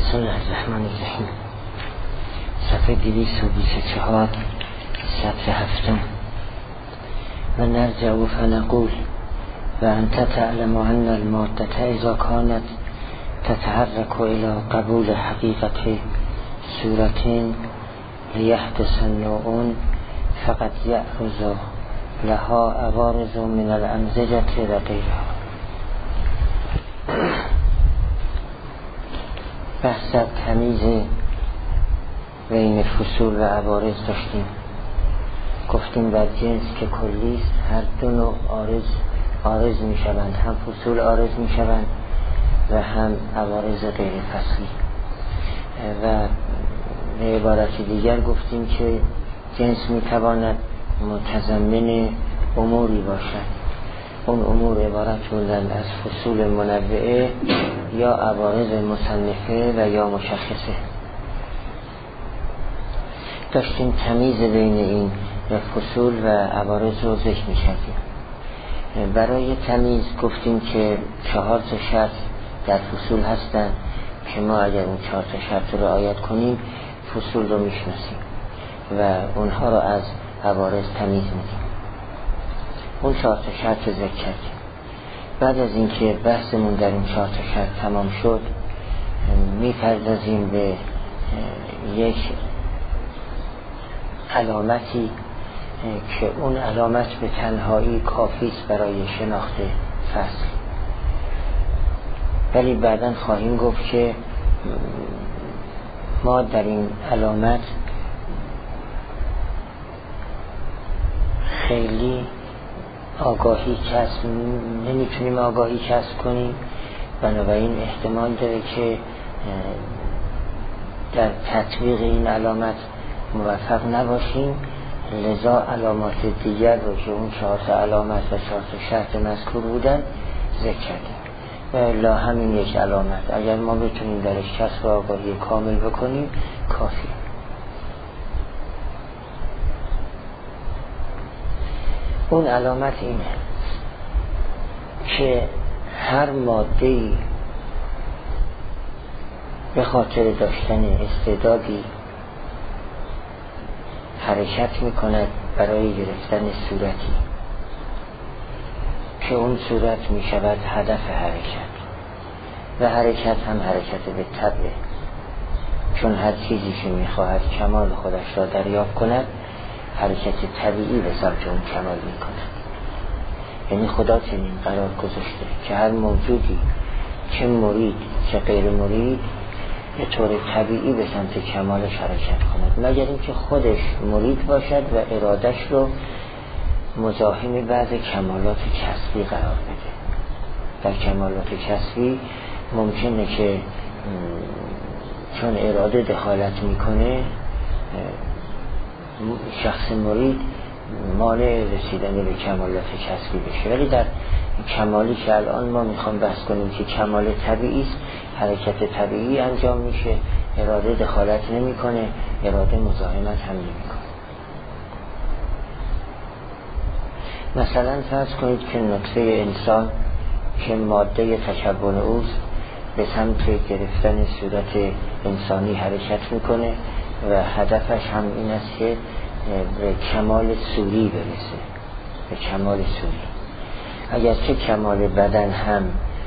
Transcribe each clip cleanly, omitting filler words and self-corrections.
بسم الله الرحمن الرحیم. صفحه 224 سطر 7. و نرجع فنقول و انت تعلم ان المادة اذا كانت تتحرك الى قبول حقیقت صورت لیحدث النوع فقد یعرض لها عوارض من الامزجة و غیرها. بحث تمیز بین فصول و عوارض داشتیم. گفتیم در جنس که کلیست هر دو نوع عارض می شوند، هم فصول عارض می شوند و هم عوارض غیر فصلی. و به عبارت دیگر گفتیم که جنس می تواند متضمن اموری باشد، اون امور عبارت بودند از فصول منوعه یا عوارض مصنفه و یا مشخصه. داشتیم تمیز بین این فصول و عوارض رو ذکر می کردیم. برای تمیز گفتیم که 4 شرط در فصول هستند که ما اگر اون 4 شرط رو رعایت کنیم فصول رو میشناسیم و اونها رو از عوارض تمیز میدیم. اون 4 شرط رو ذکر کردیم. بعد از اینکه بحثمون در این 4 شرط تمام شد میپردازیم به یک علامتی که اون علامت به تنهایی کافی است برای شناخت فصل، ولی بعداً خواهیم گفت که ما در این علامت خیلی نمیتونیم آگاهی کسب کنیم، بنابراین احتمال داره که در تطبیق این علامت موفق نباشیم. لذا علامات دیگر رو که اون 4 علامت و 4 شرط مذکور بودن ذکر کردیم. و الا همین یک علامت اگر ما بتونیم درش کسب آگاهی کامل بکنیم کافی. اون علامت اینه که هر ماده‌ای به خاطر داشتن استعدادی حرکت میکند برای گرفتن صورتی که اون صورت میشود هدف حرکت و حرکت هم حرکت به طبعه، چون هر چیزی که میخواهد کمال خودش را دریافت کند حرکت طبیعی به سمت اون کمال میکند. یعنی خدا چنین قرار گذاشته که هر موجودی چه مرید چه غیر مرید به طور طبیعی به سمت کمالش حرکت کند، مگر اینکه خودش مرید باشد و ارادش رو مزاحم بعض کمالات کسبی قرار بده. در کمالات کسبی ممکنه که چون اراده دخالت میکنه شخص مرید مانع رسیدن به کمالات کسبی بشه، ولی در کمالی که الان ما میخوام بحث کنیم که کمال طبیعی است، حرکت طبیعی انجام میشه، اراده دخالت نمیکنه، اراده مزاحمت هم نمیکنه. مثلا فرض کنید که نطفه انسان که ماده تکون اوست به سمت گرفتن صورت انسانی حرکت میکنه و هدفش هم این است که به کمال صوری برسه، به کمال صوری. اگرچه کمال بدن هم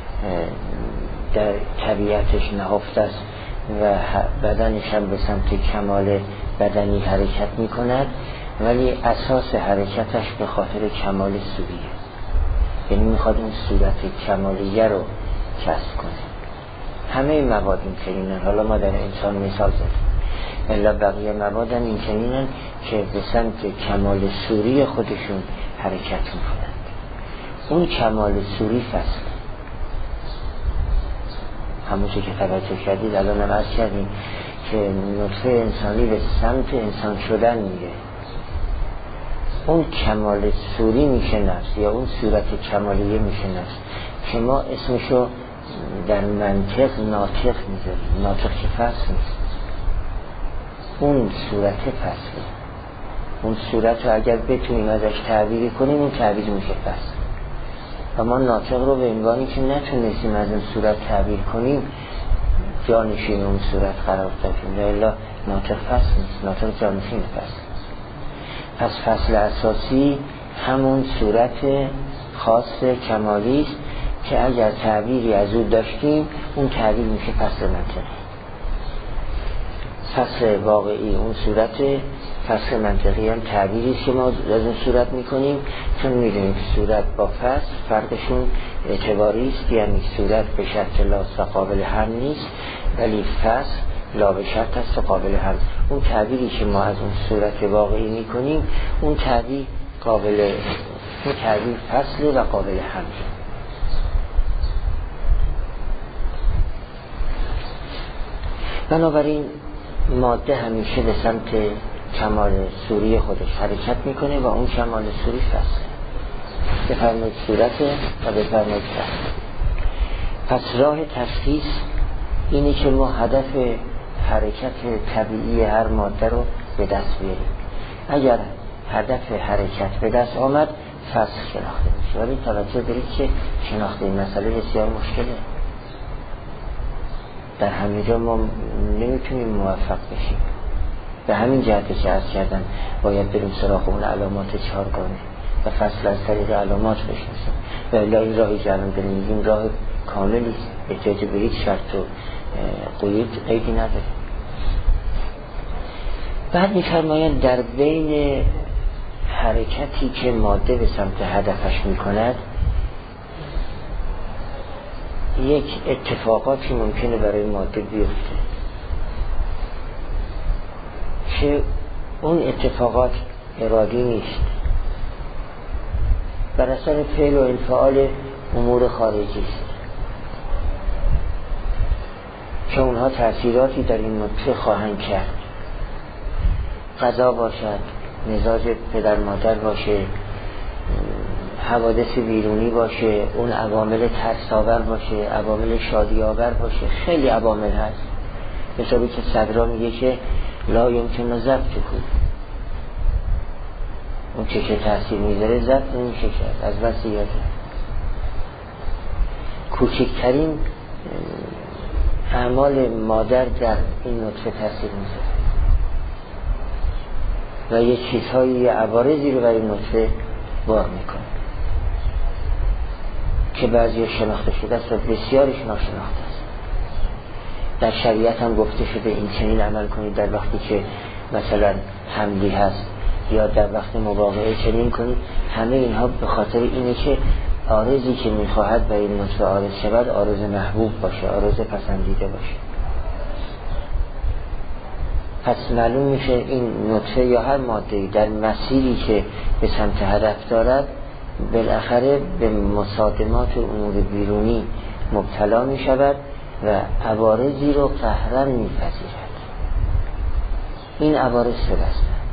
در طبیعتش نهفته است و بدنش هم به سمت کمال بدنی حرکت می کند، ولی اساس حرکتش به خاطر کمال صوریه، یعنی میخواد اون صورت کمالیه رو کسب کنه. همه مواد این چنینن، حالا ما در انسان مثال زدیم، الا بقیه مواد هم این چنینن که به سمت کمال صوری خودشون حرکت میکنند. اون کمال صوری فصل همونطور که توجه کردید الان هم عرض کردیم که نطفه انسانی به سمت انسان شدن میره. اون کمال صوری میشه نفس یا اون صورت کمالیه میشه نفس که ما اسمشو در منطق ناطق میذاریم. ناطق که فصل نیست، اون صورت فصله. اون صورت رو اگر بتونیم ازش تعبیری کنیم اون تعبیر میشه فصل. و ما ناطق رو به عنوانی که نتونستیم از اون صورت تعبیر کنیم جانشین اون صورت قرار دادیم، الا ناطق فصل نیست، ناطق جانشین فصل. پس فصل اساسی همون صورت خاص کمالی است که اگر تعبیری از او داشتیم اون تعبیر میشه فصل منطقی. فصل واقعی اون صورت فصل منطقی هم تعبیری است که ما از اون صورت میکنیم، چون میدونیم صورت با فصل فرقشون اعتباری است، یعنی صورت به شرط لاست و قابل حمل نیست، ولی فصل لا به شرط است و قابل حمل. اون تعبیری که ما از اون صورت واقعی میکنیم اون تعبیر فصل و قابل حمل. بنابراین ماده همیشه به سمت کمال صوری خودش حرکت میکنه و اون کمال صوری فصل. بفرمایید صورت و بفرمایید فصل. پس راه تشخیص اینه که ما هدف حرکت طبیعی هر ماده رو به دست بیاریم. اگر هدف حرکت به دست آمد فصل شناخته میشه، ولی توجه دارید که شناخته این مسئله بسیار مشکله. در همین جا ما نمیتونیم موفق بشیم. به همین جهت که عرض کردم باید بریم سراغ اون علامات چهارگانه و فصل از طریق علامات بشناسیم. و الا این راهی که الان داریم میگیم راه کاملی احتیاج به هیچ شرط و قیدی نداره. بعد می‌فرمایند در بین حرکتی که ماده به سمت هدفش میکند یک اتفاقاتی ممکنه برای ماده بیفته که اون اتفاقات ارادی نیست، بر اثر فعل و انفعال امور خارجی است که اونها تأثیراتی در این نطفه خواهند کرد. غذا باشد، مزاج پدر مادر باشه، حوادث بیرونی باشه، اون عوامل ترس‌آور باشه، عوامل شادی‌آور باشه، خیلی عوامل هست. مثلا که صدرا میگه که لا یمکن ضبط کن، اون چه تأثیر میذاره ضبط نمیشه کرد از وصیت. کوچکترین اعمال مادر در این نطفه تأثیر میذاره و یه چیزهایی یه عوارضی رو برای این نطفه بار میکنه که بعضی شناخته شده است و بسیارش ناشناخته است. در شریعت هم گفته شده این چنین عمل کنید در وقتی که مثلا حملی هست یا در وقت مواقعه چنین کنید. همه اینها به خاطر اینه که عارضی که میخواهد برای این نطفه عارض شود عارض محبوب باشه، عارض پسندیده باشه. پس معلوم میشه این نطفه یا هر ماده‌ای در مسیری که به سمت هدف دارد بالاخره به مصادمات امور بیرونی مبتلا میشود و عوارضی رو قهرا میپذیرد. این عوارض سه هستند.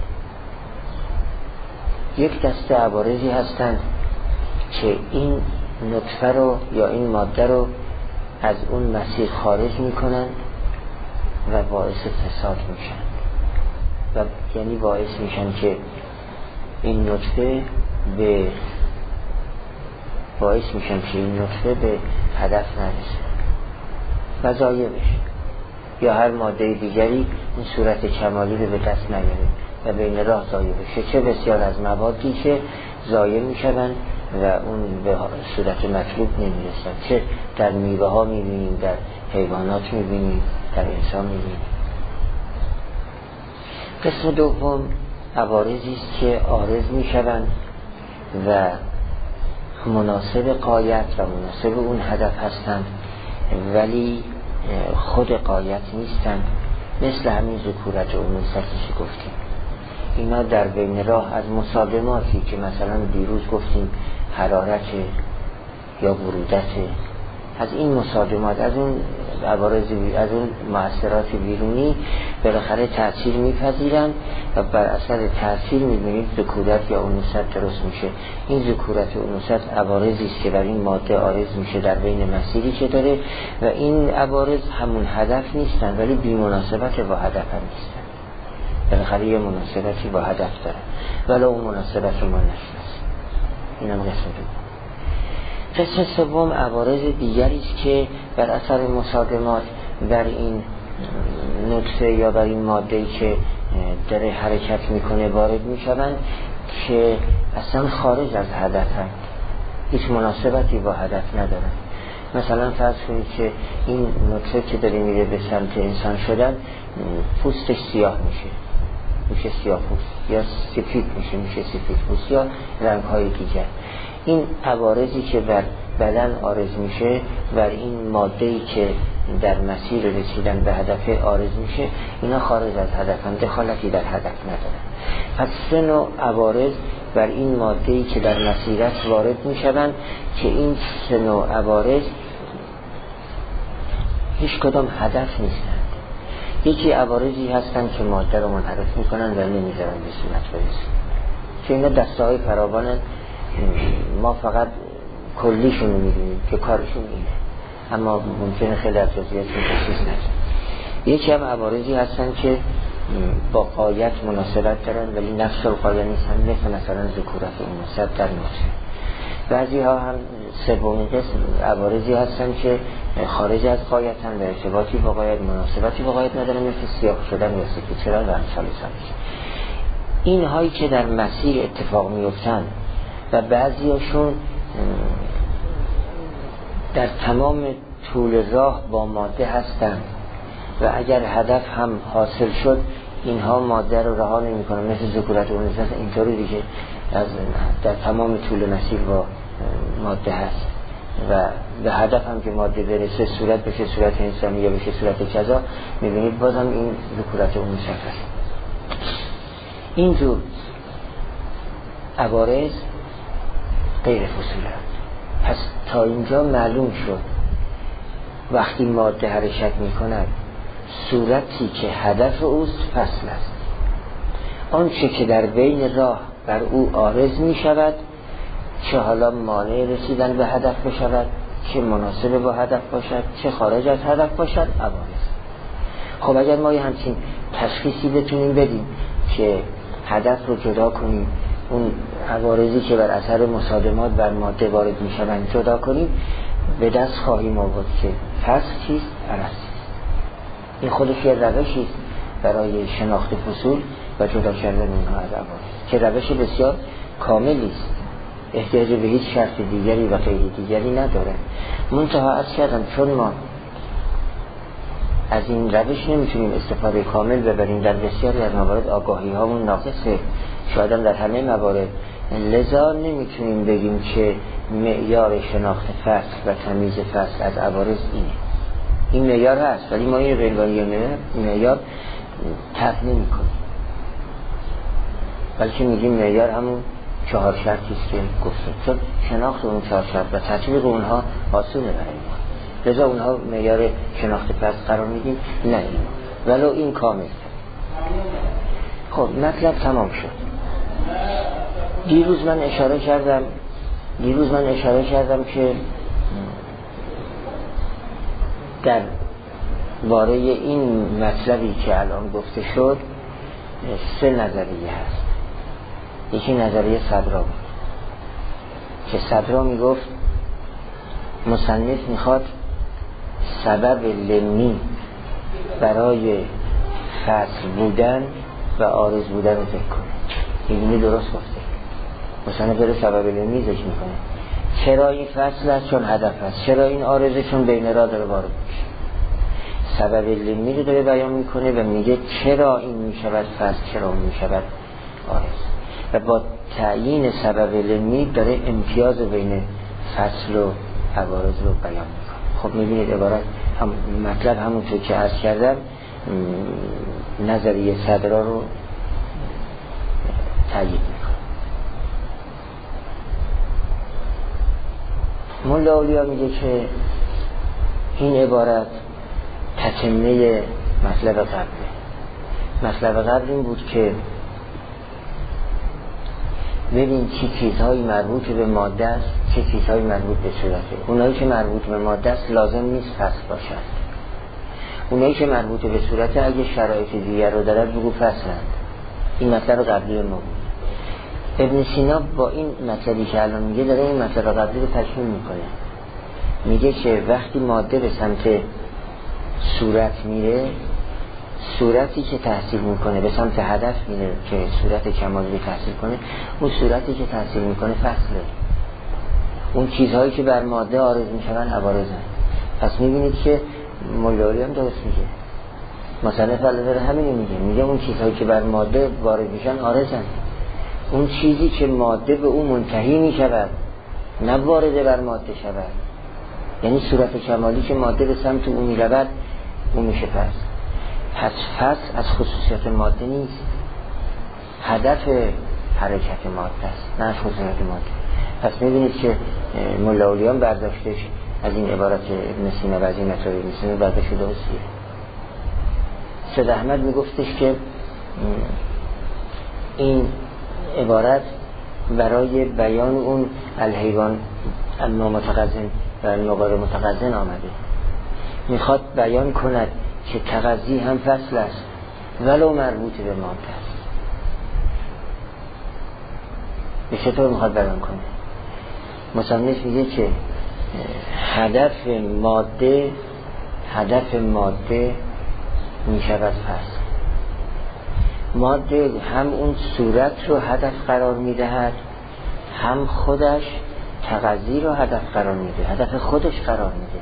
یک دسته عوارضی هستند که این نطفه رو یا این ماده رو از اون مسیر خارج میکنند و باعث فساد میشن و یعنی باعث میشن که این نطفه به هدف نرسه و ضایع بشه یا هر ماده دیگری این صورت کمالی رو به دست نیاره و بین راه ضایع بشه. چه بسیار از موادی که ضایع میشن و اون به صورت مطلوب نمیرسن، چه در میوه ها میبینیم، در حیوانات میبینیم، در انسان میبینیم. قسم دوم عوارضی است که عارض میشوند و مناسب غایت و مناسب اون هدف هستند ولی خود غایت نیستند، مثل همین ذکورت و انوثتی که گفتیم. اینا در بین راه از مصادماتی که مثلا دیروز گفتیم حرارت یا برودت، از این مصادمات، از اون عوارض، از اون مؤثرات بیرونی بالاخره تأثیر میپذیرن و بر اثر تأثیر میبینید ذکورت یا انوثت درست میشه. این ذکورت و انوثت عوارضی است که بر این ماده عارض میشه در بین مسیری که داره و این عوارض همون هدف نیستن ولی بی مناسبت با هدف هم نیستن، بالاخره یه مناسبتی با هدف داره ولی اون مناسبت رو ما نشناسیم. اینم قسم دوم. قسم سوم عوارض دیگری است که بر اثر مصادمات بر این نطفه یا بر این ماده‌ای که داره حرکت میکنه وارد میشوند که اصلا خارج از هدفن، هیچ مناسبتی با هدف ندارن. مثلا فرض کنید که این نطفه که داره میره به سمت انسان شدن پوستش سیاه میشه سیاه پوست، یا سفید میشه سفید پوست، یا رنگ‌های دیگر. این عوارضی که بر بدن عارض میشه، بر این ماده‌ای که در مسیر رسیدن به هدف عارض میشه، اینا خارج از هدفن، دخالتی در هدف ندارن. پس سه نوع عوارض بر این ماده‌ای که در مسیرت وارد میشوند که این سه نوع عوارض هیچ کدام هدف نیستند. یکی عوارضی هستند که ماده رو منحرف میکنن و نمیذارن به صورت برسه، که اینا دسته‌های فراوانن، ما فقط کلیشون رو میدونیم که کارشون اینه، اما ممکنه خیلی از جزئیاتشون تشخیص نشه. یکی هم عوارضی هستن که با غایت مناسبت دارن ولی نفس الغایه نیستن، مثلا ذکورت انوثه در نطفه. بعضی ها هم سومین قسم عوارضی هستن که خارج از غایتن و ارتباطی با غایت، مناسبتی با غایت ندارن، مثل سیاه شدن یا سفید شدن و امثال ذالک. این هایی که در مسیر اتفاق میفتن و بعضی هاشون در تمام طول راه با ماده هستن و اگر هدف هم حاصل شد اینها ماده رو رها نمی کنن، مثل ذکورت انوثه اینطوری دیگه، از در تمام طول مسیر با ماده هست و به هدف هم که ماده برسه، صورت بشه صورت انسانی یا بشه صورت کذا، میبینید بازم این ذکورت انوثه هست. اینجور عوارض غیر فصوله. پس تا اینجا معلوم شد وقتی ماده حرکت میکند صورتی که هدف اوست فصل است. آنچه که در بین راه بر او عارض می شود، چه حالا مانع رسیدن به هدف بشود، چه مناسب با هدف باشد، چه خارج از هدف باشد، عوارض. خب اگر ما یه همچین تشخیصی بتونیم بدیم که هدف رو جدا کنیم، اون عوارضی که بر اثر مصادمات بر ماده وارد می شوند جدا کنیم، به دست خواهیم آورد که فصل چیست، عرض چیست. این خودش یه روشی برای شناخت فصول و جدا کردن اینها از عوارض که روش بسیار کاملی است، احتیاج به هیچ شرط دیگری و غیر دیگری نداره. منتها عرض کردم چون ما از این روش نمیتونیم استفاده کامل ببریم، در بسیاری از موارد آگاهی هامون ناقصه، شاید هم در همه موارد، لذا نمیتونیم بگیم که معیار شناخت فصل و تمیز فصل از عوارض اینه. این معیار هست ولی ما این بلوانی معیار طرح نمی کنیم، بلکه میگیم معیار همون 4 شرطی است که گفتیم، چون شناخت اون 4 شرط و تطبیق اونها آسونه برای ما، لذا اونها معیار شناخت فصل قرار میدیم، نه این ولو این کامل. خب مطلب تمام شد. دیروز من اشاره کردم که در باره این مطلبی که الان گفته شد 3 نظریه هست. یکی نظریه صدرا بود که صدرا میگفت مصنف میخواد سبب لمی برای فصل بودن و عارض بودن رو ذکر کنه. اینی درست گفته، مصنف داره سبب لمی ذکر میکنه. چرا این فصل است؟ چون هدف است. چرا این عارضه؟ چون بین را داره وارد میشه. سبب لمی رو داره بیان میکنه و میگه چرا این میشود فصل، چرا اون میشود عارض، و با تعیین سبب لمی داره امتیاز بین فصل و عوارض رو بیان میکنه. خب میبینید عبارت هم مطلب همونطور که عرض کردم نظریه صدرا رو تایید میکنه. مولا اولیا میگه که این عبارت تتمه مطلب قبله. مطلب قبل این بود که ببین چه چیزهایی مربوط به ماده است، چه چیزهایی مربوط به صورته. اونایی که مربوط به ماده است لازم نیست فصل باشد، اونایی که مربوط به صورته اگه شرایط دیگر رو دارد بگو فصلند. این مطلب قبلی ما بود. ابن سینا با این مطلبی که الان میگه داره این مطلب قبلی رو تکمیل میکنه. میگه که وقتی ماده به سمت صورت میره، صورتی که تحصیل میکنه به سمت هدف میره که صورت کمالی تحصیل کنه، اون صورتی که تحصیل میکنه فصله. اون چیزهایی که بر ماده عارض میشون عوارضن. پس میبینید که مولانا هم درست میگه، مصنف علیه همینو میگه اون چیزهایی که بر ماده وارد میشن عارضن. اون چیزی که ماده به اون منتهی میشود نه وارد بر ماده شود، یعنی صورت کمالی که ماده به سمت اون میرود اون میشه پس از خصوصیات ماده نیست، هدف حرکت ماده است نه از خصوصیات ماده. پس میبینید که ملاولیان برداشتش از این عبارت ابن سینا و از این مطلب ابن سینا برداشت درستیه. سید احمد میگفتش که این عبارت برای بیان اون الحیوان النامتقزن و النقار متقزن آمده، میخواد بیان کند که تقضی هم فصل است ولو مربوط به ماده است. به چطور میخواد بیان کنه؟ مصنف میگه که هدف ماده میشود فصل. ماده هم اون صورت رو هدف قرار میدهد، هم خودش تقضی رو هدف قرار میده، هدف خودش قرار میده.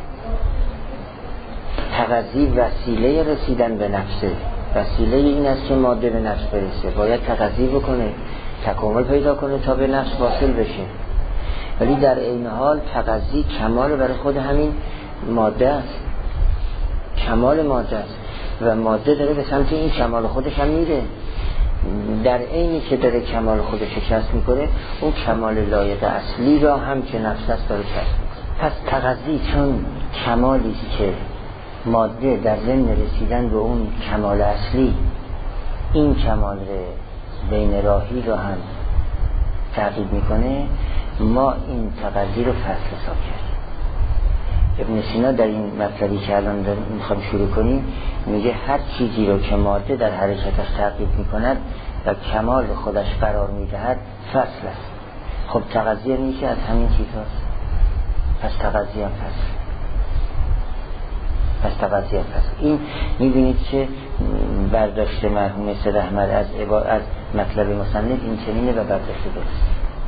تقضی وسیله رسیدن به نفسه، وسیله این است که ماده به نفس برسه، باید تقضی بکنه، تکامل پیدا کنه تا به نفس واصل بشه. ولی در این حال تقضی کمال برای خود همین ماده است، کمال ماده است و ماده داره به سمت این کمال خودش هم میره. در عینی که داره کمال خودش کسب میکنه، اون کمال لایق اصلی را هم که نفس است داره کسب میکنه. پس تقضی چون کمالی است که ماده در ضمن رسیدن به اون کمال اصلی این کمال بین راهی رو هم تعقیب میکنه، ما این تقضی رو فصل حساب کردیم. ابن سینا در این مطلبی که الان میخوام شروع کنیم میگه هر چیزی رو که ماده در حرکتش تعقیب میکند و کمال خودش قرار میدهد فصل است. خب تقضی هم میشه از همین چیزهاست، پس تقضی هم فصل. این میبینید که برداشت مرحوم سید احمد از مطلب مصنف این چنینه و برداشت درست.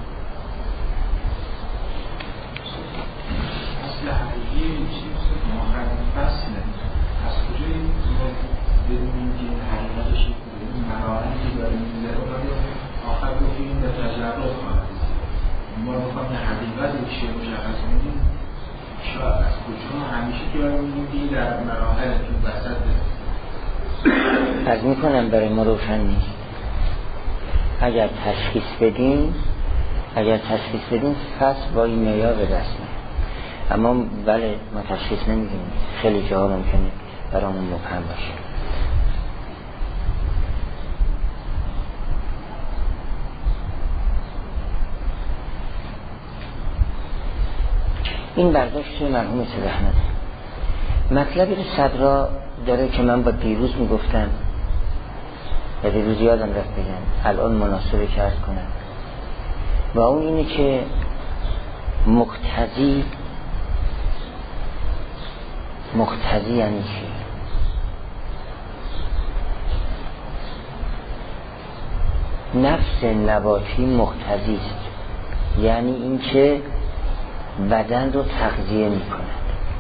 اصل حقیقی این چیز ماخرین فصله. از کجای بدونیم که این حقیقتش این مراحلی که داریم میزه رو آخر بکنیم به تجربه خواهد ما بخوام که حقیقت یک شیء مشخص کنیم شاید از کجا همیشه که باید میگیم که در مراحل که وسط از میکنم برای ما روشن نیست. اگر تشخیص بدیم فصل با این معیار به دست میاد. اما بله ما تشخیص نمیدیم، خیلی جاها ممکنه برامون مبهم باشه. این برداشت مرحوم سید احمد. مطلبی رو صدرا داره که من با دیروز میگفتم و دیروز یادم رفت بگم، الان مناسبه که عرض کنم، و اون اینه که مقتضی یعنی چی؟ نفس نباتی مقتضی است، یعنی این که بدن رو تغذیه می کند.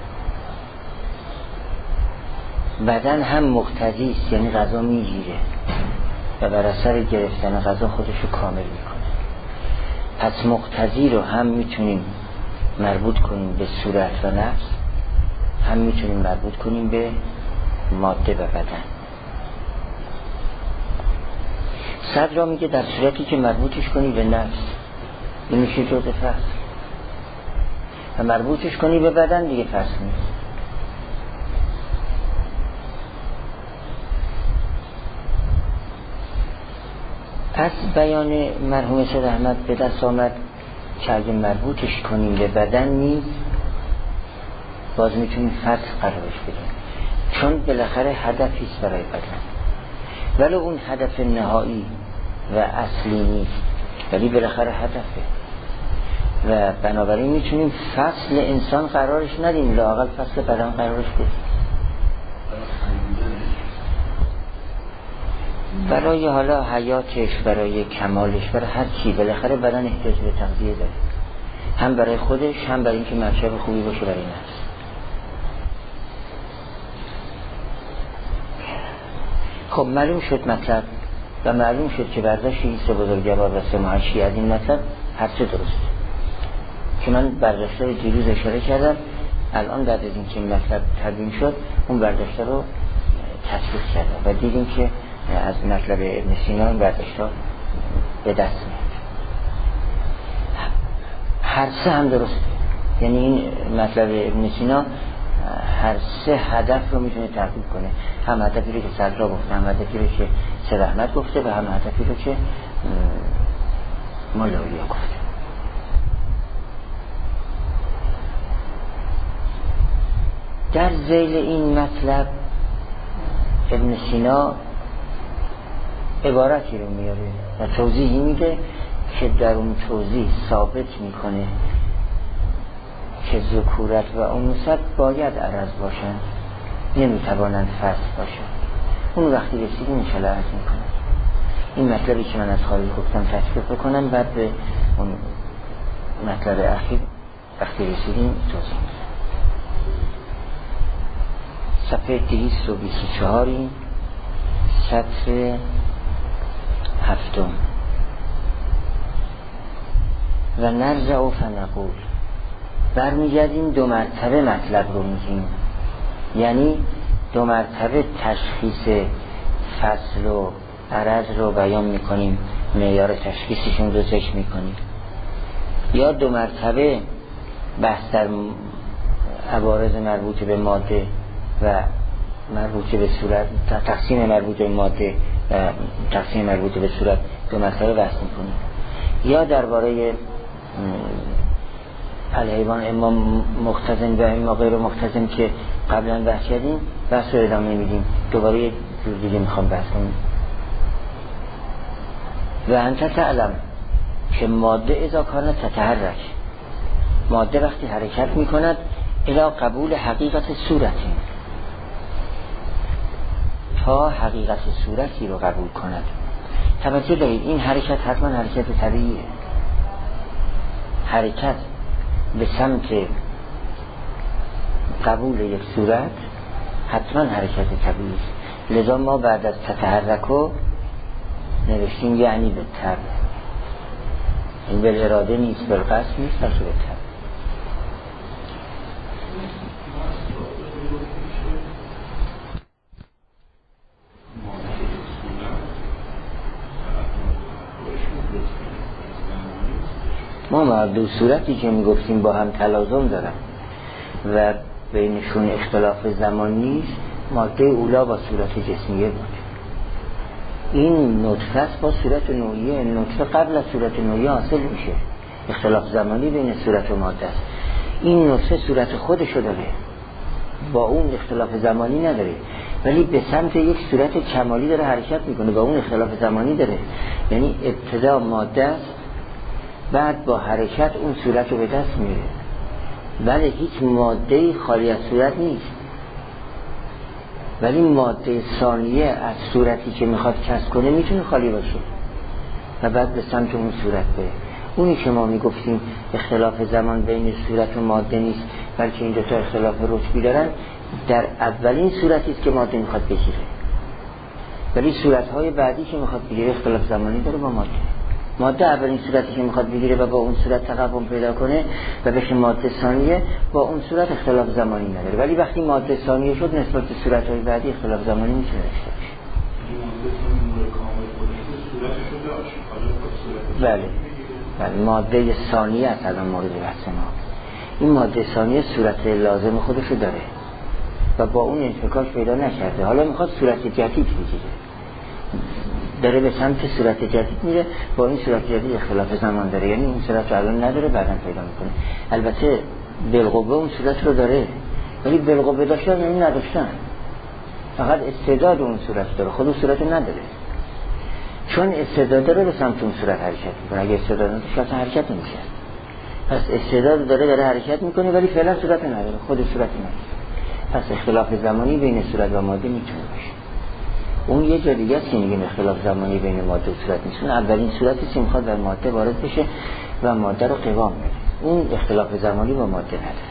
بدن هم مقتضی است، یعنی غذا می گیره و بر اثر گرفتن غذا خودش رو کامل می کند. پس مقتضی رو هم میتونیم مربوط کنیم به صورت و نفس، هم میتونیم مربوط کنیم به ماده و بدن. صدر را میگه در صورتی که مربوطش کنی به نفس این میشه جزء فصل و مربوطش کنی به بدن دیگه فصل نیست. از بیان مرحوم سید احمد به دست آمد که اگه مربوطش کنیم به بدن نیست باز میتونیم فصل قرارش بدیم، چون بالاخره هدفیست برای بدن، ولی اون هدف نهایی و اصلی نیست، ولی بالاخره هدفه و بنابراین میتونیم فصل انسان قرارش ندیم، لااقل فصل بدن قرارش بدیم. برای حالا حیاتش، برای کمالش، برای هر چی بالاخره بدن احتیاج به تغذیه داره، هم برای خودش هم برای اینکه مشرب خوبی باشه برای نفس. خب معلوم شد مطلب و معلوم شد که برداشت این سه بزرگوار و سه محشی از این مطلب هر سه درست که من برداشت‌های دیروز اشاره کردم. الان بعد از اینکه این مطلب تبیین شد اون برداشت رو تطبیق کردم و دیدیم که از مطلب ابن سینا این برداشت‌ها به دست میاد. هر سه هم درسته، یعنی این مطلب ابن سینا هر سه هدف رو میتونه تحقیق کنه، هم هدفی رو که صدرا گفته، هم هدفی رو که سید احمد گفته و هم هدفی رو که مولا اولیا گفته. در ذیل این مطلب ابن سینا عبارتی رو میاره و توضیحی میده که در اون توضیح ثابت میکنه که ذکورت و انوثت باید عرض باشن، نمیتوانند فصل باشن. اون وقتی رسیدیم انشاءالله عرض میکنم این مطلبی که من از خارج گفتم تطبیق بکنم، بعد به اون مطلب اخیر وقتی رسیدیم توضیح میدم. صفحه 224 سطر 7 و نرجع و فنقول برمیگردیم دو مرتبه مطلب رو میگیم، یعنی دو مرتبه تشخیص فصل و عرض رو بیان میکنیم، معیار تشخیصشون رو ذکر میکنیم، یا دو مرتبه بحث در عوارض مربوط به ماده و مربوط به صورت، تقسیم مربوط به ماده و تقسیم مربوط به صورت دو مرتبه بحث میکنیم، یا درباره الحیوان اما مختزن و اما غیر مختزن که قبلا بحث کردیم، بحث رو ادامه میدیم، دوباره یک جور دیگه میخوام بحث کنیم. و انت تعلم که ماده اذا کانت تتحرک، ماده وقتی حرکت میکند الی قبول حقیقت صورتی، تا حقیقت صورتی رو قبول کند. توجه دارید این حرکت حتما حرکت طبیعیه، حرکت به سمت قبول یک صورت حتما حرکت طبیعی است. لذا ما بعد از تتحرکو نوشتیم یعنی به طبع، این به اراده نیست، به قصد نیست، بلکه به طبع. ما دو صورتی که میگفتیم با هم تلازم دارن و بینشون اختلاف زمان نیست، ماده اولا با صورت جسمیه بود، این نطفه است با صورت نوعیه، نطفه قبل از صورت نوعیه حاصل میشه، اختلاف زمانی بین صورت و ماده است. این نطفه صورت خودشو داره، با اون اختلاف زمانی نداره، ولی به سمت یک صورت کمالی داره حرکت میکنه، با اون اختلاف زمانی داره، یعنی ابتدا ماده است، بعد با حرکت اون صورت رو به دست میره. ولی هیچ ماده خالی از صورت نیست، ولی ماده ثانیه از صورتی که میخواد کسب کنه میتونه خالی باشه و بعد به سمت اون صورت بره. اونی که ما میگفتیم اختلاف زمان بین صورت و ماده نیست، بلکه این دوتا اختلاف رتبی دارن، در اولین صورتی است که ماده میخواد بگیره، ولی صورتهای بعدی که میخواد بگیره اختلاف زمانی داره با ماده. ماده اولین صورتی که میخواد بگیره و با اون صورت تقابل پیدا کنه و بشه ماده ثانیه، با اون صورت اختلاف زمانی نداره، ولی وقتی ماده ثانیه شد نسبت به صورتهای بعدی اختلاف زمانی میتونه داشته باشه. بله ماده ثانیه است الان مورد بحث ما. این ماده ثانیه صورت لازم خودشو داره و با اون انفکاک پیدا نکرده، حالا میخواد صورت جدید بگیره، داره به سمت صورت جدید میره، با این صورت جدید اختلاف زمان داره، یعنی اون صورت رو الان نداره بعداً پیدا میکنه. البته بالقوه اون صورت رو داره، ولی بالقوه داشتن یعنی نداشتن، فقط استعداد اون صورت داره، خود اون صورت نداره، چون استعداد داره به سمت اون صورت حرکت میکنه، اگه استعداد نداره اصلا حرکت نمیشه. پس استعداد داره حرکت میکنه ولی فعلا صورت نداره، خود صورت نداره. پس اختلاف زمانی بین صورت و ماده میتونه باشه. اون یه جا دیگه است که میگیم اختلاف زمانی بین ماده و صورت نیست. اون اولین صورتی که میخواد در ماده وارد بشه و ماده رو قوام بده. اون اختلاف زمانی با ماده نداره.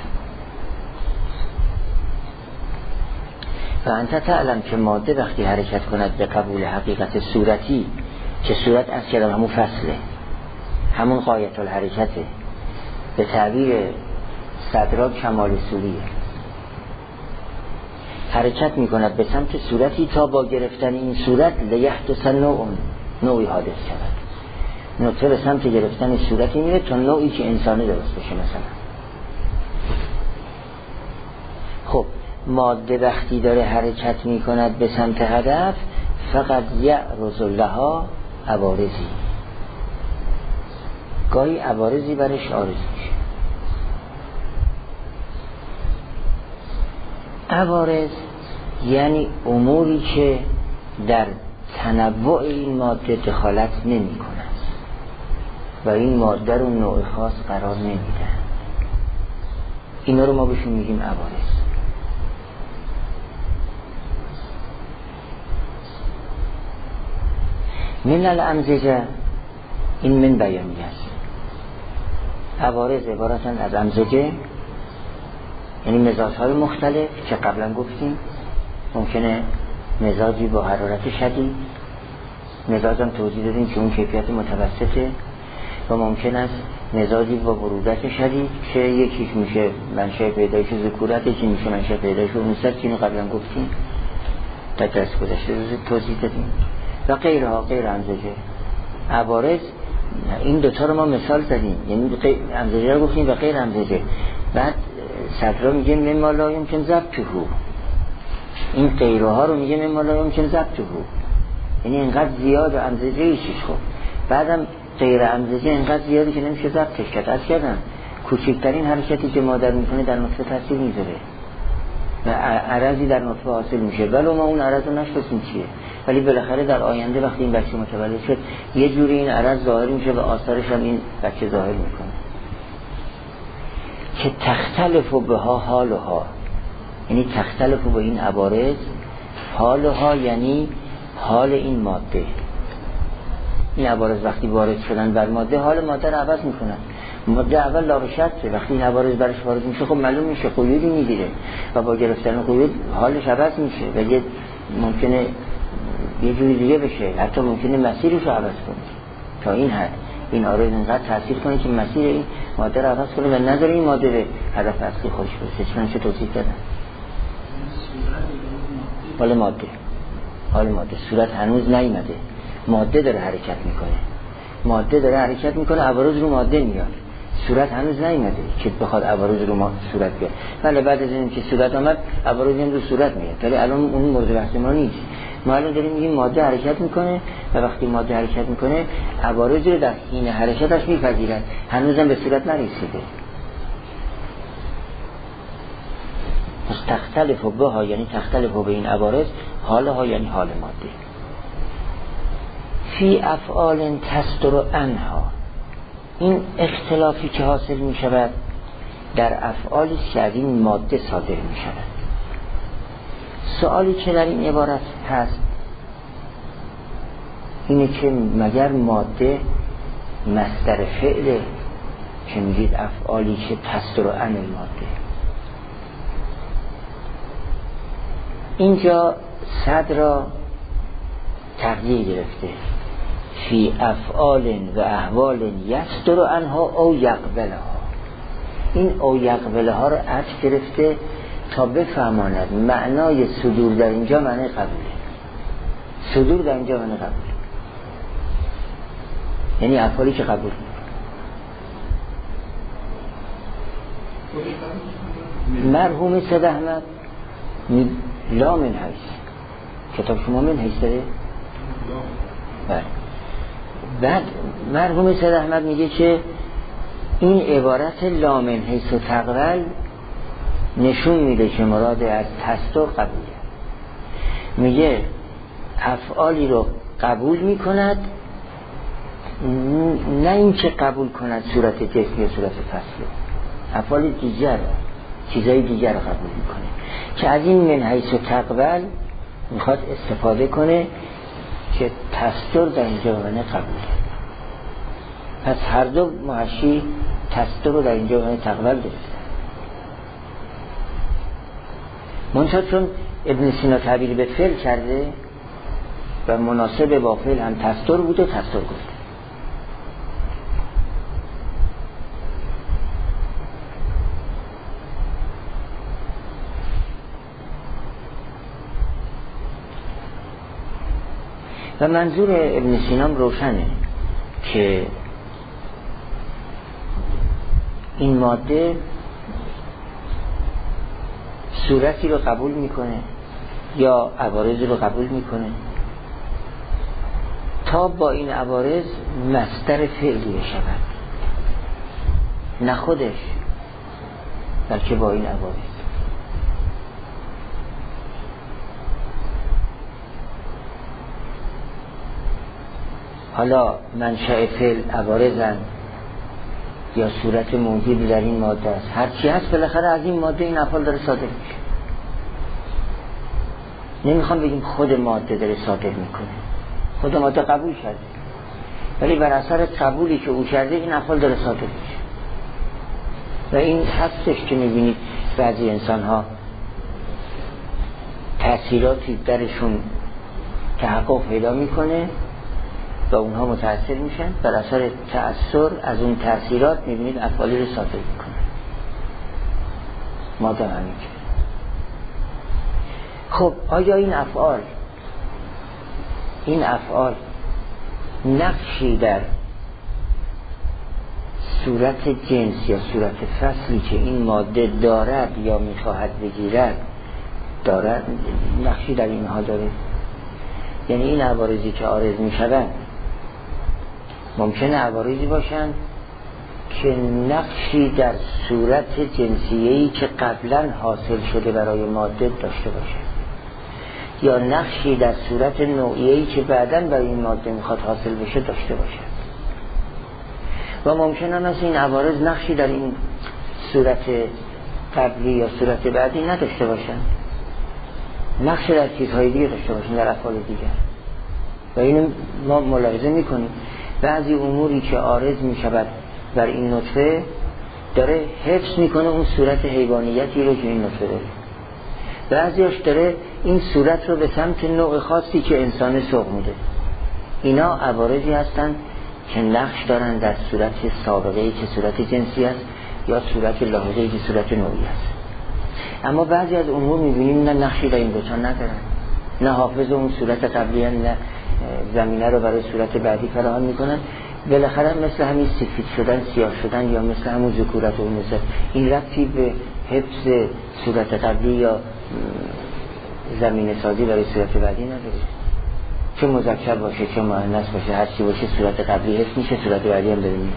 و انت تعلم که ماده وقتی حرکت کند به قبول حقیقت صورتی، که صورت از کلام همون فصله، همون غایت الحرکته، به تعبیر صدرا کمال صوریه، حرکت میکند به سمت صورتی تا با گرفتن این صورت لیحدث نوعی حادث شود. نطفه به سمت گرفتن صورتی میره تا نوعی که انسانی درست بشه. مثلا خب ماده وقتی داره حرکت میکند به سمت هدف، فقط یعرض لها عوارضی، گاهی عوارضی برش عارض میشه. عوارض یعنی اموری که در تنوع این ماده دخالت نمی کنند و این ماده رو نوع خاص قرار نمیدن. اینا رو ما بهشون میگیم عوارض. من الامزجه، این من بیانی است. عوارض عبارتن از امزجه، یعنی مزاج‌های مختلف که قبلا گفتیم. ممکنه مزاجی با حرارت شدید، مزاج هم توضیح دادیم که اون کیفیت متوسطه، و ممکن است مزاجی با برودت شدید که یکیش میشه منشأ پیدایش ذکورت، یکی میشه منشأ پیدایش انوثت، که اینو قبلا گفتیم در درس گذشته توضیح دادیم. و غیرها، غیر امزجه. عوارض این دوتا رو ما مثال زدیم، یعنی امزجه رو گفتیم و غیر امزجه. بعد صدرا میگه مما لا یمکن ضبطه، این غیرها رو میگه مما لا یمکن ضبطه، یعنی اینقدر زیاد و امزجه ایشیش. خب بعدم غیر امزجه اینقدر زیادی که نمیشه ضبطش کرد. از کردم کوچکترین حرکتی که مادر میکنه در نطفه تاثیر میذاره و عرضی در نطفه حاصل میشه، ولو ما اون عرض رو نشناسیم چیه، ولی بالاخره در آینده وقتی این بچه متولد شد یه جوری این عرض ظاهر میشه و آثارش هم این بچه ظاهر میکنه. که تختلف بها حالها، یعنی تختلف با این عوارض، حالها یعنی حال این ماده. این عوارض وقتی وارد شدن بر ماده، حال ماده رو عوض میکنن. ماده اول لابشته، وقتی این عوارض برش وارد میشه خب معلوم میشه قیودی میگیره و با گرفتن قیود حالش عوض میشه و یه ممکنه یه جوری دیگه بشه، حتی ممکنه مسیرش رو عوض کنه تا این حد. این عارض اینقدر تاثیر کنه که مسیر این ماده رو عوض کنه و نداره این ماده به هدف اصلی خودش برسه. چنانچه توصیف کردم. حال ماده صورت هنوز نیامده، ماده داره حرکت میکنه، عوارض رو ماده میاد. صورت هنوز نیامده که بخواد عوارض رو صورت بیاد. ولی بعد از اینکه صورت آمد عوارض هم رو صورت میاد، ولی الان اون مورد بحث ما نیست. ما الان داریم میگیم ماده حرکت میکنه و وقتی ماده حرکت میکنه عوارض رو در حین حرکتش میپذیرد، هنوزم به صورت نرسیده. پس تختلف بها یعنی تختلف به این عوارض، حالها یعنی حال ماده. فی افعال تصدر عنها، این اختلافی که حاصل می شود در افعالی که از این ماده صادر می شود. سوالی که در این عبارت هست اینه که مگر ماده مصدر فعله که میگید افعالی که تصدر عن الماده؟ اینجا صد را تغییر گرفته، فی افعال و احوال یصدر عنها او یقبلها. این او یقبلها را عطف گرفته تا بفهماند معنای صدور در اینجا معنی قبوله. صدور در اینجا معنی قبوله، یعنی افعالی که قبول. مرحوم سید احمد لا من حیث، کتاب شما من حیث داره؟ بله. بعد مرحوم سید احمد میگه که این عبارت لا من حیث و تقبل نشون میده که مراد از تصدق قبوله. میگه افعالی رو قبول میکند، نه اینکه قبول کند صورت جسمی و صورت فصله، افعال دیگر، چیزای دیگر رو قبول میکنه که از این من حیث و تقبل میخواد استفاده کنه که تستر در اینجا معنی قبول. پس هر دو محشی تستر رو در اینجا معنی تقبل داشته. منتها چون ابن سینا تعبیر به فعل کرده و مناسب با فعل هم تستر بوده، تستر گفته. و منظور ابن سینا روشنه که این ماده صورتی رو قبول میکنه یا عوارض رو قبول میکنه تا با این عوارض مصدر فعلی بشود، نه خودش بلکه با این عوارض. حالا منشأ فعل عوارضن یا صورت موجود در این ماده است، هرچی هست بالاخره از این ماده این افعال داره صادر میشه. نمیخوام بگیم خود ماده داره صادر میکنه، خود ماده قبول کرده، ولی بر اثر قبولی که او کرده این افعال داره صادر میشه. و این هستش که میبینید بعضی انسان ها تأثیراتی درشون تحقق پیدا میکنه و اونها متأثر میشن، بر اثر تأثیر از اون تأثیرات میبینید افعالی رو صادر میکنه. ماده همین. خب آیا این افعال نقشی در صورت جنس یا صورت فصلی که این ماده دارد یا میخواهد بگیرد دارد، نقشی در اینها داره؟ یعنی این عوارضی که عارض میشوند ممکنه عوارضی باشند که نقشی در صورت جنسیه‌ای که قبلا حاصل شده برای ماده داشته باشد، یا نقشی در صورت نوعیه‌ای که بعداً برای این ماده میخواد حاصل بشه داشته باشد. و ممکنه است این عوارض نقشی در این صورت قبلی یا صورت بعدی نداشته باشند، نقش در چیزهای دیگه داشته باشند، در افعال دیگر. و اینو ما ملاحظه میکنیم بعضی اموری که عارض میشود بر این نطفه داره حفظ میکنه اون صورت حیوانیتی رو که این نطفه داره، بعضیاش داره این صورت رو به سمت نوع خاصی که انسان سوق میده. اینا عوارضی هستن که نقش دارن در صورت سابقه‌ای که صورت جنسی است یا صورت لاحقه‌ای که صورت نوعی است. اما بعضی از امور میبینیم نه نقشی در این دوتا ندارن، نه حافظ اون صورت قبلی هم، نه زمینه رو برای صورت بعدی فراهم میکنن. بالاخره مثل همین سفید شدن، سیاه شدن، یا مثل همون ذکورت و انوثه، این ربطی به حفظ صورت قبلی یا زمینه سازی برای صورت بعدی نداره. چه مذکر باشه چه مؤنث باشه، هر چی باشه صورت قبلی حفظ میشه، صورت بعدی هم داره میاد.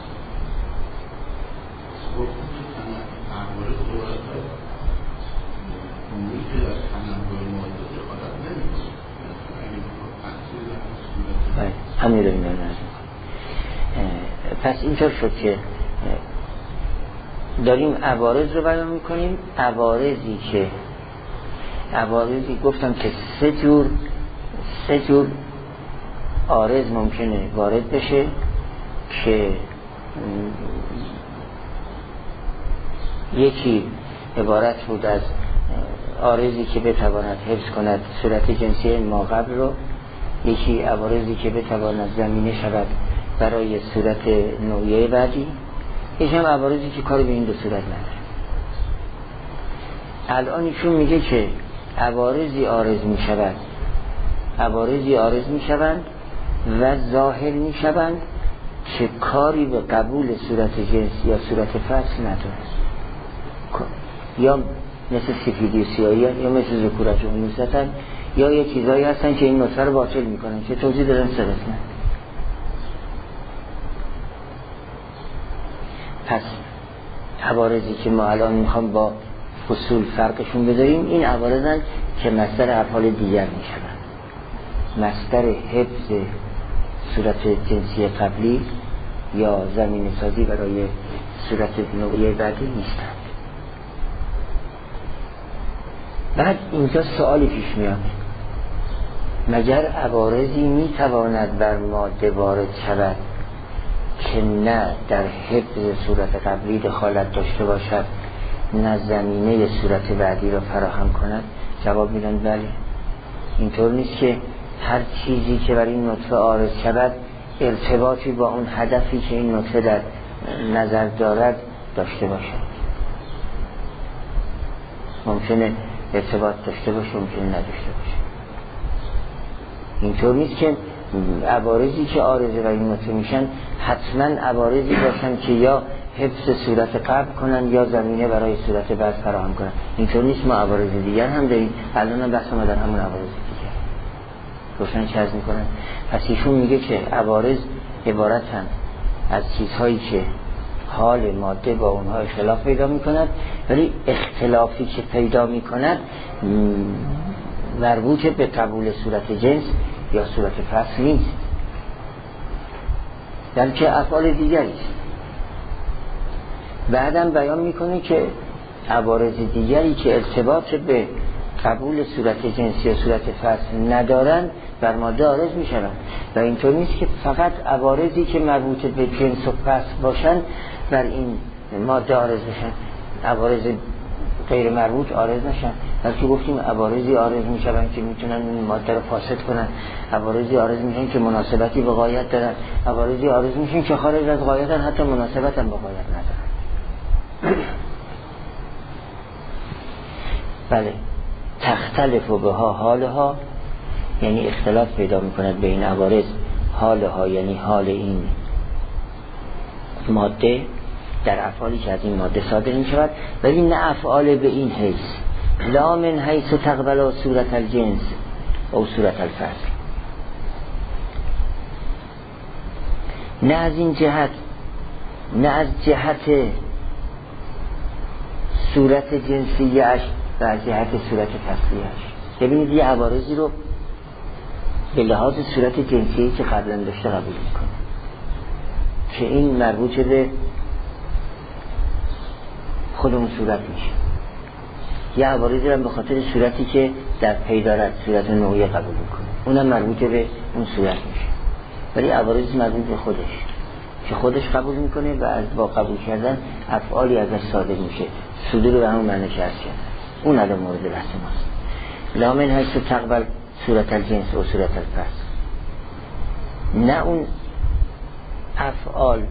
همین رو میاد. پس اینطور شد که داریم عوارض رو بیان میکنیم. عوارضی گفتم که سه جور عارض ممکنه وارد بشه که یکی عبارت بود از عارضی که بتواند حفظ کند صورت جنسی ما قبل رو، یکی عوارضی که بتواند زمینه شود برای صورت نوعیه بعدی، یکی هم عوارضی که کاری به این دو صورت نداره. الان ایشون میگه که عوارضی عارض میشوند و ظاهر میشوند که کاری به قبول صورت جنس یا صورت فصل نداره، یا مثل سفیدی و سیاهی یا مثل ذکورت و انوثه، یا یه چیزایی هستن که این نطفه رو باطل میکنن که توضیح دادن سرسن. پس عوارضی که ما الان میخوام با فصول فرقشون بذاریم، این عوارضن که مصدر افعال دیگر میشن، مصدر حفظ صورت جنسی قبلی یا زمینه سازی برای صورت نوعی بعدی نیستن. بعد اینجا سوالی پیش میاد مگر عوارضی میتواند بر ماده وارد شود که نه در حفظ صورت قبلی دخالت داشته باشد نه زمینه صورت بعدی را فراهم کند؟ جواب میدن بله. اینطور نیست که هر چیزی که بر این نطفه عارض شود ارتباطی با اون هدفی که این نطفه در نظر دارد داشته باشد. ممکنه ارتباط داشته باشه، ممکنه نداشته باشه. اینطور نیست که عوارضی که عارضه بر این نطفه میشن حتما عوارضی باشن که یا حفظ صورت قبل کنن یا زمینه برای صورت بعد فراهم کنن. اینطور نیست. ما عوارض دیگر هم داریم. الان هم بحث ما در همون عوارض دیگر روشن چه عرض میکنن. پس ایشون میگه که عوارض عبارتن از چیزهایی که حال ماده با اونها اختلاف پیدا میکند، ولی اختلافی که پیدا میکند مربوط به قبول صورت جنس یا صورت فصل نیست، بلکه افعال دیگری است. بعدم بیان میکنه که عوارض دیگری که ارتباط به قبول صورت جنس یا صورت فصل ندارن بر ماده عارض میشن و اینطور نیست که فقط عوارضی که مربوط به جنس و فصل باشن بر این ماده عارض بشن، عوارض غیر مربوط عارض نشن، بلکه گفتیم عوارضی عارض میشن که میتونن این ماده رو فاسد کنن، عوارضی عارض میشن که مناسبتی به غایت دارن، عوارضی عارض میشن که خارج از غایتن، حتی مناسبت هم به غایت ندارن. بله، تختلف و بها حالها، یعنی اختلاف پیدا میکند بین عوارض حالها، یعنی حال این ماده در افعالی که از این ماده صادر می شود، ولی نه افعال به این حیث، لا من حیث تقبل صورت الجنس او صورت الفصل، نه از این جهت، نه از جهت صورت جنسیش و از جهت صورت فصلیش. ببینید یه عوارضی رو به لحاظ صورت جنسیی که قبلا داشته قبول میکنه که این مربوط به خود اون صورت میشه، یه عوارضی هم به خاطر صورتی که در پی دارد، صورت نوعی قبول میکنه، اونم مربوط به اون صورت میشه، ولی عوارضی مربوط به خودش که خودش قبول میکنه و از با قبول کردن افعالی ازش صادر میشه، صدور به همون معنی که هست کرد. اون الان مورد بحث ماست. لا من حیث تقبل صورت الجنس و صورت الفصل، نه اون افعال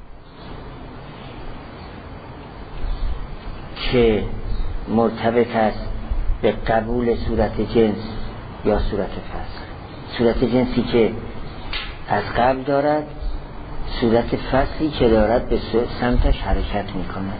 که مرتبط است به قبول صورت جنس یا صورت فصل، صورت جنسی که از قبل دارد، صورت فصلی که دارد به سمتش حرکت می کند.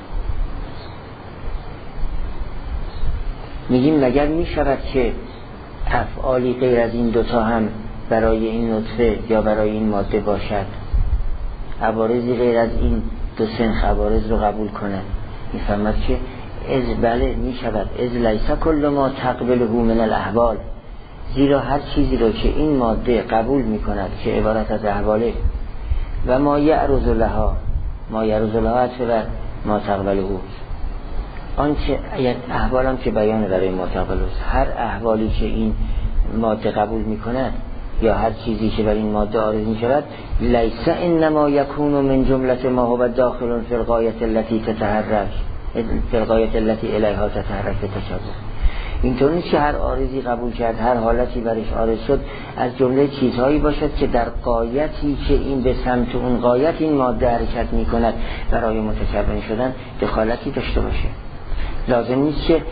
میگیم مگر می شود که افعالی غیر از این دوتا هم برای این نطفه یا برای این ماده باشد، عوارضی غیر از این دو سنخ عوارض رو قبول کنند؟ میفهمد که از بله می شود، از لیس کل ما تقبله من الاحوال، زیرا هر چیزی رو که این ماده قبول می کند که عبارت از احواله و ما یعرض لها، ما یعرض لها چرا ما تقبله، آنچه احوال هم که بیان برای ما تقبله، هر احوالی که این ماده قبول می کند یا هر چیزی که بر این ماده عارض می شود، لیس انما یکون من جملت ما هو داخل فی الغایت التي تتحرک، فی الغایت التي الیها تتحرک تشابه. اینطور نیست که هر عارضی قبول کرد، هر حالتی برش عارض شد از جمله چیزهایی باشد که در غایتی که این به سمت اون غایت این ماده حرکت می کند برای متشابه شدن دخالتی داشته باشه. لازم نیست که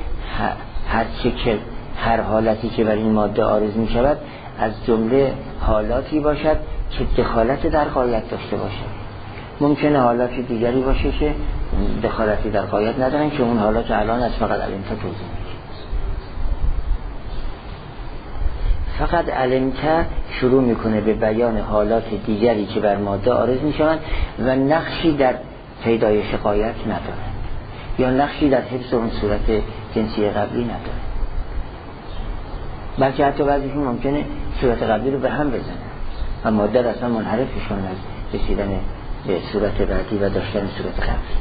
هر حالتی که بر این ماده عارض می شود از جمله حالاتی باشد که دخالت در غایت داشته باشه. ممکنه حالات دیگری باشه که دخالتی در غایت ندارن که اون حالات الان از فقط علمت توضیح میشه. فقط علمت شروع میکنه به بیان حالات دیگری که بر ماده عارض میشوند و نقشی در پیدایش غایت ندارن یا نقشی در حفظ اون صورت جنسی قبلی ندارن، بلکه حتی بعضیشون ممکنه صورت قبلی رو به هم بزنن و ماده اصلا منحرفشون از رسیدن به صورت بعدی و داشتن صورت قبلی.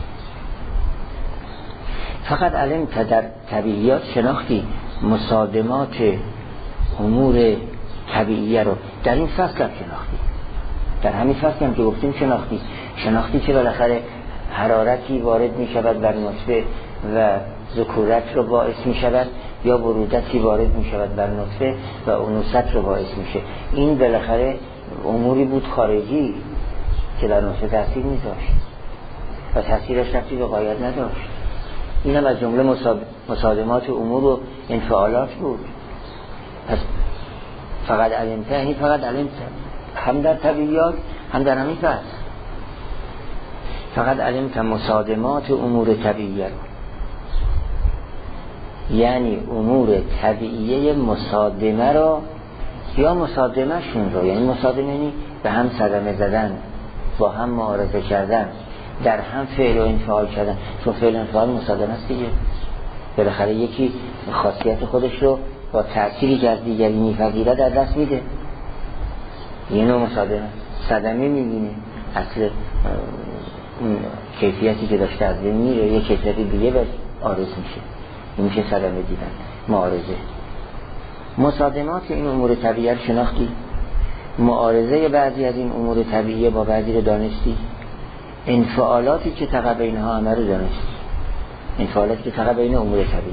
فقط علم که در طبیعیات شناختی مصادمات امور طبیعیه رو در این فصل هم شناختی، در همین فصل هم که گفتیم شناختی که بالاخره حرارتی وارد می شود بر نطفه و ذکورت رو باعث می شود، یا برودتی وارد می شود بر نطفه و انوثت رو باعث میشه. این بالاخره اموری بود خارجی که در نطفه تاثیر می داشت و تاثیرش ربطی به غایت نداشت. این هم از جمله مصادمات امور و انفعالات بود. پس فقط علمت، یعنی فقط علمت هم در طبیعیات هم در همین فصل. فقط علمت مصادمات امور طبیعیه رو، یعنی امور طبیعیه مصادمه رو یا مصادمه شون رو، یعنی مصادمه یعنی به هم صدمه زدن، با هم معارضه کردن، در هم فعل و انفعال کردن. چون فعل و انفعال مصادمه است دیگه. بالاخره یکی خاصیت خودش رو با تأثیری که از دیگری میپذیره در دست میده، یه نوع مصادمه. صدمه میبینه اصل اون کیفیتی که داشته از بین میره، یه کیفیتی دیگه بس عارض میشه. این میشه صدمه دیدن، معارضه. مصادمات این امور طبیعی رو شناختی، معارضه بعضی از این امور طبیعی با بعضی رو دانستی، انفعالاتی که تقع بینها همه رو دانستی، انفعالاتی که تقع بین امور طبیعی.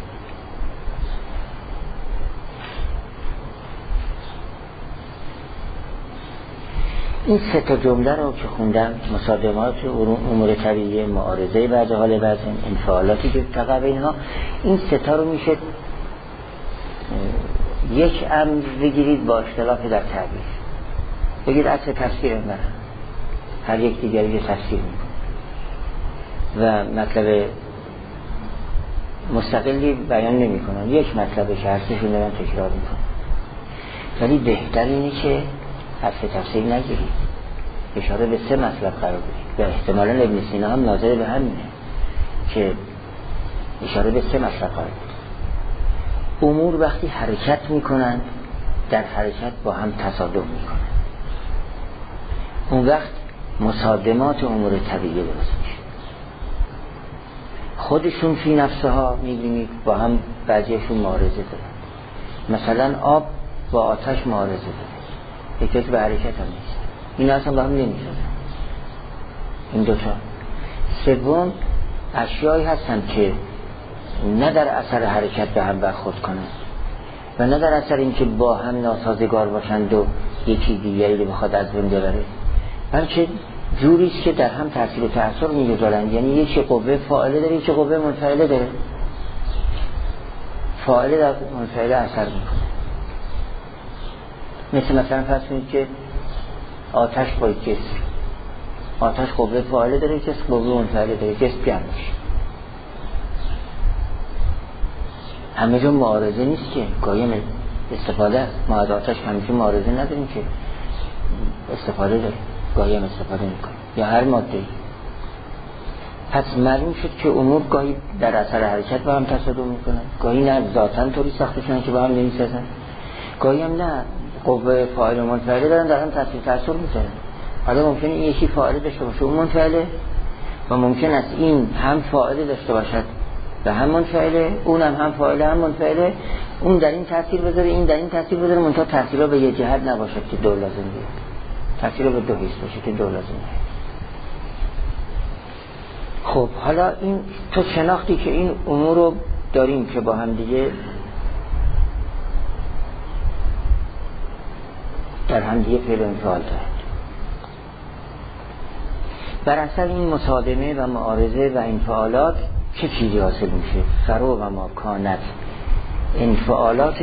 این سه تا جمله رو که خوندم، مصادمات امور طبیعی، معارضه بعد حال بعد، انفعالاتی که تقع بینها، این سه تا رو میشه یک امر بگیرید با اختلاف در تعبیر. بگید اصل تفسیر من، هر یک دیگری رو تفسیر میکنه و مطلب مستقلی بیان نمی کنن، یک مطلب که هرسشون دارن تکرار میکنن. ولی بهتر اینه که اصل تفسیر نگیرید، اشاره به سه مطلب قرار بدید و احتمالاً ابن سینا هم ناظر به همینه که اشاره به سه مطلب قرار بدید. امور وقتی حرکت میکنن در حرکت با هم تصادم میکنن، اون وقت مصادمات امور طبیعی درست میشه. خودشون فی نفسها میبینید با هم بعضیشون معارضه دارن، مثلا آب با آتش معارضه داره، یکی به حرکت هم نیست، این اصلا با هم نمیشدن این دوتا. سوم اشیایی هستن که نه در اثر حرکت به هم برخورد کنند و نه در اثر اینکه با هم ناسازگار باشند و یکی دیگری رو بخواد از بین ببره، بلکه جوریست که در هم تاثیر و تأثیر میگذارند. یعنی یکی قوه فاعله داره، یکی قوه منفعله داره. فاعله در منفعله اثر میکنه. مثلا فرض کنید که آتش با جسم، آتش قوه فاعله داره، جسم قوه منفعله داره، جسم گرم میشه. همه جا معارضه نیست که قایم استفاده است. ما از آتش همیشه معارضه نداریم که استفاده داره، قایم استفاده میکنه یا هر ماده ای. پس معلوم شد که امور گاهی در اثر حرکت با هم تصادم میکنن، گاهی نه ذاتاً طوری ساخته شدن که با هم نمیسازن، گاهی هم نه قوه فاعل و منفعله دارن در هم تاثیر میذارن. حالا ممکنه این یکی فاعل داشته باشه اون منفعله، و ممکن است این هم فاعل داشته باشد و هم منفعله، اون هم فاعل هم منفعله، اون در این تاثیر بذاره این در این تاثیر بذاره، منتها تاثیرها به یه جهت نباشد که دو لازم بیاد، تاثیرها به دو حیث باشه که دو لازم بیاد. خب حالا این تو شناختی که این امور رو داریم که با هم دیگه در هم دیگه فعل و انفعال دارد. بر اثر این مصادمه و معارضه و انفعالات چه چیزی حاصل میشه؟ فرو و ما کانت انفعالات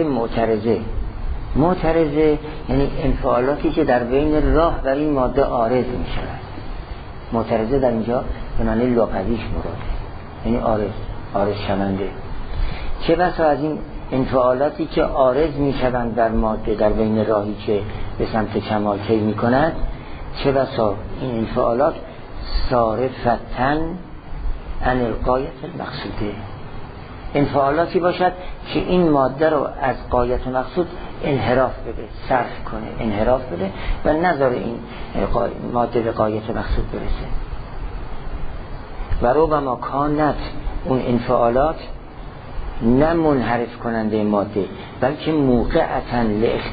معترضه یعنی انفعالاتی که در بین راه بر این ماده عارض میشود. معترضه در اینجا به معنی لغویش مراده، یعنی عارض شونده. چه بسا از این انفعالاتی که عارض میشوند در ماده در بین راهی که به سمت کمال طی میکند، چه بسا این انفعالات صارفتن عن الغایت المقصوده، انفعالاتی باشد که این ماده رو از غایت مقصود انحراف بده، صرف کنه، انحراف بده و نذاره این ماده به غایت مقصود برسه. و ربما کانت اون انفعالات نه منحرف کننده ماده، بلکه موقعتاً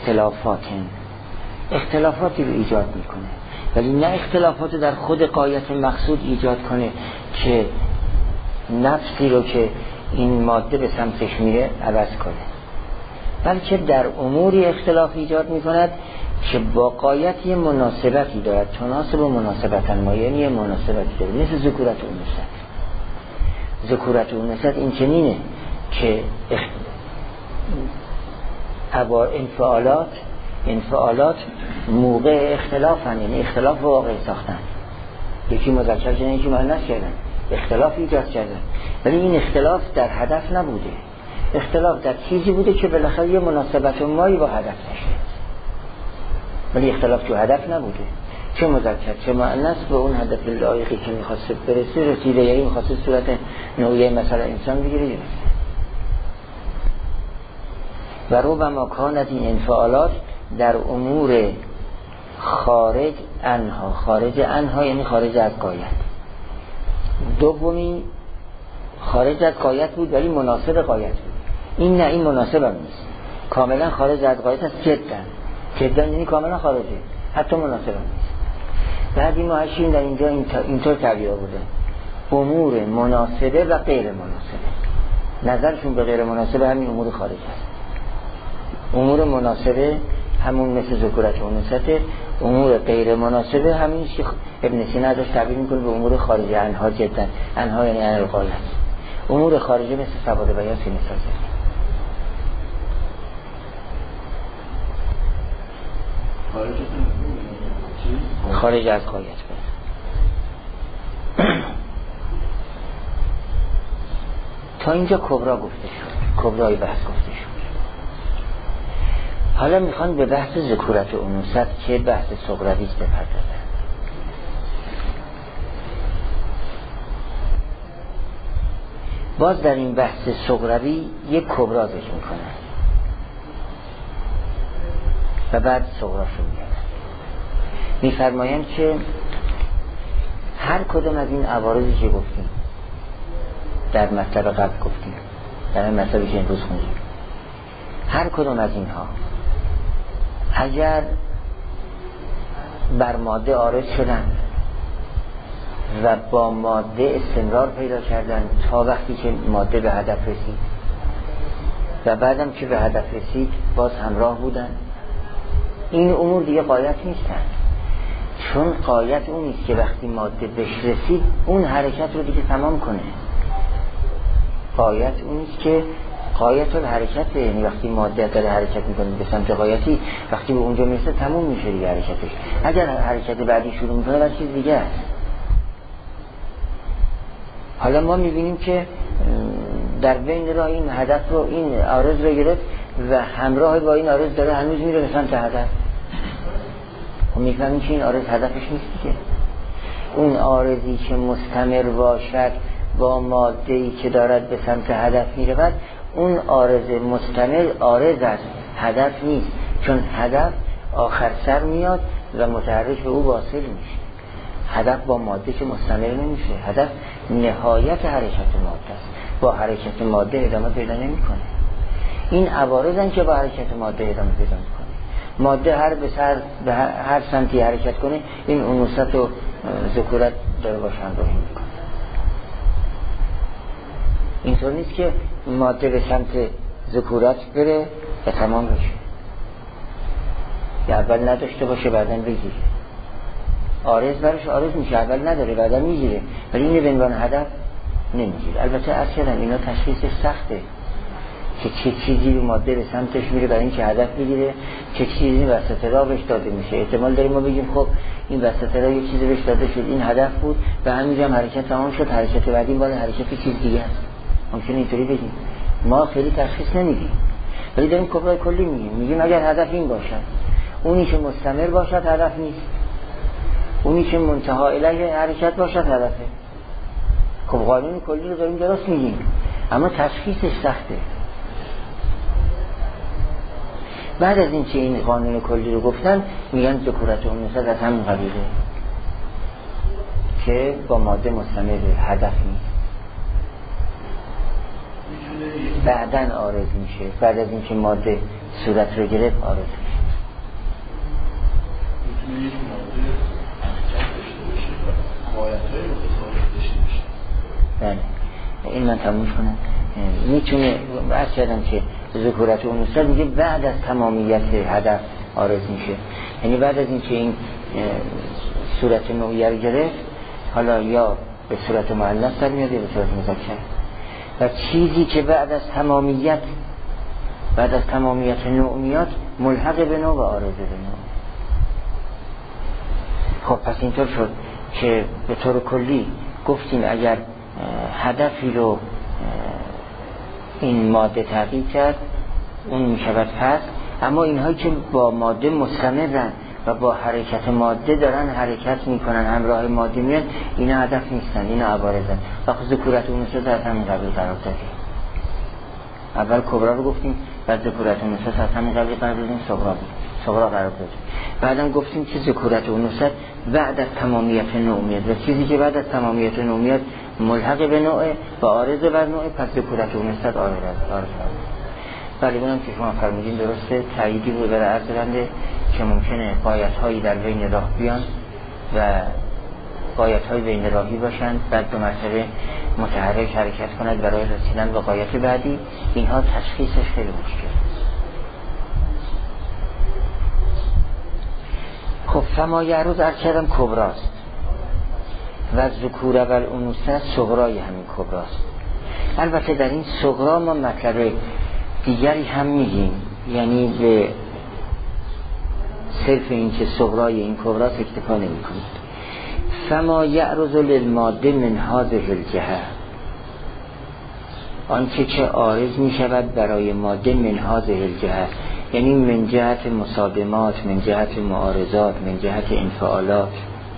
اختلافاتی رو ایجاد میکنه، ولی نه اختلافات در خود غایت مقصود ایجاد کنه که نفسی رو که این ماده به سمتش میره عوض کنه، بلکه در اموری اختلاف ایجاد میکند که با غایت یه مناسبتی دارد، تناسب و مناسبتاً ما، یعنی یه مناسبتی دارد، مثل ذکورت و انوثت. ذکورت و انوثت این چنینه که انفعالات موقع اختلافن، یعنی اختلاف واقع ساختن، یکی مذکر شدن یکی مؤنث شدن، اختلاف ایجاد کردن، ولی این اختلاف در هدف نبوده، اختلاف در چیزی بوده که بالاخره یه مناسبت مایی با هدف داشته، ولی اختلاف تو هدف نبوده، چه مذکر چه مؤنث به اون هدف لایقی که می‌خواسته برسه رسیده، یعنی می‌خواسته صورت نوعی مثلا انسان بگیره. و ربما کانت این انفعالات در امور خارج عنها یعنی خارج از غایت. دومی خارج از غایت بود ولی مناسب غایت بود. این نه، این مناسب هم نیست، کاملا خارج از غایت است. جدا یعنی کاملا خارجه، حتی مناسب هم نیست. بعد این معاشین در اینجا اینطور تعبیر آورده: امور مناسبه و غیر مناسبه. نظرشون به غیر مناسبه همین امور خارج است. امور مناسبه همون مثل ذکورت و انوثت، امور غیر مناسبه همین که ابن سینا ازش تعبیر میکنه به امور خارجه عنها. جدا عنها یعنی عن الغایت. امور خارجه مثل سواد بیان مثال زدیم. خارج از غایت بود. تا اینجا کبرا گفته شد، کبرای بحث گفته شد. حالا میخوان به بحث ذکورت و انوثت که بحث صغروی است بپردازن. باز در این بحث صغروی یک کبرا ذکر میکنن و بعد صغراشو میگن. میفرمایند که هر کدام از این عوارضی که گفتیم در مطلب قبل گفتیم، در این مطلبی که امروز خوندیم، هر کدام از اینها اگر بر ماده عارض شدن و با ماده استمرار پیدا کردن تا وقتی که ماده به هدف رسید و بعدم که به هدف رسید باز همراه بودن، این امور دیگه غایت نیستن، چون غایت اون نیست که وقتی ماده بهش رسید اون حرکت رو دیگه تمام کنه. غایت اون نیست که غایت الحرکت، یعنی وقتی ماده داره حرکت میکنه به سمت غایتی، وقتی به اونجا میرسه تموم میشه دیگه حرکتش. اگر حرکت بعدی شروع میکنه بعد چیز دیگه است. حالا ما میبینیم که در بین راه این هدف رو، این عارض رو گرفت و همراه با این عارض داره هنوز میره به سمت هدف. و میفهمیم که این عارض هدفش نیست دیگه. اون عارضی که مستمر باشد با ماده‌ای که دارد به سمت هدف میرود، اون عارض مستمر عارض است، هدف نیست، چون هدف آخر سر میاد و متحرک به او واصل میشه. هدف با ماده که مستمر نمیشه، هدف نهایت حرکت ماده است، با حرکت ماده ادامه پیدا نمیکنه. این عوارضن که با حرکت ماده ادامه پیدا میکنه. ماده به هر سمتی حرکت کنه، این انوثت و ذکورت داره باش همراهی میکنه. اینطور نیست که ماده به سمت ذکورت بره و تمام بشه، یا اول نداشته باشه بعدن بگیره. عارض برش عارض میشه، اول نداره بعدن میگیره، ولی اینه به عنوان هدف نمیگیره. البته از کردن اینا تشخیصش سخته که چه چیزی به ماده به سمتش میره برای اینکه هدف بگیره، چه چیزی وسط راه بهش داده میشه. احتمال داریم ما بگیم خب این وسط راه یک چیزی بهش داده شد، این هدف بود و همینجا هم حرکت تمام شد، حرکت بعدی باید حرکت چیز دیگه است. ممکنه اینطوری بگیم، ما خیلی تشخیص نمیدیم ولی داریم کبرای کلی میگیم اگر هدف این باشد، اونی که مستمر باشد هدف نیست، اونی که منتها الیه حرکت باشد هدفه. خب قانون کلی رو داریم درست میگیم، اما تشخیصش سخته. بعد از این که این قانون کلی رو گفتن میگن ذکورت و انوثت از همون قبیله که با ماده مستمر هدف نیست. بعدن عارض میشه، بعد از اینکه ماده صورت رو گرفت عارض میشه. میتونه یک ماده حرکت داشته باشه و قایت‌های متفاوت داشته باشه. بله این من تمومش کنم. میتونه بحث کردم که ذکورت و انوثت میگه بعد از تمامیت هدف عارض میشه، یعنی بعد از اینکه این صورت نوعیه رو گرفت حالا یا به صورت مؤنث در میاد یا به صورت مذکر، و چیزی که بعد از تمامیت نوع میاد ملحق به نوع و عارض به نوع. خب پس اینطور شد که به طور کلی گفتیم اگر هدفی رو این ماده تغییر کرد اون میشود فصل، اما اینهایی که با ماده مستمرن و با حرکت ماده دارن حرکت میکنن همراه ماده میاد، اینا هدف نیستن، اینا عوارضن. و خود ذکورت و انوثت در همین قبیل قرار دادیم. اول کبرا رو گفتیم، بعد ذکورت و انوثت از همین قبیل قرار دادیم، صغرا قرار دادیم. بعدم گفتیم که ذکورت و انوثت بعد از تمامیت نوع میاد و چیزی که بعد از تمامیت نوع میاد ملحق به نوع و عارض بر نوع، پس ذکورت و انوثت عارض. ولی اونم که شما فرمودین درسته، تاییدی بود برای عرض بنده که ممکنه غایت‌هایی در بین راه بیان و غایت‌های بین راهی باشند، بعد دو مرتبه متحرک حرکت کند برای رسیدن به غایت بعدی. اینها تشخیصش خیلی مشکل. خب فما یعرض عرض کردم کبراست و ذکور و الانوثه صغرای همین کبراست. البته در این صغرا ما مطلب دیگری هم میگیم، یعنی به صرف این که صغرای این کبراست اکتفا نمی کنید. فما یعرض للماده من هذه الجهه، آنچه که عارض می شود برای ماده من هذه الجهه، یعنی من جهت مصادمات، من جهت معارضات، من جهت انفعالات،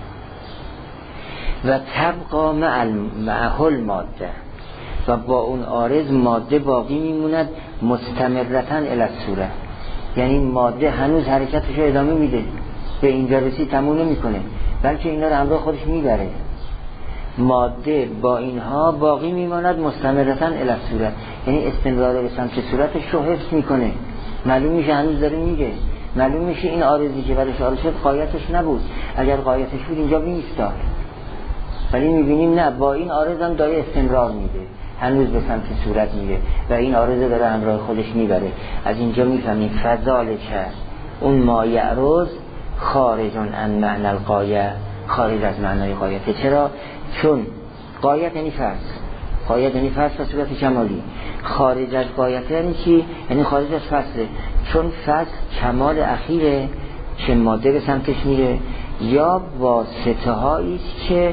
و تبقى معه الماده، و با اون عارض ماده باقی میموند مستمرتاً الی الصوره، یعنی ماده هنوز حرکتش رو ادامه میده، به اینجا رسید تموم نمیکنه بلکه اینا رو همراه خودش میبره. ماده با اینها باقی میماند مستمرتاً الی الصوره، یعنی استمرار به سمت صورتش رو حفظ میکنه. معلوم میشه هنوز داره میگه، معلوم میشه این عارضی که برش عارض شد غایتش نبود، اگر غایتش بود اینجا میایستاد، ولی میبینیم نه، با این عارض هم داره استمرار میده، هنوز به سمت صورت میره و این عارضه داره همراه خودش میبره. از اینجا میفهمیم فضالک اون ما یعرض خارج عن معنی الغایه، خارج از معنای غایته. چرا؟ چون غایت یعنی فصل، غایت یعنی فصل و صورت کمالی. خارج از غایت یعنی چی؟ یعنی خارج از فصله، چون فصل کمال اخیره که ماده به سمتش میره، یا واسطه هایی که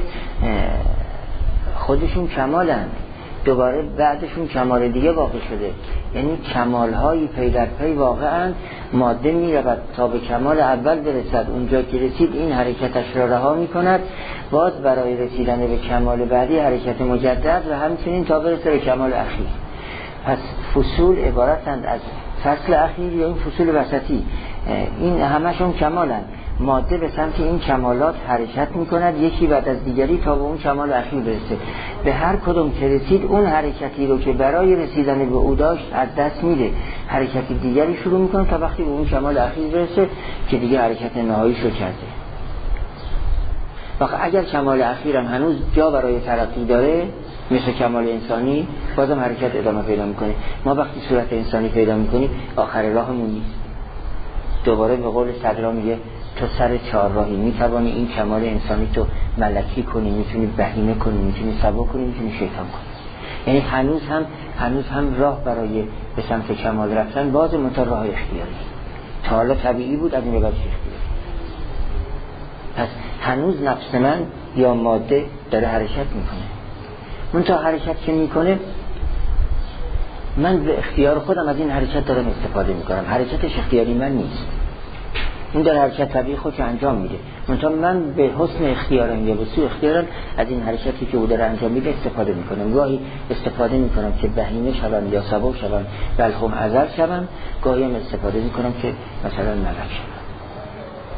خودشون کمالن دوباره بعدشون کمال دیگه واقع شده، یعنی کمال هایی پی در پی واقعا ماده میرود تا به کمال اول برسد، اونجا که رسید این حرکتش را رها میکند، باز برای رسیدن به کمال بعدی حرکت مجدد و همچنین تا برسه به کمال اخیر. پس فصول عبارتند از فصل اخیر یا این فصول وسطی، این همشون کمالن. ماده به سمت این کمالات حرکت میکند یکی بعد از دیگری تا به اون کمال اخیر برسه. به هر کدوم که رسید اون حرکتی رو که برای رسیدن به او داشت از دست میده، حرکتی دیگری شروع میکنه تا وقتی به اون کمال اخیر برسه که دیگه حرکت نهاییشو کرده. وقت اگر کمال اخیرم هنوز جا برای ترقی داره مثل کمال انسانی، بازم حرکت ادامه پیدا میکنه. ما وقتی صورت انسانی پیدا میکنیم آخر راهمون نیست، دوباره به قول صدرا میگه تو سر چهارراهی، میتوانی این کمال انسانی تو ملکی کنی، میتونی بهینه کنی، میتونی سبا کنی، میتونی شیطان کنی. یعنی هنوز هم راه برای به سمت کمال رفتن باز منتها راه اختیاری. تا حالا طبیعی بود، از این به بعد اختیاری. پس هنوز نفس من یا ماده داره حرکت میکنه، منتها حرکت که میکنه من به اختیار خودم از این حرکت دارم استفاده میکنم، حرکتش اختیاری من نیست، این داره حرکت طبیعی خودش انجام میده، منتها من به حسن اختیارم یا به سوء اختیارم از این حرکتی که او داره انجام میده استفاده میکنم. گاهی استفاده میکنم که بهینه شوم یا سبا شوم، بلخم ازل شوم، گاهی هم استفاده میکنم که مثلا ملک شوم.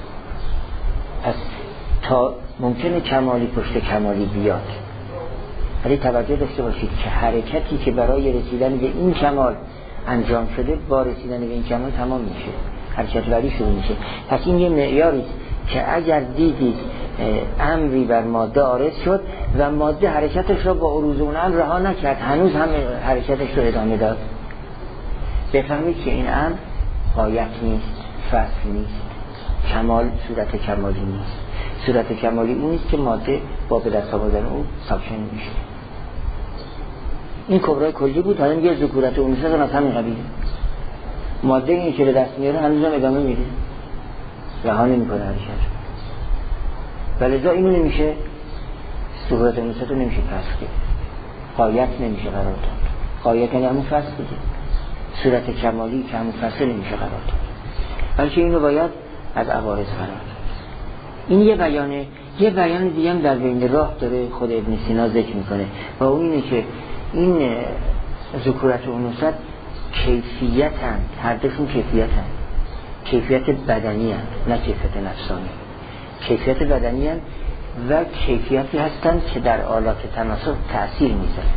پس تا ممکنه کمالی پشت کمالی بیاد، ولی توجه داشته باشید که حرکتی که برای رسیدن به این کمال انجام شده با رسیدن به این کمال تمام میشه، حرکت ولی شروع میشه. پس این یه معیاری که اگر دیدید امری بر ماده عارض شد و ماده حرکتش را با عروض اون امر رها نکرد، هنوز هم حرکتش رو ادامه داد، بفهمید که این امر غایت نیست، فصل نیست، کمال صورت کمالی نیست. صورت کمالی اون نیست که ماده با به دست آوردن اون ساکن میشه. این کبرای کلی بود. حالا میگه ذکورت و انوثه از همین قبیله. ماده اینی که به دست میاره هنوز هم ادامه میده، رها نمیکنه حرکت، ولذا اینو نمیشه ذکورت و انوثه رو نمیشه فصل کرد، غایت نمیشه قرار داد. غایت یعنی همون فصل دیگه، صورت کمالی که همون فصل نمیشه قرار داد، بلکه اینو باید از عوارض قرار داد. این یه بیانه. یه بیان دیگه هم در بین راه داره خود ابن سینا ذکر میکنه و اون اینه که این ذکورت و انوثه کیفیتن، هر دوشون کیفیتن، کیفیت بدنی هست نه کیفیت نفسانی. کیفیت بدنی هست و کیفیتی هستن که در آلات تناسل تأثیر میذاره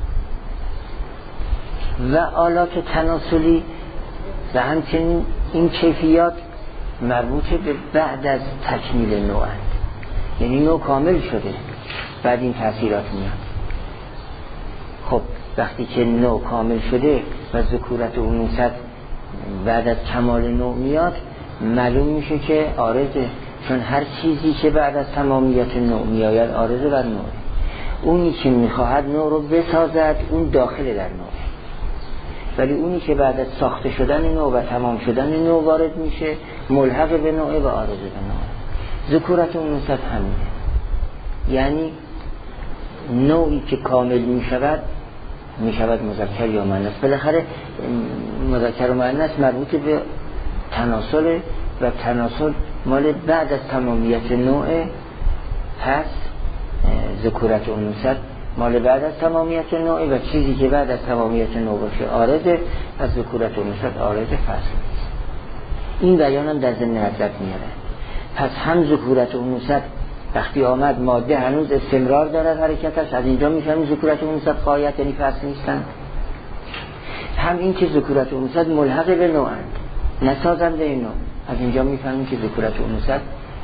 و آلات تناسلی و همچنین این کیفیات مربوط به بعد از تکمیل نوع هست. یعنی نوع کامل شده بعد این تأثیرات میاد. خب وقتی که نوع کامل شده و ذکورت و انوثه بعد از کمال نوع میاد، معلوم میشه که عارضه، چون هر چیزی که بعد از تمامیت نوع میآید عارضه بر نوع. اونی که میخواهد نوع رو بسازد اون داخل در نوع، ولی اونی که بعد از ساخته شدن نوع و تمام شدن نوع وارد میشه ملحق به نوع و عارضه به نوع. ذکورت و انوثه همینه، یعنی نوعی که کامل میشود مذکر یا مؤنث. بالاخره مذکر و مؤنث مربوط به تناسل و تناسل مال بعد از تمامیت نوع، پس ذکورت و انوثه مال بعد از تمامیت نوع و چیزی که بعد از تمامیت نوع باشه عارضه، پس ذکورت و انوثه عارضه فصل نیست. این بیان هم در ضمن حضرت میاره. پس هم ذکورت و انوثه وقتی آمد ماده هنوز استمرار دارد حرکتش، از اینجا میفهمیم ذکورت و انوثه غایت یعنی فصل نیستن. هم این که ذکورت و انوثه ملحق به نوعند، نسازنده این نوع، از اینجا میفهمیم که ذکورت و انوثه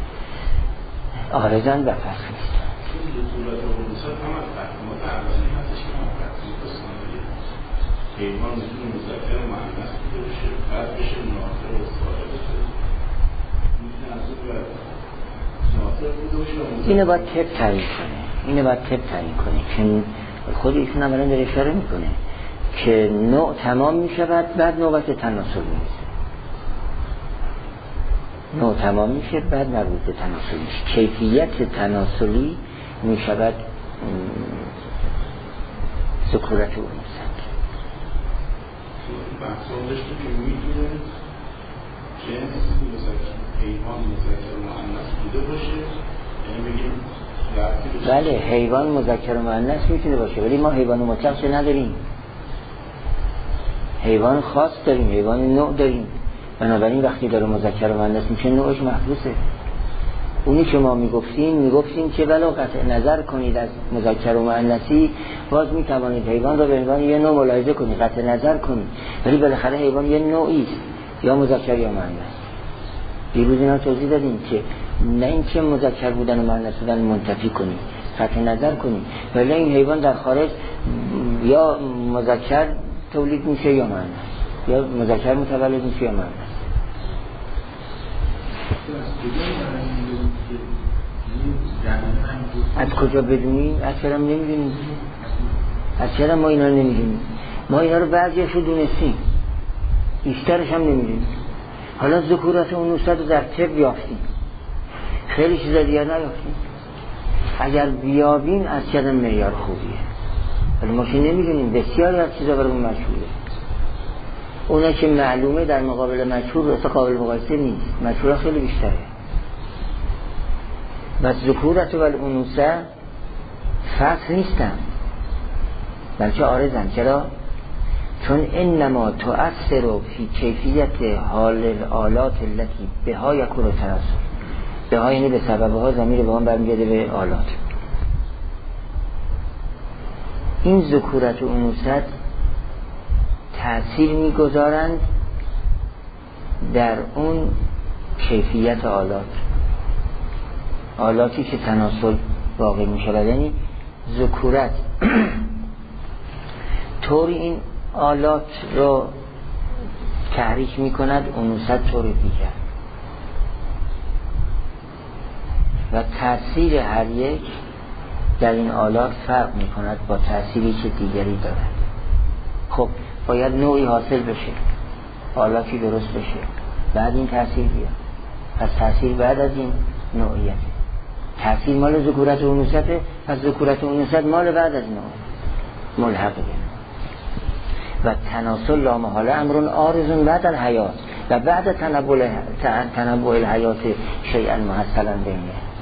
عارضن و فصل نیستن. ذکورت و انوثه هم از تحکیمات اولی هستش که هم تحکیمات ثانویه. حیوان میتونه مذکر و مؤنث باشه، بعد بشه ناطق و صالح باشه، میتونه از اون اینو باید طب تعیین کنه، که خود ایشون هم الان داره اشاره میکنه که نوع تمام میشود بعد نوبت تناسل میشه، نوع تمام میشه بعد مربوط به تناسل میشه. کیفیت تناسلی میشود ذکورت و انوثه. بحثان داشته که میتونه جنس حیوان مذکر و مؤنث بوده باشه، یعنی بگیم بله حیوان مذکر و مؤنث میتونه باشه، ولی ما حیوان مطلق چه نداریم، حیوان خاص داریم، حیوان نوع داریم. بنابراین وقتی داره مذکر و مؤنث میشه نوعش محفوظه. اونی که ما میگفتیم که ولو قطع نظر کنید از مذکر و مؤنثی، باز میتوانید حیوان رو به عنوان یه نوع ملاحظه کنید، قطع نظر کنید، ولی بالاخره حیوان یه نوعی است، یا مذکر یا مؤنث. دیروز اینا توضیح دادیم که نه اینکه مذکر بودن و مؤنث بودن منتفی کنید، قطع نظر کنید، ولی این حیوان در خارج یا مذکر تولید میشه یا مؤنث، یا مذکر متولد میشه یا مؤنث. از کجا بدونیم؟ از چرا نمیدونیم؟ از چرا ما اینا رو نمیدونیم؟ ما اینا رو بعضیش رو دونستیم، بیشترش هم نمیدونیم. حالا ذکورت و انوثه رو در طب یافتیم، خیلی چیزا دیگر نیافتیم. اگر بیابیم از چقدر معیار خوبیه، ولی ما که نمیدونیم. بسیاری از چیزا برامون مشهوره، اونا که معلومه در مقابل مشهور اصلا قابل مقایسه نیست، مشهورها خیلی بیشتره. و ذکورت و انوثه فصل نیستن بلکه عارضن. چرا؟ چون انما تؤثر فی کیفیت حال الآلات التي بها یکون تناسل. بها یعنی به سببها، ضمیر به آن برمیگرده به آلات. این ذکورت و انوثت تأثیر میگذارند در اون کیفیت آلاتی که تناسل واقع می شود. یعنی ذکورت طوری این آلات رو تحریک می کند، انوثت طوری دیگر، و تأثیر هر یک در این آلات فرق می کند با تأثیری که دیگری دارد. خب باید نوعی حاصل بشه، آلاتی درست بشه، بعد این تأثیر بیاد. پس تأثیر بعد از این نوعیت، تأثیر مال ذکورت و انوثته، پس ذکورت و انوثت مال بعد از نوع ملحق بینه. و تناسل لا محاله امرون عارض بعد الحیات و بعد تنبع الحیات شیئا محصلا بینه.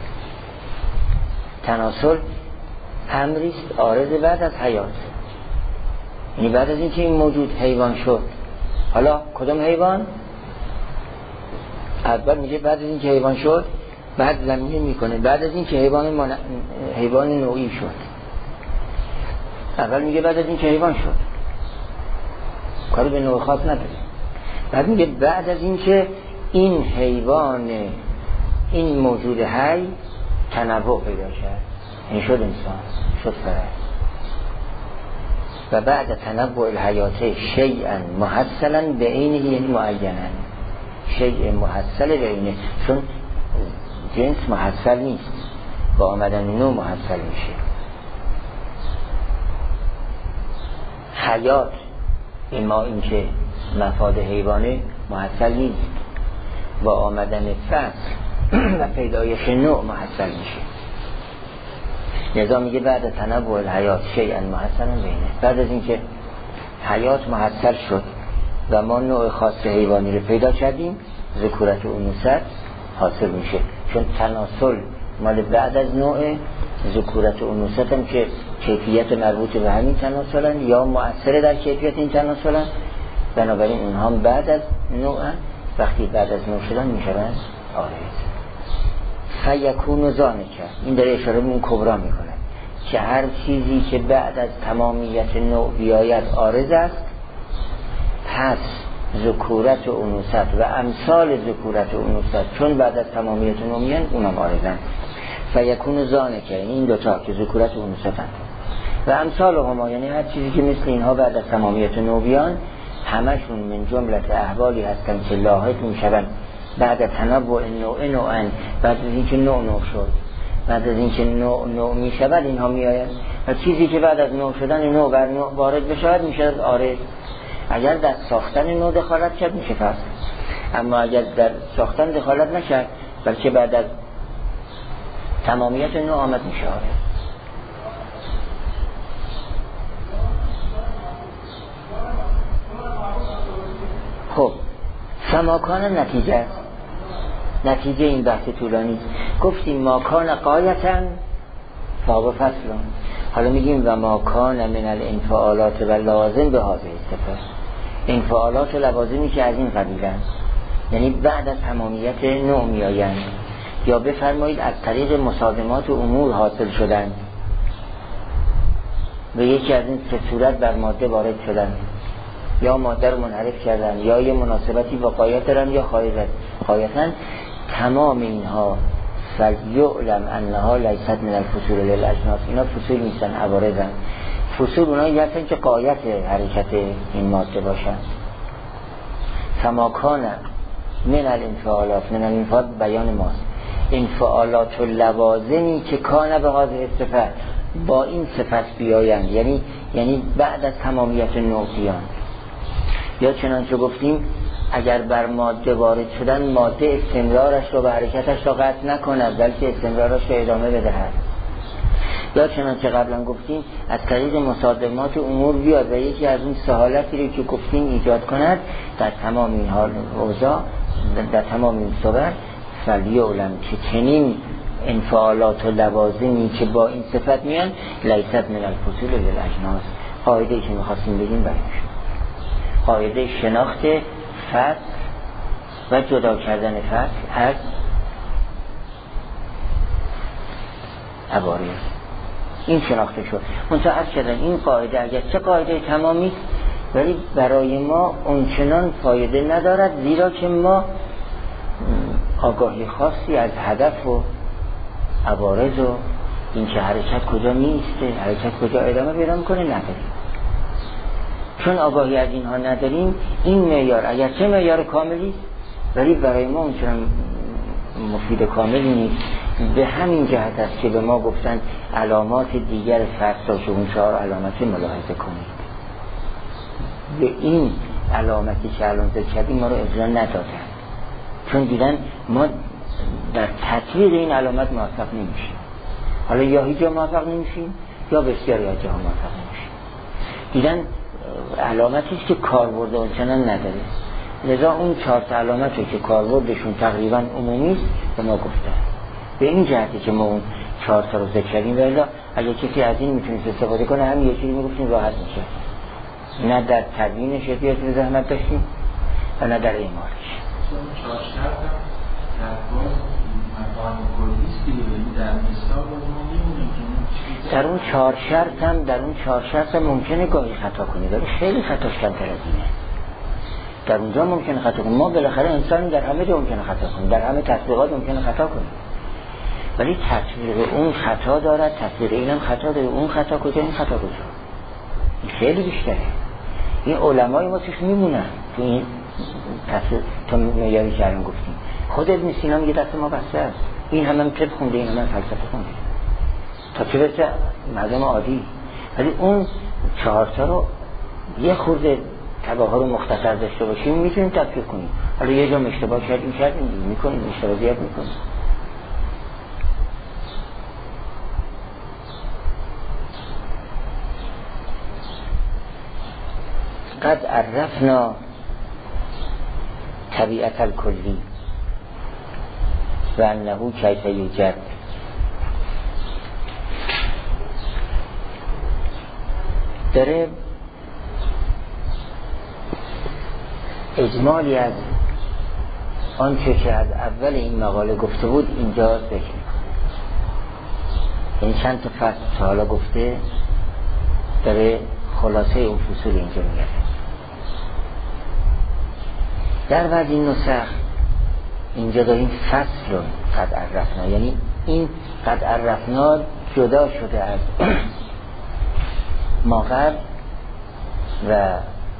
تناسل امریست عارض بعد از حیات، یعنی بعد از اینکه این موجود حیوان شد. حالا کدام حیوان؟ اول میگه بعد از اینکه حیوان شد، بعد زمینه میکنه بعد از اینکه حیوان نوعی شد. اول میگه بعد از اینکه حیوان شد، کاری به نوع خاص نداره. بعد میگه بعد از اینکه این حیوان، این موجود حی تنوع پیدا کرد، این شد انسان، شد فرد. و بعد تنوع الحیات شیئا محصلا به عینه، یعنی معینا، شیء محصل به عینه، چون جنس محصل نیست، با آمدن نوع محصل میشه. حیات اما اینکه مفاد حیوانه محصل نیست، با آمدن فصل و پیدایش نوع محصل میشه. لذا میگه بعد تنوع الحیات شیئا محصلا بینه، بعد از اینکه حیات محصل شد و ما نوع خاص حیوانی رو پیدا کردیم، ذکورت و انوثت حاصل میشه. چون تناسل مال بعد از نوع، ذکورت و انوثت هم که کیفیت مربوط به همین تناسلن یا مؤثر در کیفیت این تناسلن، بنابراین اونها هم بعد از نوعن. وقتی بعد از نوع شدن میشوند عارض. فیکون ذالک، این داره اشاره به اون کبرا میکنه که هر چیزی که بعد از تمامیت نوع بیاید عارض است. پس ذکورت و انوثت و امثال ذکورت و انوثت چون بعد از تمامیت نوع میان، اونم عارضن. فیکون ذالک، این دوتا که ذکورت و انوثتن، و امثال هما، یعنی هر چیزی که مثل اینها بعد از تمامیت نوع بیان، همشون من جملت احوالی هستن که لاحق میشوند بعد تنوع نوعا، بعد از اینکه نوع شد، بعد از اینکه نوع میشود اینها میآید. و چیزی که بعد از نوع شدن نوع بر نوع وارد بشود میشود عارض. اگر در ساختن نوع دخالت کرد میشه فصل، اما اگر در ساختن دخالت نکرد بلکه بعد از تمامیت نوع آمد میشه عارض. خب فماکان نتیجه است. نتیجه این بحث طولانی گفتیم ماکان قایتا فاو فصلون. حالا میگیم و ماکان من الانفعالات و لازم به هذه صفت، انفعالات و لوازمی که از این قبیلن، یعنی بعد از تمامیت نوع میآیند، یا بفرمایید از طریق مصادمات و امور حاصل شدند و یکی از این سه صورت بر ماده وارد شدند، یا ماده رو منحرف کردن، یا یه مناسبتی با قایت دارن یا خایتن. تمام اینها فلیعلم انها لیست من الفصول للاجناس، اینا فصول نیستن، عوارضن. فصول اونایی هستن که قایت حرکت این ماده باشن. فماکان من الانفعالات، من الانفعالات بیان ماست، انفعالات و لوازمی که کان به هذه صفت، با این صفت بیایند، یعنی بعد از تمامیت نوع بیان. یا چنانچه گفتیم اگر بر ماده وارد شدن، ماده استمرارش رو و حرکتش رو قطع نکند بلکه استمرارش رو ادامه بدهد. یا چنانچه قبلا گفتیم از طریق مصادمات امور بیاد و یکی از اون سه حالتی رو که گفتیم ایجاد کند در تمام این حال اوضاع، در تمام این صورت فلیعلم که چنین انفعالات و لوازمی که با این صفت میان لیست من الفصول للاجناس. قاعده ای که میخواستیم بگیم برای قاعده شناخت فصل و جدا کردن فصل از عوارض. این شناخته شد. منتها از کردن این قاعده اگرچه قاعده تمامی ولی برای ما اونچنان فایده ندارد، زیرا که ما آگاهی خاصی از هدف و عوارض و این که حرکت کجا میسته، حرکت کجا ادامه پیدا میکنه نداریم. چون آگاهی از اینها نداریم، این معیار اگرچه معیار کاملی ولی برای ما اونچنان مفید کاملی نیست. به همین جهت است که به ما گفتن علامات دیگر فرسا که اون 4 علامتی ملاحظه کنید. به این علامتی که الان ذکر کردیم ما رو اجرا ندادن، چون دیدن ما در تطبیق این علامت موفق نمیشیم. حالا یا هیچ جا موفق نمیشیم یا بسیاری از جاها موفق نمیشیم. دیدن علامتی است که کاربرد اونچنان نداره، لذا اون 4 علامتی که کاربردشون تقریبا عمومی است به ما گفتن. به این جهتی که ما اون 4 رو ذکر کردیم، ولی اگه کسی از این میتونست استفاده کنه همین یه چیزی میگفتیم راحت میشه. نه در تدوینش احتیاج زحمت داشتیم و نه در اعمالش. چون 4 شرط هم در باز مقام کلیست دیگه، در مثال ما میمونیم که در اون 4 شرط هم ممکنه گاهی خطا کنی، ولی خیلی خطاش کمتر از اینه. در اونجا ممکنه خطا کنیم. ما بالاخره انسان در همه جا ممکنه خطا کنیم، در همه تطبیقات ممکنه خطا کنیم، ولی تطبیق اون خطا دارد، تطبیق اینم خطا داره. اون خطا کجا، این خطا کجا، این خیلی بیشتره. این علمای ما توش میمونن تو این تا معیاری که الان گفتیم. خود ابن سینا میگه دست ما بسته است، این هم طب خونده، این هم فلسفه خونده، تا چه برسه مردم عادی. ولی اون 4 رو یه خورده تباها رو مختصر داشته باشیم میتونیم تطبیق کنیم. حالا یه جا اشتباه کردیم میکنیم، اشتباه زیاد میکنیم. قد عرفنا طبیعت الکلی و انه کیف یوجد. داره اجمالی از آنچه که از اول این مقاله گفته بود اینجا ذکر میکنه. این چند تا فصل تا حالا گفته داره خلاصه اون فصول اینجا میگه. در بعد این نسخ اینجا داریم فصل قد عرفنا، یعنی این قد عرفنا جدا شده از ما قبل و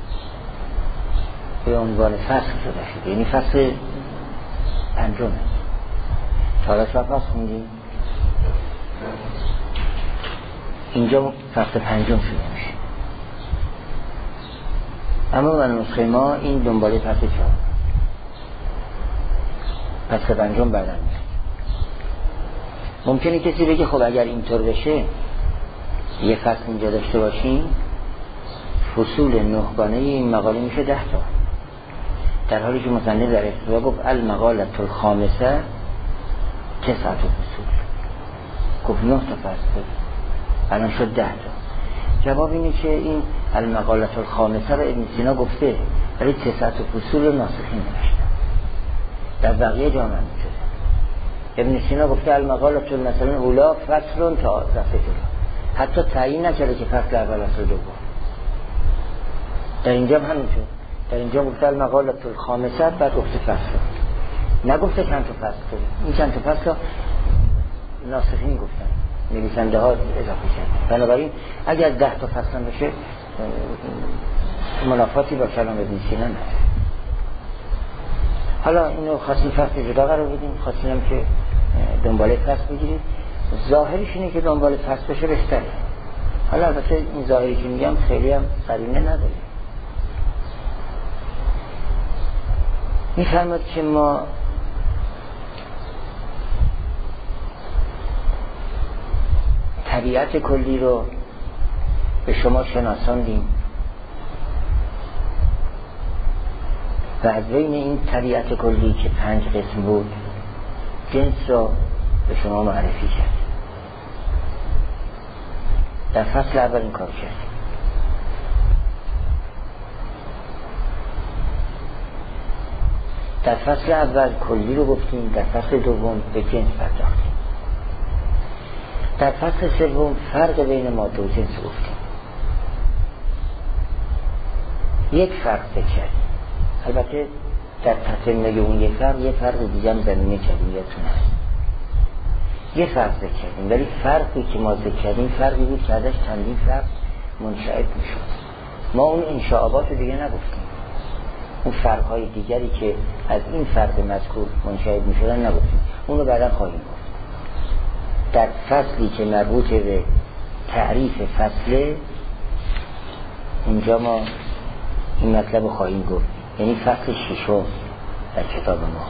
به عنوان فصل جدا شده، یعنی فصل 5. تا فصل خوندیم، اینجا فصل 5 شده میشه. اما من نسخه ما این دنباله فصل 4، فصل 5 بعدن میاد. ممکنه کسی بگه خب اگر اینطور بشه یه فصل اینجا داشته باشیم، فصول 9 گانه این مقاله میشه 10 تا، در حالی که مصنف در ابتدا گفت المقاله الخامسه 9 فصول، گفت 9 تا فصل، الان شد 10 تا. جواب اینه که این المقاله الخامسه رو ابن سینا گفته، ولی 9 فصول ناسخین نوشته، در بقیه جا هم شده. ابن سینا گفته المقاله مثلا اولا فصل تا دفعه جلو، حتی تعیین نکرده که فصل اول فصل دوم. در اینجا هم همین شد، در اینجا گفته المقاله الخامسه، بعد گفته فصل، نگفته چند تا فصل داره. این چند تا فصل ناسخین گفتن، نویسنده ها اضافه کردن. بنابراین اگر 10 تا فصل بشه منافاتی با کلام ابن سینا نداره. حالا اینو خواستیم فصل جدا قرار بدیم، خواستیم هم که دنباله فصل بگیرید. ظاهرش اینه که دنباله فصل بشه بهتره. حالا البته این ظاهری که میگم خیلی هم قرینه نداره. میفرماد که ما طبیعت کلی رو به شما شناساندیم و از بین این طبیعت کلی که 5 قسم بود جنس رو به شما معرفی کرد. در فصل اول این کار کرد. در فصل اول کلی رو گفتیم، در فصل دوم به جنس پرداختیم. در فصل سوم فرق بین ماده و جنس گفتیم. یک فرق ذکر، البته در تتمه اون یک فرق دیگه هم زمینه کردیم، یادتون هست یه فرق ذکر کردیم، ولی فرقی که ما ذکر کردیم فرقی بود که ازش چندین فرق منشأ میشد. ما اون انشاءات رو دیگه نگفتیم، اون فرقهای دیگری که از این فرق مذکور منشأ میشدن نگفتیم، اون رو بعدا خواهیم گفت. در فصلی که مربوط به تعریف فصله اینجا ما این مطلب رو خواهیم گفت، یعنی فصل ششم در کتاب ما.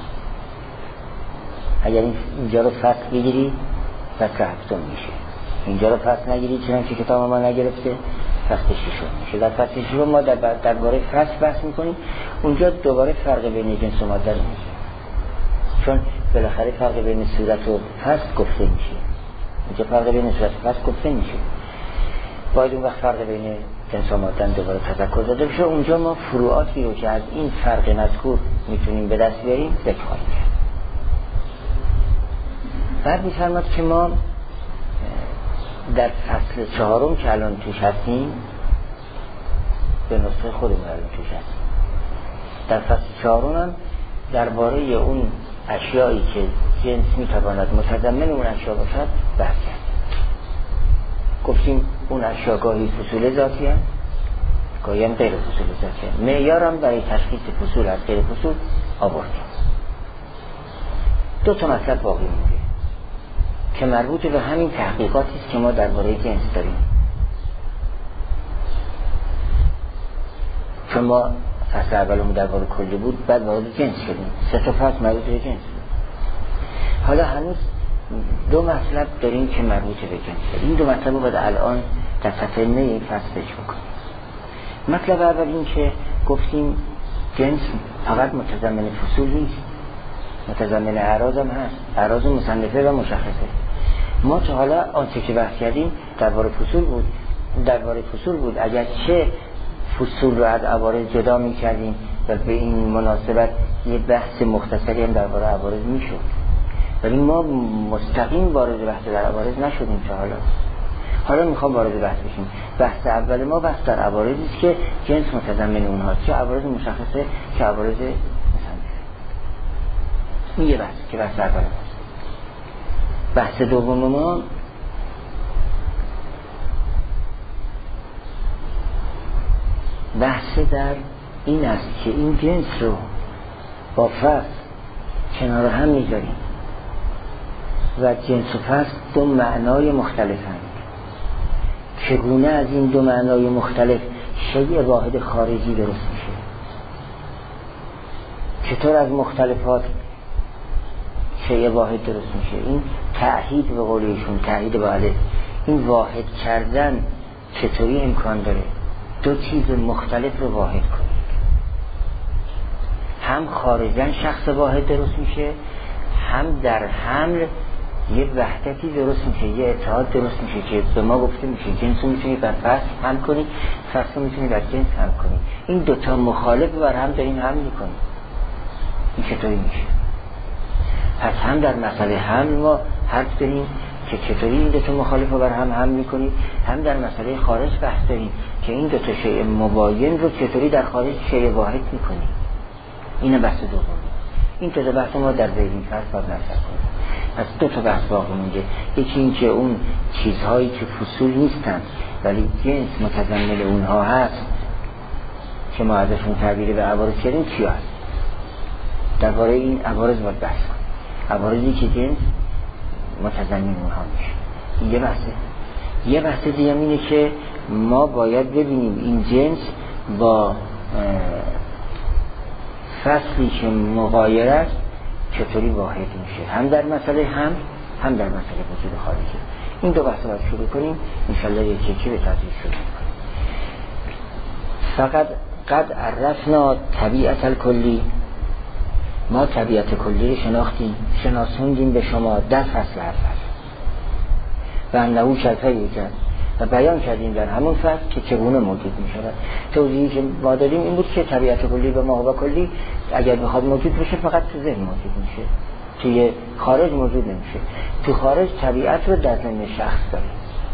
اگر اینجا رو فصل بگیری فصل هفتم میشه، اینجا رو فصل نگیری چون که کتاب ما نگرفته فصل ششم میشه. در فصل ششم ما درباره فصل بحث میکنیم، اونجا دوباره فرق بین جنس و ماده رو میگیم، چون بالاخره فرق بین صورت و فصل گفته میشه. اینجا فرق بین صورت و فصل گفته میشه، باید اون وقت فرق بین جنس و ماده دوباره تذکر داده بشه. اونجا ما فروعاتی رو که از این فرق مذکور میتونیم به دست بیاریم ذکر خواهیم کرد. بعد میفرماد که ما در فصل چهارم که الان توش هستیم، به نسخه خودمون الان توش هستیم، در فصل چهارم هم درباره اون اشیایی که جنس میتواند متضمن اون اشیا باشد بحث کرد. گفتیم اون اشیا گاهی فصول ذاتی هست، گاهی هم غیر فصول ذاتی هست. معیار هم برای تشخیص فصول از غیر فصول آوردیم. دو تا مطلب باقی مونده که مربوط به همین تحقیقاتی است که ما درباره جنس داریم. چون ما فصل اولمون درباره کلی بود، بعد وارد جنس شدیم، سه تا فصل مربوط به جنس بود. حالا هنوز دو مطلب داریم که مربوط به جنس. این دو مطلب رو باید الان در تتمه این فصل ذکر بکنیم. مطلب اول این که گفتیم جنس فقط متضمن فصول نیست، متضمن اعراض هم هست، اعراض مصنفه و مشخصه. ما تا حالا آنچه که بحث کردیم درباره فصول بود. اگر چه فصول رو از عوارض جدا می کردیم و به این مناسبت یه بحث مختصری هم درباره عوارض می شد، ولی ما مستقیم وارد بحث در عوارض نشدیم تا حالا میخوام وارد بحث بشیم. بحث اول ما بحث در عوارضی است که جنس متضمن اونهاست، چه عوارض مشخصه چه عوارض مصنفه. این یه بحث که بحث اول ماست. بحث دوم ما بحث در این است که این جنس رو با فصل کنار هم میذاریم و جنس و فصل دو معنای مختلفند. چگونه از این دو معنای مختلف شیء واحد خارجی درست میشه؟ چطور از مختلفات شیء واحد درست میشه؟ این تأیید به قول ایشون، تأیید با الف، این واحد کردن چطوری امکان داره؟ دو چیز مختلف رو واحد کنید. هم خارجاً شخص واحد درست میشه، هم در حمل یه وحدتی درست میشه، یه اتحاد درست میشه که به ما گفته میشه جنس رو میتونی بر فصل هم کنی، فصل رو میتونی بر جنس هم کنی. این دوتا مخالف بر هم داریم هم میکنیم. این چطوری میشه؟ پس هم در مسئله حمل ما حرف داریم که چطوری این دوتا مخالف رو بر هم میکنیم، هم در مسئله خارج بحث داریم که این دوتا شیء مباین رو چطوری در خارج شیء واحد میکنیم. اینه بحث دوم. این تا بحث ما در ذهنی فرض باید نظر کنیم. از دو تا بحث باقی مونده. یکی این که اون چیزهایی که فصول نیستن ولی جنس متضمن اونها هست که ما ازشون تعبیر به عوارض کردیم چی هست؟ درباره این عوارض باید بحث کنیم. عوارضی که جنس متضمن اونها میشه. این یه بحثه. یه بحث دیگه اینه که ما باید ببینیم این جنس با فصلی که مغایر است چطوری واحد میشه، هم در مسئله هم در مسئله وجود خارجی. این دو بحث باید شروع کنیم انشالله یکی به تدریج شروع کنیم. فقط قد عرفنا طبیعت الکلی، ما طبیعت کلی رو شناسوندیم به شما در فصل اول و انهو شرطه کرد و بیان کردیم در همون فصل که چگونه موجود می شود. توضیحی که ما دادیم این بود که طبیعت کلی و ماهو کلی اگر بخواد موجود بشه فقط تو ذهن موجود میشه، توی خارج موجود نمیشه. تو خارج طبیعت رو در ضمن شخص داره،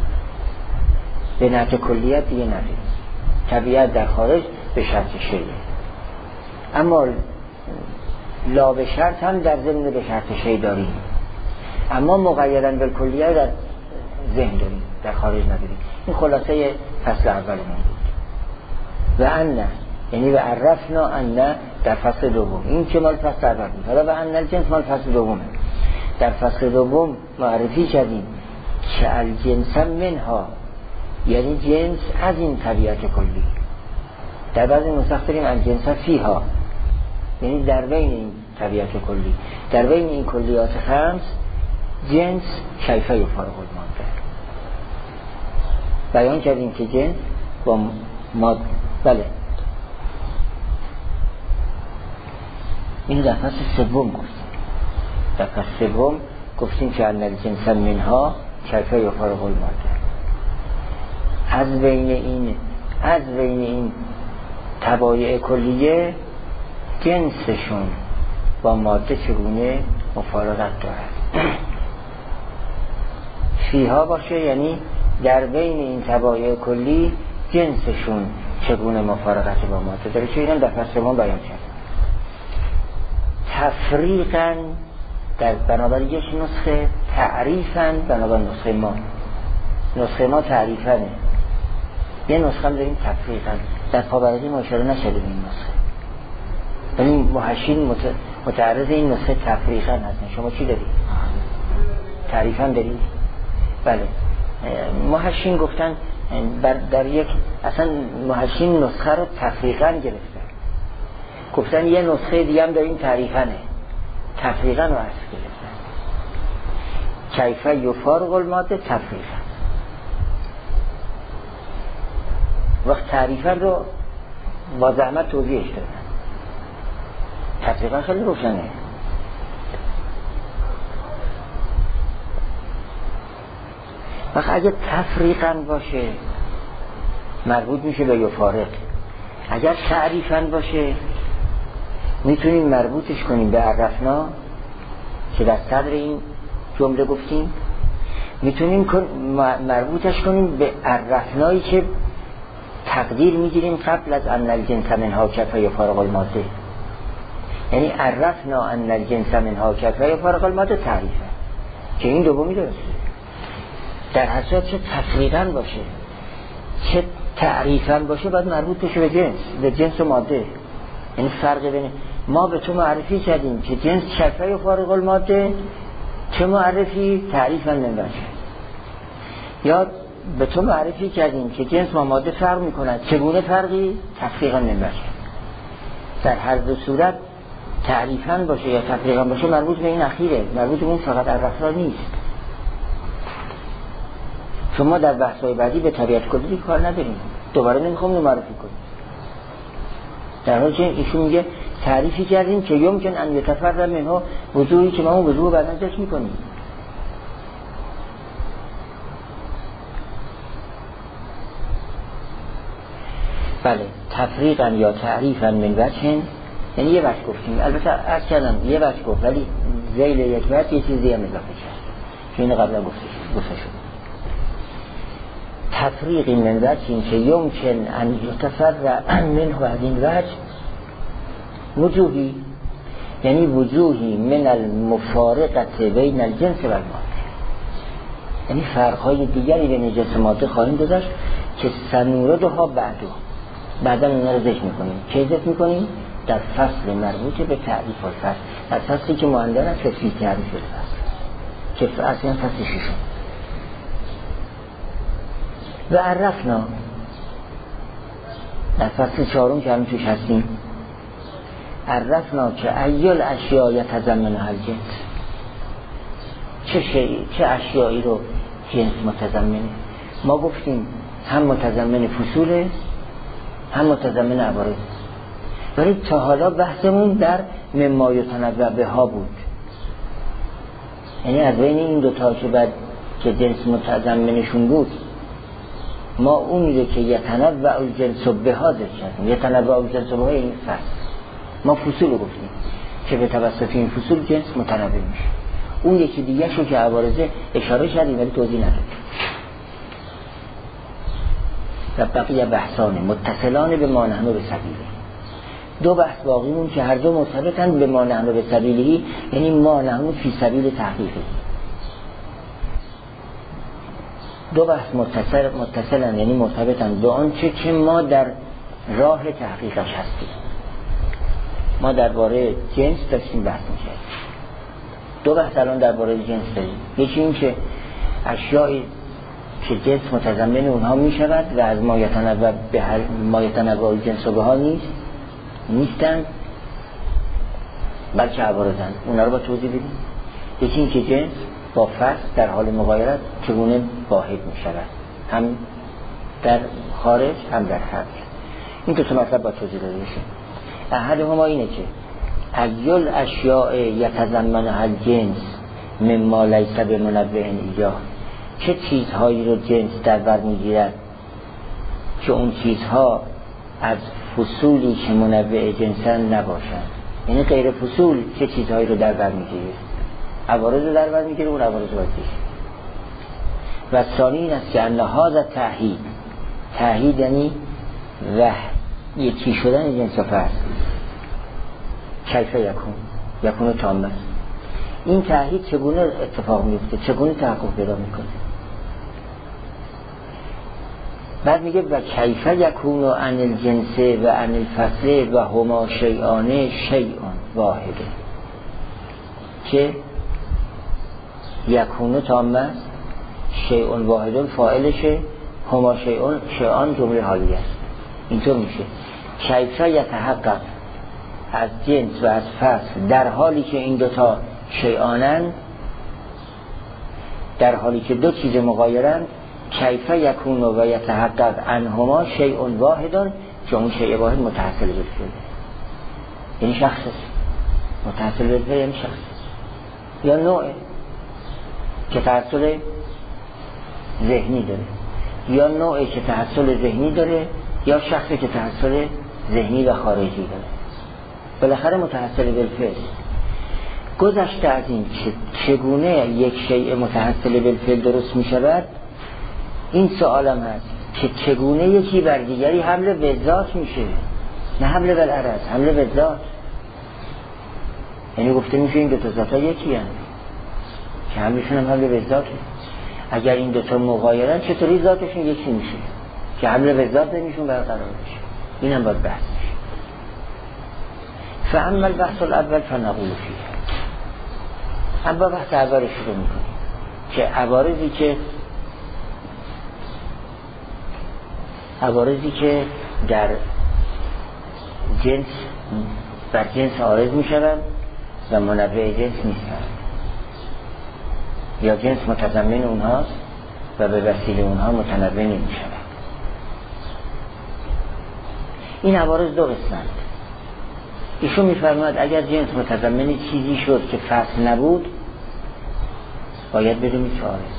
به نحو کلیت دیگه نداره. طبیعت در خارج به شرط شیء، اما لا به شرط هم در ضمن به شرط شیء داریم، اما مقیدا بالکلیه در ذهن داریم، در خارج نداریم. این خلاصه فصل اول من بود. و ان، یعنی و عرفنا ان در فصل دوم، این که مال فصل اول بود. حالا و ان الجنس مال فصل دومه. در فصل دوم معرفی کردیم که الجنس منها، یعنی جنس از این طبیعت کلی. در بعضی نسخ داریم الجنس فیها، یعنی در بین این طبیعت کلی، در بین این کلیات خمس جنس کیفه و فارغ الماده. بیان کردیم که جنس با ماده، بله این در فصل سوم گفتیم. در فصل سوم گفتیم که ان الجنس منها کیفه و فارغ الماده. از بین این طبایع کلیه جنسشون با ماده چگونه مفارقت دارد. فیها باشه یعنی در بین این طبایع کلی جنسشون چگونه مفارقت با ماده داره، که اینم در فصل سوم بیان کرد. تفریقاً در بنابر یک نسخه، تعریفاً بنابر نسخه ما تعریفاً، یه نسخه هم داریم تفریقاً. در پاورقی ما اشاره نشده به این نسخه، ولی محشین متعرض این نسخه تفریقاً هستن. شما چی دارید؟ تعریفاً دارید؟ بله، محشین گفتن در یک، اصلا محشین نسخه رو تفریقاً گرفتن، گفتن یه نسخه دیگه هم داریم تعریفاًه، تفریقاً رو عرض گرفتن. کیفه یفارق الماده تفریقاً. وقت تعریفاً رو با زحمت توضیحش دادن، تفریقاً خیلی روشنه. وقت اگه تفریقاً باشه مربوط میشه به یفارق، اگر تعریفاً باشه میتونیم مربوطش کنیم به عرفنا که در صدر این جمله گفتیم، میتونیم مربوطش کنیم به عرفنایی که تقدیر میگیریم قبل از ان الجنس منها کیفه و فارغ الماده، یعنی عرفنا ان الجنس منها کیفه و فارغ الماده تعریفه، که این دومی درسته. در هر صورت چه تفریقاً باشه چه تعریفاً باشه باید مربوط بشه به جنس و ماده. یعنی فرق بین ما به تو معرفی کردیم که جنس کیفه و فارغ الماده، چه معرفی تعریفاً نمیشه، یا به تو معرفی کردیم که جنس و ماده فرق میکنند، چگونه فرقی؟ تفریقاً نمیشه. در هر دو صورت تعریفاً باشه یا تفریقاً باشه مربوط به این اخیره، مربوط به اون فقط عرفنا نیست. شما در بحث‌های بعدی به طبیعت کلی کار نداریم، دوباره نمیخوام رو معرفی کنیم، در حالی که ایشون میگه تعریفی کردیم که یمکن ان یتفرع منها وضوحی که ما اون وضوح بعداً ذکر میکنیم. بله، تفریقاً یا تعریفاً من وجه، یعنی یه وجه گفتیم، البته عرض کردم یه وجه گفت ولی ذیل یک وجه یه چیزی هم اضافه کرد که این قبلا گفته شد. تفریق من وجه که یمکن ان یتفرع منه از این وجه وجوهی، یعنی وجوهی من المفارقت بین الجنس و الماده، یعنی فرقهای دیگری بین جنس و ماده خواهیم داشت که سنوردها بعدا اونا رو ذکر میکنیم. که ذکر میکنیم در فصل مربوط به تعریف الفصل، در فصلی که معنی است که فی تعریف الفصل، که اصلا فصل ششم. و عرفنا در فصل چهارم که همین توش هستیم، عرفنا که ایال اشیاء یتضمنها الجنس، چه اشیایی رو جنس متضمنه. ما گفتیم هم متضمن فصوله هم متضمن عوارض، ولی تا حالا بحثمون در مما یتنوع بها بود، یعنی از بین این دوتا که بعد که جنس متضمنشون بود ما اون که یتنوع الجنس بها ذکر کردیم. یتنوع الجنس بها این فصل ما فصول رو گفتیم که به توسط این فصول جنس متنوع میشه. اون یکی دیگه شو که عوارضه اشاره کردیم ولی توضیح ندادیم. و بقیه بحثانه متصلانه به ما نحن به سبیله. دو بحث باقیمون که هر دو مرتبطن به ما نحن به سبیلهی، یعنی ما نحن فی سبیل تحقیقی. دو بحث متصلن یعنی مرتبطن به آنچه که ما در راه تحقیقش هستیم. ما درباره جنس داشتیم بحث می‌کردیم. دو بحث الان درباره جنس داریم. یکی این که اشیایی که جنس متضمن اونها میشود و از ما یتنوع جنس و بها نیستن بلکه عوارضن. اونا رو با توضیح بدیم. یکی این که جنس با فصل در حال مغایرت چگونه واحد میشود، هم در خارج هم در خارج. این دو تا مطلب با توضیح داده میشه. احدهما اینه که ایل اشیاء یتضمنها الجنس مما لیس بمنوع ایجاه، چه چیزهایی رو جنس در بر میگیرد که اون چیزها از فصولی که منوع جنسن نباشند. یعنی غیر فصول چه چیزهایی رو در بر میگیره؟ عوارض رو در بر میگیره، اون عوارض وارد. و ثانی این است که ان هذا تحیید یعنی یکی شدن جنس و فصل. کیف یکون تامه. این تحیید چگونه اتفاق میفته، چگونه تحقق پیدا میکنه؟ بعد میگه و کیف یکون عن الجنس و عن الفصل و هما شیئان شیء واحده، که یکون تامه شیء واحد فاعلشه، هما شیئان جمله حالیه است. اینطور میشه کیف یتحقق از جنس و از فصل در حالی که این دوتا شیئانن، در حالی که دو چیز مغایرن. کیف یکون و یتحقق عنهما شیء واحد، که اون شیء واحد متصل بالفعل یعنی شخص است. متصل بالفعل یعنی شخص یا نوع که تحصل ذهنی داره، یا نوعی که تحصل ذهنی داره، یا شخصی که تحصل ذهنی و خارجی داره. بالاخره متحصل بالفعل. گذشته از این که چگونه یک شیء متحصل بالفعل درست می شود، این سوالم هست که چگونه یکی بر دیگری حمله به ذات میشه، نه حمله به العرض، حمله به ذات. یعنی گفته میشه این دوتا ذات ها یکی هست که حملشون هم حمله به ذاته. اگر این دوتا مغایرن چطوری ذاتشون یکی میشه که حمله به ذات نمیشون برقرار میشه؟ این هم باید بحث میشه. فاما البحث الاول فنقول فیه. اما بحث اول شروع میکنیم که عوارضی که در جنس بر جنس عارض میشوند و منوع جنس نیستند، یا جنس متضمن اونهاست و به وسیله اونها متنوع نمیشوند. این عوارض دو قسمند. ایشون میفرماید اگر جنس متضمن چیزی شد که فصل نبود، باید بدونید چه عارض.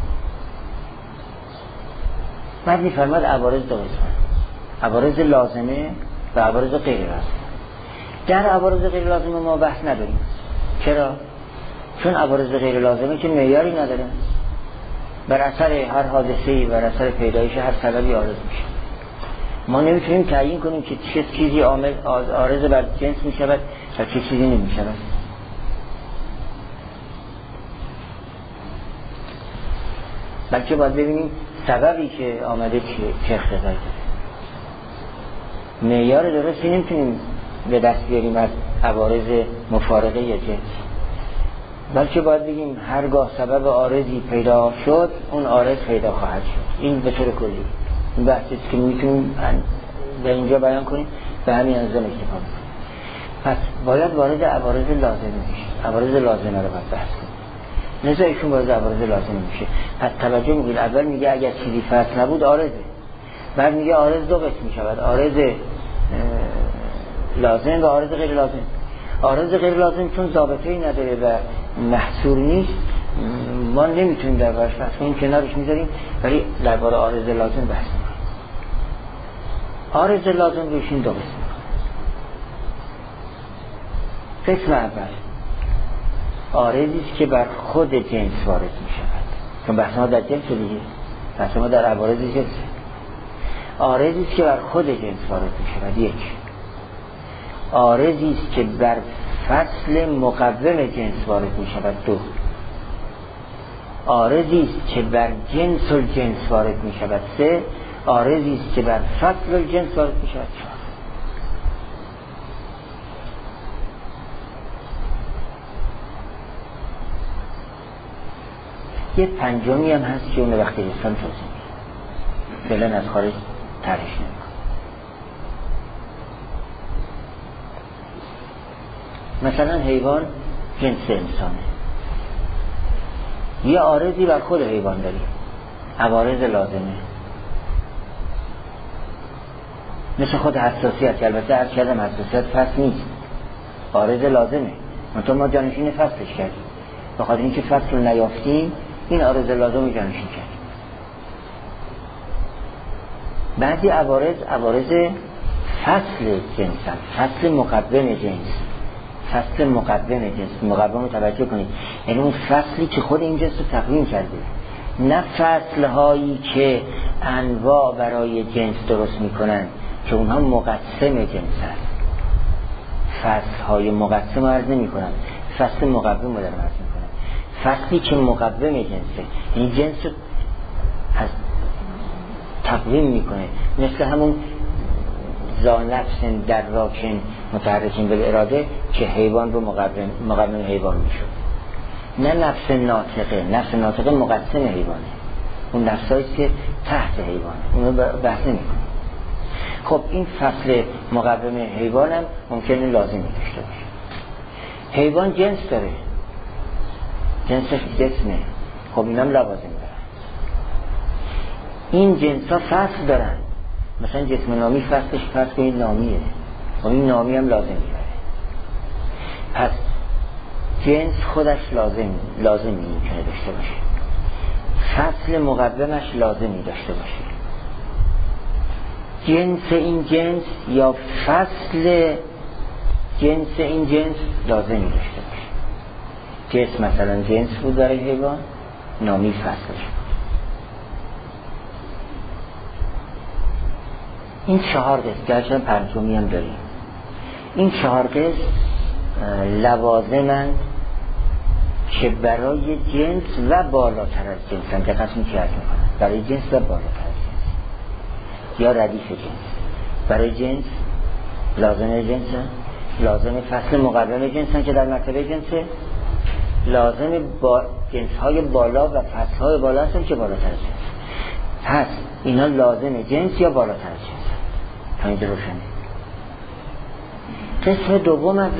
بعد میفرماید عوارض دو قسمند، عوارض لازمه و عوارض غیر لازمه. در عوارض غیر لازمه ما بحث نداریم. چرا؟ چون عوارض غیر لازمه که معیاری نداره، بر اثر هر حادثه‌ای، بر اثر پیدایش هر سببی عارض میشه. ما نمیتونیم تعیین کنیم که چه چیزی عارض بر جنس میشود و چه چیزی نمیشود. بلکه باید ببینیم سببی که آمده چه اقتضایی داره. معیار درستی نمیتونیم به دست بیاریم از عوارض مفارقه یا جنس، بلکه باید بگیم هرگاه سبب عارضی پیدا شد اون عارض پیدا خواهد شد. این به طور کلی این بحثی که میتونیم در اینجا بیان کنیم، به همین انظام اکتفا کنیم. پس باید وارد عوارض لازمه میشه. عوارض لازمه رو باید بحث کنیم. لذا ایشون وارد عوارض لازمه میشه. پس توجه میگید اول میگه اگر چیزی فصل نبود عارضه، بعد میگه عارض دو قسم میشود، عارض لازم و عارض غیر لازم. عارض غیر لازم چون ضابطه‌ای نداره و محصور نیست، ما نمیتونیم دربارش بحث کنیم، کنارش میذاریم، ولی درباره عارض لازم بحث میکنیم. عارض لازم روشین دو قسم. قسم اول عارضی است که بر خود جنس وارد می شود، چون بحث ما در جنس دیگه، بحث ما در عوارض جنس. عارضی است که بر خود جنس وارد می شود. یک عارضی است که بر فصل مقوم جنس وارد می شود. دو عارضی است که بر جنس الجنس وارد می شود. سه عارضی است که بر فصل الجنس وارد می شود. چهار یه پنجمی هم هست که اون وقتی رسان توضیح میده، فعلا از خارج طرحش نمی‌کنه. مثلا حیوان جنس انسانه، یه عارضی بر خود حیوان داری، عوارض لازمه، مثل خود حساسیت که البته عرض کردم حساسیت فصل نیست، عارض لازمه، منطقه ما جانشین فصلش کردیم، بخاطر اینکه فصل رو نیافتیم این عارض لازم جانشین کردیم. بعضی عوارض فصل جنس، فصل مقوم جنس، فصل مقوم جنس. مقوم رو توجه کنید، یعنی اون فصلی که خود این جنس رو تقویم کرده، نه فصلهایی که انواع برای جنس درست میکنن که اونها مقسم جنس هست. فصلهای مقسم عرض نمیکنن، فصل مقوم رو در عرض میکنن. فصلی که مقوم جنسه، این جنس رو از تقویم میکنه، مثل همون ذانفس در راکن متحرکین بالاراده که حیوان رو مقوم حیوان میشود. نه نفس ناطقه، نفس ناطقه مقسم حیوانه، اون نفساییست که تحت حیوانه، اونو بحث نمیکنه. خب این فصل مقوم حیوان هم ممکنه لازمی داشته باشه. حیوان جنس داره، جنسش جسمه، خب این هم لوازم دارن. این جنس ها فصل دارن، مثلا جسم نامی فصلش فرض کنید نامیه، خب این نامی هم لازم داره. پس جنس خودش لازمی میتونه داشته باشه، فصل مقومش لازمی داشته باشه، جنس این جنس یا فصل جنس این جنس لازمی داشته باشه. جسم مثلا جنس بود برای حیوان، نامی فصلش. این 4 قسم گرچه پنجمی هم داریم. این 4 قسم لوازمند که برای جنس و بالاتر از جنس هم دقت می‌کنن، برای جنس و بالاتر از جنس یا ردیف جنس. برای جنس لازم جنس، لازم فصل مقوم جنس که در مرتبه جنسه، لازم با جنس‌های بالا و فصل‌های بالا هستن که بالاتر از جنس. پس اینا لازم جنس یا بالاتر از جنس. تا اینجا روشنه. قسم دوم از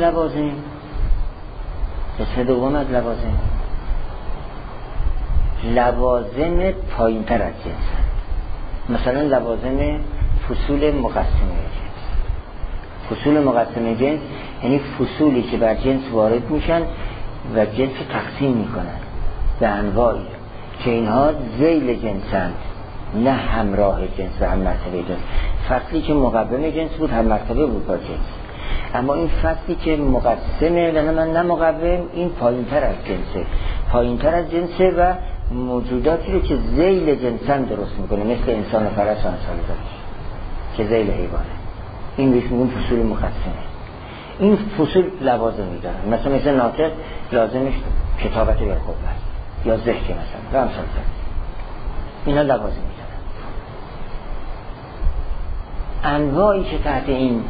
لوازم پایین تر از جنس، مثلا لوازم فصول مقسمه جنس. فصول مقسمه جنس یعنی فصولی که بر جنس وارد میشن و جنس رو تقسیم میکنن به انواعی که اینها ذیل جنسند، نه همراه جنس و هم مرتبه جنس. فصلی که مقوم جنس بود هم مرتبه بود با جنس، اما این فصلی که مقسمه و نه مقوم، این پایین تر از جنسه، پایین تر از جنسه و موجوداتی رو که ذیل جنسن درست میکنه، مثل انسان و فرس و امثال ذالک که ذیل حیوانه. این بهش میگن فصول مقسمه. این فصول لوازمی دارن، مثل ناطق لازمش کتابت بالقوه یا ذکر مثلا و امثال ذالک. اینا لوازمی دارن. انواعی که تحت این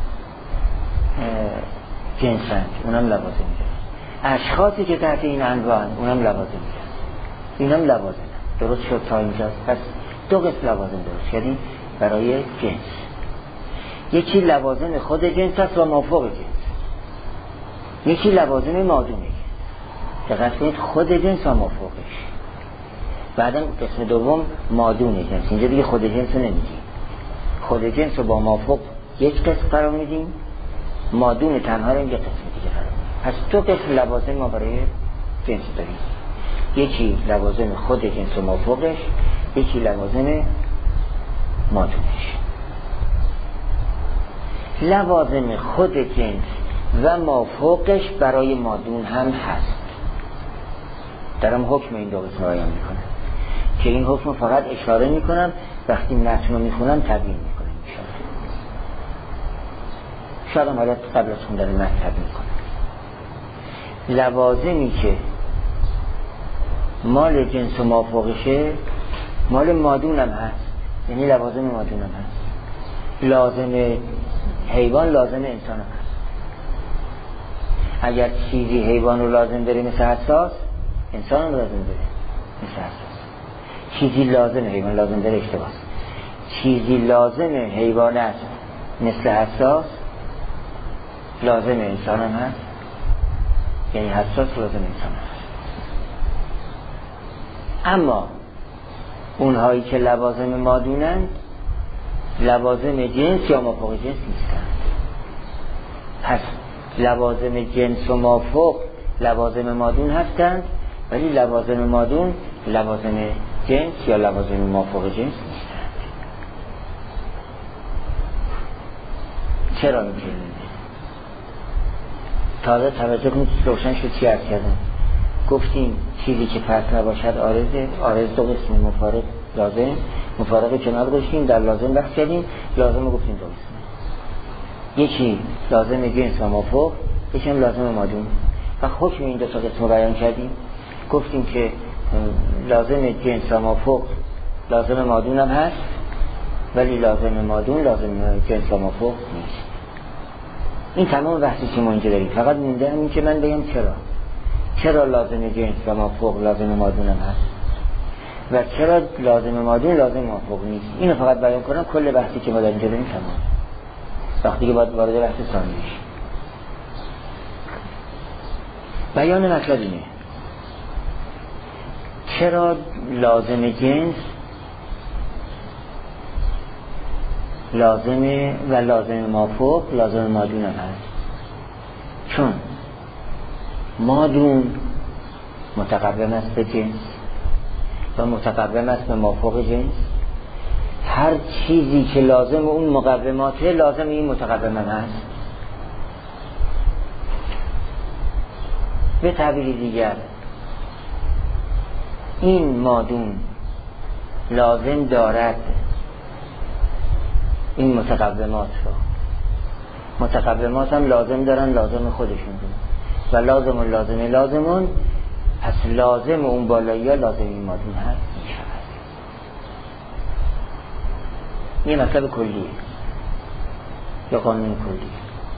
جنسند اونم لوازمی دارن، اشخاصی که تحت این انواع اونم لوازمی دارن. اینم لوازم. درست شد تا اینجا. پس 2 قسم لوازم درست کردیم برای جنس. یکی لوازم خود جنس است و مافوق جنس، یکی لوازم مادونه. دقت کنید، خود جنس و مافوقش. بعدم قسم دوم مادون جنس. اینجا دیگه خود جنس رو نمیدیم، خود جنس رو با مافوق یک قسم قرار میدیم، مادون تنها رو یک قسم دیگه قرار میدیم. پس 2 قسم لوازم ما برای جنس داریم، یکی لوازم خود جنس و مافوقش، یکی لوازم مادونش. لوازم خود جنس و مافوقش برای مادون هم هست. دارم حکم این دو قسم بیان میکنم که این حکم فقط اشاره میکنم، وقتی متن رو میخونم تبیین میکنم شاید هم حالت قبل از خوندن متن تبیین کنم. لوازمی که مال جنس و مافوقشه مال مادون هم هست، یعنی لوازم مادون هم هست. لازم حیوان لازم انسان هم هست. اگر چیزی حیوان رو لازم داره مثل حساس، انسان هم لازم داره مثل حساس. چیزی لازم حیوان لازم داره اشتباه است. چیزی لازم حیوان است مثل حساس لازم انسان هم هست، یعنی حساس لازم انسان هم هست. اما اونهایی که لوازم مادونند لوازم جنس یا مافوق جنس نیستند. پس لوازم جنس و مافوق لوازم مادون هستند، ولی لوازم مادون لوازم جنس یا لوازم مافوق جنس نیستند. چرا میگه؟ تازه توجه کنید روشن شد چی عرض کردم. گفتیم چیزی که فرق نباشد عارضه. عارض دو قسم، مفارق لازم. مفارق کنار گذاشتیم، در لازم بحث کردیم. لازم رو گفتیم دو قسم، یکی لازم جنس و مافوق، یکی هم لازم مادون. و حکم این دو تا قسم رو بیان کردیم. گفتیم که لازم جنس و مافوق لازم مادون هم هست، ولی لازم مادون لازم جنس و مافوق نیست. این تمام بحثی که ما اینجا داریم. فقط مونده همین که من بگم چرا لازم جنس و مافوق لازم مادون هم هست و چرا لازم مادون لازم مافوق نیست. اینو فقط بیان کنم، کل بحثی که ما در اینجا داریم تمام. وقتی که باید وارد بحث ثانی بشیم. بیان مطلب اینه چرا لازم جنس لازمه و لازم مافوق لازم مادون هم هست. چون مادون متقوم است به جنس و متقوم است به مافوق جنس. هر چیزی که لازم اون مقوماته لازم این متقوم هم هست. به تعبیر دیگر این مادون لازم دارد این متقومات رو. متقومات هم لازم دارن لازم خودشون رو. و لازمون پس لازم اون بالایی ها لازم این مادون هست می شود. یه مطلب کلیه یا قانون کلیه.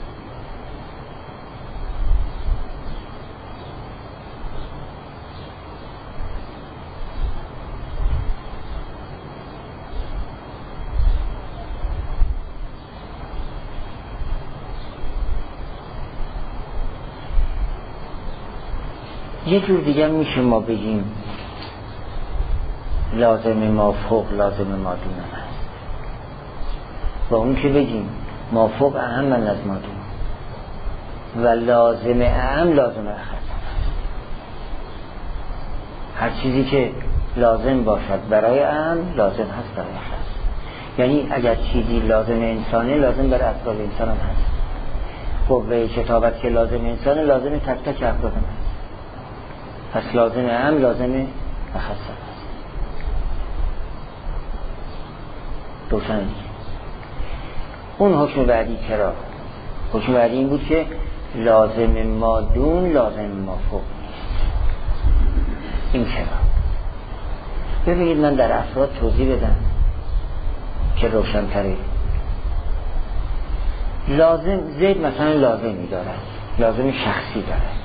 یه جور دیگه میشه ما بگیم لازم مافوق لازم مادون هست و اون که بگیم مافوق اهم من از مادون و لازم اهم لازم اخص. هر چیزی که لازم باشد برای اهم لازم هست برای اخص. یعنی اگر چیزی لازم انسانه لازم برای افراد انسان هم هست. قوه کتابت که لازم انسانه لازم تک تک افراد هم هست. پس لازم اهم لازم اخص هست. روشن دیگه. اون حکم بعدی چرا؟ حکم بعدی این بود که لازم مادون لازم مافوق نیست. این چرا؟ ببینید من در افراد توضیح بدم که روشن تره. لازم زید مثلا لازمی دارد، لازم شخصی دارد،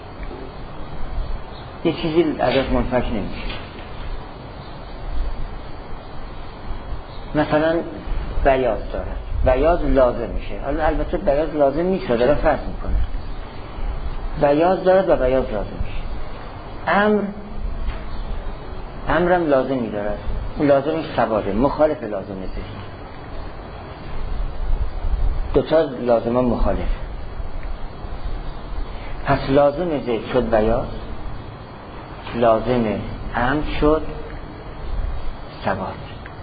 یه چیزی ازش منفک نمیشه. مثلا بیاض دارد، بیاض لازم میشه. حالا البته بیاض لازم نیست، داره فرض میکنه بیاض دارد و بیاض لازم میشه. امرم لازمی دارد، لازمش سواده، مخالف لازم ذهنی. دوتا لازم هم مخالف. پس لازم زید شد بیاض، لازم امر شد سواد.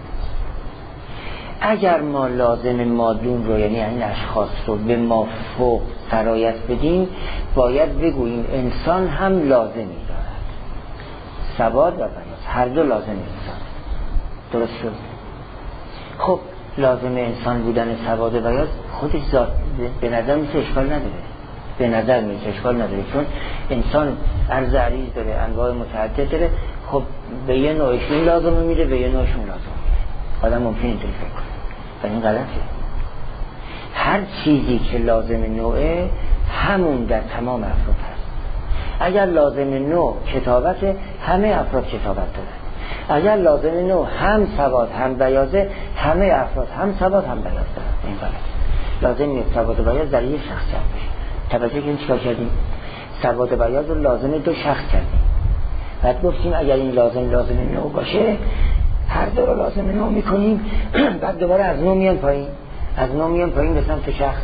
اگر ما لازم مادون رو یعنی این اشخاص رو به مافوق سرایت بدیم، باید بگوییم انسان هم لازمی دارد. سواد و بیاض هر دو لازم انسان. درست شد؟ خب لازم انسان بودن سواد و بیاض خودش ذات به نظر میشه اشکال نداره، به نظر میشه اشکال نداره، چون انسان عرض عریض داره، انواع متعدد داره. خب به یه نوعشون لازم میره، به یه نوعشون لازم میره. آدم ممکن اینطوری فکر کنه و این غلطه. هر چیزی که لازم نوعه همون در تمام افراد هست. اگر لازم نوع کتابت، همه افراد کتابت دارن. اگر لازم نوع هم سواد هم بیاضه، همه افراد هم سواد هم بیاض دارن. این غلطه. لازم نیست سواد و بیاض در یک شخص جمع بشه. توجه کنید چیکار کردیم؟ سواد و بیاض رو لازم دو شخص کردیم. بعد گفتیم اگر این لازم نوع باشه، هر دو رو لازم نوع میکنیم، بعد دوباره از نوع میان پایین، از نوع میان پایین به سمت شخص،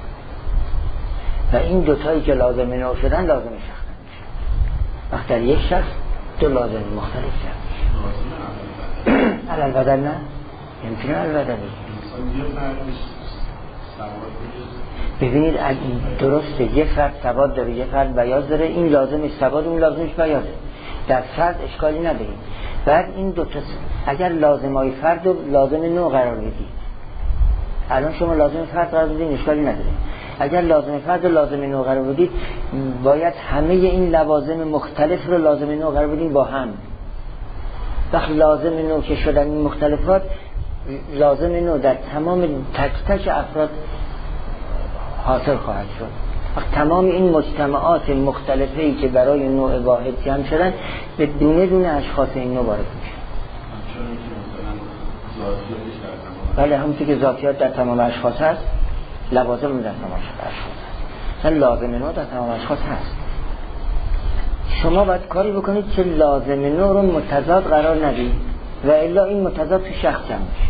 و این دوتایی که لازم نوع شدن لازم شخص میشه. وقت در یک شخص دو لازم مختلف شد. علل بدل نه؟ یمکنه علل بدل. ببینید درسته یه فرد سواد داره یه فرد بیاض داره، این لازمش سواد اون لازمش بیاضه، در فرد اشکالی نداریم. بعد این دوتا اگر لازمای فرد و لازم نوع قرار بدید، الان شما لازم فرد قرار بدید اشکالی نداره. اگر لازم فرد و لازم نوع قرار بدید، باید همه این لوازم مختلف رو لازم نوع قرار بدید با هم. وقت لازم نوع که شدن این مختلفات، لازم نوع در تمام تک تک افراد حاصل خواهد شد. تمام این مجتمعات مختلفی که برای نوع واحد جمع شدن، به دونه دونه اشخاص این نوع وارد میشه. بله، همونطور که ذاتیات در تمام اشخاص هست، لوازم در تمام اشخاص هست. لازم نوع در تمام اشخاص هست. شما باید کاری بکنید که لازم نوع رو متضاد قرار ندید، و الا این متضاد تو شخص جمع میشه.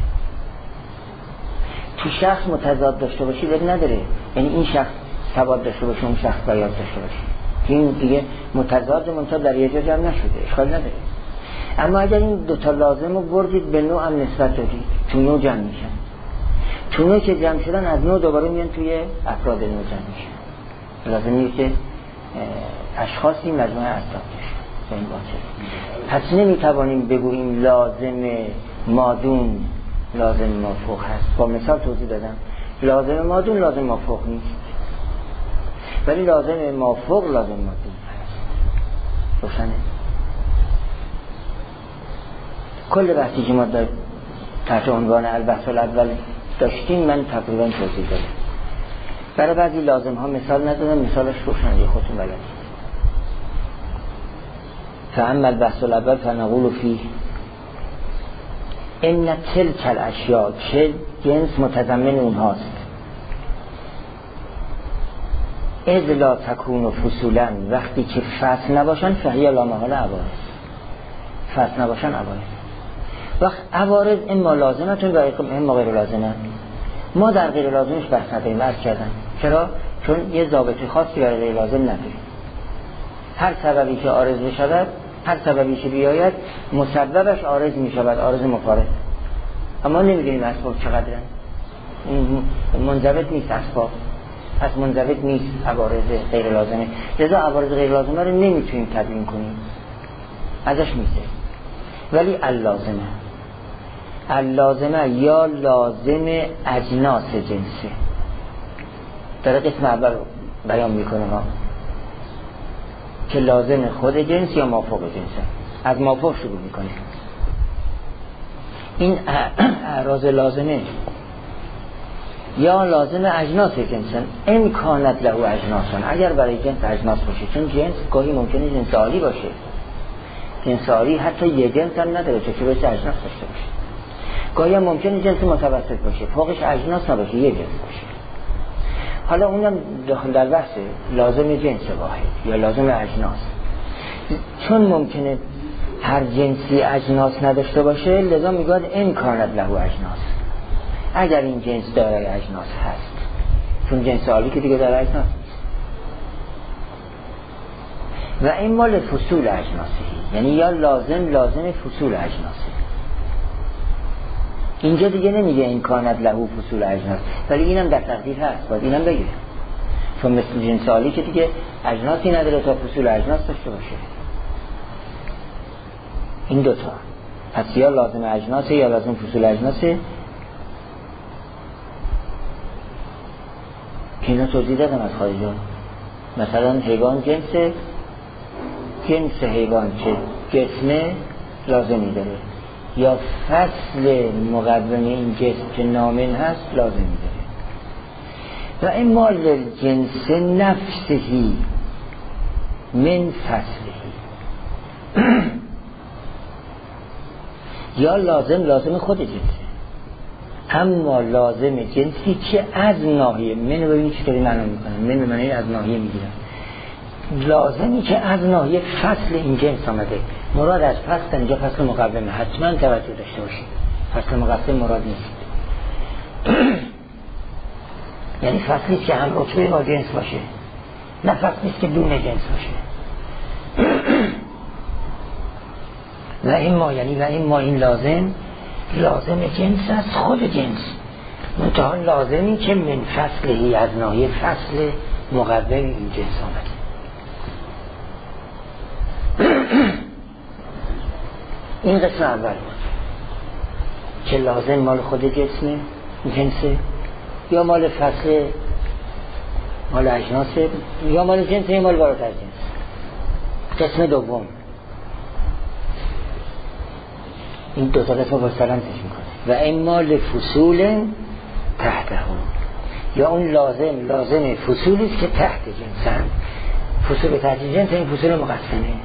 تو شخص متضاد داشته باشی بد نداره، یعنی این شخص سواد داشته باشه اون شخص بیاض داشته باشه، این دیگه متضاد منتها در یه جا جمع نشده، اشکال نداره. اما اگر این دوتا لازم رو بردید به نوع هم نسبت دادید، تو نوع جمع میشن، تو نوع که جمع شدن از نوع دوباره میان توی افراد نوع جمع میشن. لازم نیست که اشخاصی مجموعه افراد بشن. این باشه. پس نمیتوانیم بگوییم لازم مادون لازم مافوق هست. با مثال توضیح دادم لازم مادون لازم مافوق نیست، ولی لازم مافوق لازم مادون هست. روشنه؟ کل بحثی که ما در تحت عنوان البحث الاول داشتیم من تقریبا توضیح دادم. برای بعضی لازم ها مثال ندادم، مثالش روشنه خودتون بلدید. فاما البحث الاول فنقول فيه ان تلك الاشیاء که جنس متضمن اونهاست، اذ لا تکون فصولا، وقتی که فصل نباشن فهی لا محاله عوارض، فصل نباشن عوارض. وقت عوارض اما لازمتون و اما غیر لازمه. ما در غیر لازمش بحث نداریم، عرض کردم. چرا؟ چون یه ضابط خاصی برای غیر لازم نداریم. هر سببی که عارض بشود، هر سببی که بیاید مسببش عارض می شود، عارض مفارق. اما نمیدونیم اسباب چقدرن، منضبط نیست اسباب، پس منضبط نیست عوارض غیر لازمه. لذا عوارض غیر لازمه رو نمیتونیم تبیین کنیم، ازش میشه. ولی اللازمه یا لازم اجناس جنسی در قسم اول بیان میکنه ها، که لازم خود جنس یا مافوق جنسه. از مافوق شروع میکنه. این اعراض لازمه یا لازم اجناس جنسن، امکانت له اجناسن، اگر برای جنس اجناس باشه، چون جنس گاهی ممکنه جنس عالی باشه، جنس عالی حتی یه جنس هم نداره که باشه اجناس داشته باشه. گاهی هم ممکنه جنس متوسط باشه، فوقش اجناس نباشه، یه جنس باشه. حالا اونم داخل در بحث لازم جنس واحد یا لازم اجناس. چون ممکنه هر جنسی اجناس نداشته باشه، لذا میگوید امکانت له اجناس، اگر این جنس دارای اجناس هست، چون جنس عالی که دیگه دارای اجناس و این مال فصول اجناسی، یعنی یا لازم فصول اجناسی. اینجا دیگه نمیگه امکانت له فصول اجناس، ولی اینم در تقدیر هست، باید اینم بگیره، چون مثل جنس عالی که دیگه اجناسی نداره تا فصول اجناس داشته باشه. این دوتا، پس یا لازم اجناسه یا لازم فصول اجناسه که اینا توضیح دادم از خارجان. مثلا حیوان جنس حیوان که جسمه لازمی داره، یا فصل مقوم این جسم که نامن هست لازمی داره. و اما للجنس نفسهی من فصلهی یا لازم خود جنسه، اما لازم جنسی که از ناحیه، من ببینید چطوری معنا میکنم، من به معنی از ناحیه میگیرم، لازمی که از ناحیه فصل این جنس آمده. مراد از فصل اینجا فصل مقومه، حتما توجه داشته باشید، فصل مقوم مراد نیست. یعنی فصلی که هم رتبه با جنس باشه، نه فصلی که دون جنس باشه. و این لازم جنس از خود جنس، منتها لازمی که من فصلهی از ناحیه فصل مقوم این جنس آمده. این قسم اول بود که لازم مال خود جنسه یا مال فصل، مال اجناسه، یا مال جنسه یا مال بالاتر جنس. قسم دوم این دو تا قسم بسترم تش میکنه. و اما لفصول تحته، یا اون لازم فصولی است که تحت جنسن. فصول تحت جنس این فصول مقسمه.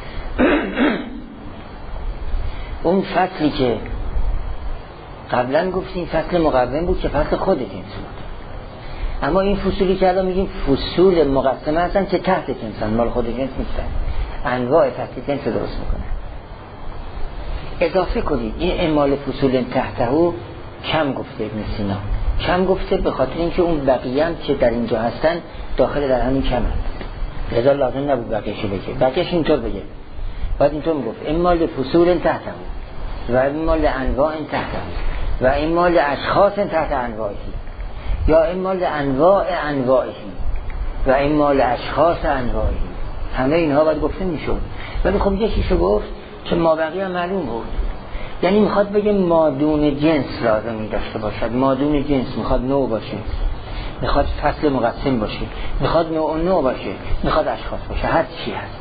اون فصلی که قبلا گفتیم فصل مقوم بود که فصل خود جنس بود، اما این فصولی که الان میگیم فصول مقسمه هستن که تحت جنسن، مال خود جنس نیستن، انواع فصل جنس درست میکنن. اضافه کنید این اعمال فصول تحته کم گفته ابن سینا، کم گفته به خاطر اینکه اون بقیه هم که در اینجا هستن داخل در همین کم هست، لذا لازم نبود بقیهشو بگه، بقیهش اینطور بگه. بعد اینطور میگفت اعمال فصول تحته و اعمال انواع تحته و اعمال اشخاص تحت انواعی، یا اعمال انواع انواعی و اعمال اشخاص انواعی. همه اینها باید گفته میشد، ولی خب یکیشو گفت که ما بقیه هم معلوم بود. یعنی میخواد بگه مادون جنس لازمی داشته باشد، مادون جنس میخواد نوع باشه، میخواد فصل مقسم باشه، میخواد نوع باشه، میخواد اشخاص باشه، هر چی هست.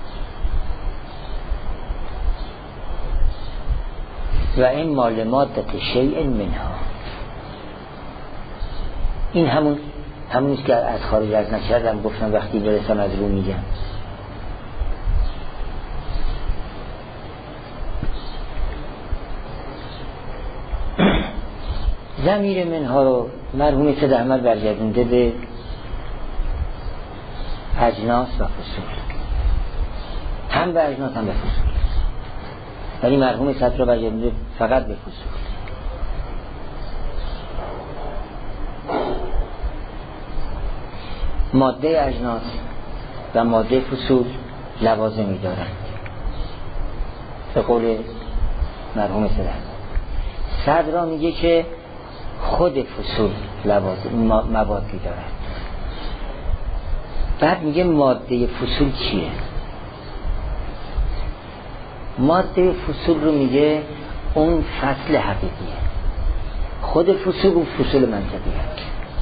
و این مال مادت شیء منها، این همونیست که از خارج از نکردم گفتم وقتی برسم از رو میگم. ضمیر منها رو مرحوم سید احمد برگردونده به اجناس و فصول، هم به اجناس هم به فصول، ولی مرحوم سید رو برگردونده فقط به فصول. ماده اجناس و ماده فصول لوازمی دارند به قول مرحوم سید احمد. صدر را میگه که خود فصول لوازم موادی دارد. بعد میگه ماده فصول چیه؟ ماده فصول رو میگه اون فصل حقیقیه، خود فصول اون فصول منطقی هست.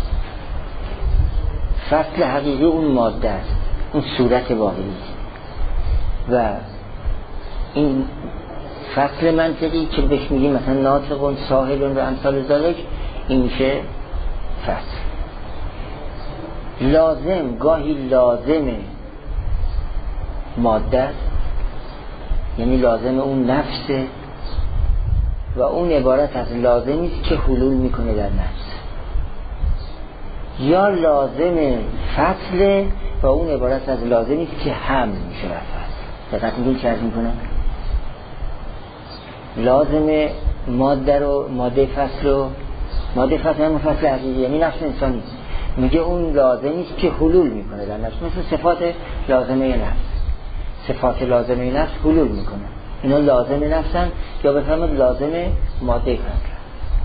فصل حقیقی اون ماده است، اون صورت واقعی است، و این فصل منطقی که بهش میگیم مثلا ناطقون ساحلون و امثال ذالک، این میشه فصل. لازم گاهی لازم ماده است، یعنی لازم اون نفسه و اون عبارت از لازمی است که حلول میکنه در نفس، یا لازم فصل و اون عبارت از لازمی است که حمل میشه بر فصل. دقت میگین چه عرض میکنم؟ لازم ماده رو، ماده فصل رو، ماده فصل همون فصل حقیقی یعنی نفس انسانی، میگه اون لازمی است که حلول میکنه در نفس، مثل صفات لازمه نفس. صفات لازمه نفس حلول میکنه، اینا لازم نفسن، یا بفرمایید لازم ماده فصل.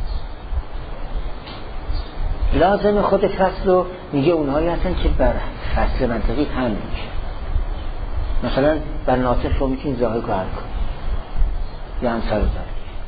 لازم خود فصل رو میگه اونهایی هستن که بر فصل منطقی حمل میشه. مثلا بر ناطق رو میتونید ظاهر کار کنید، یا همسر داره.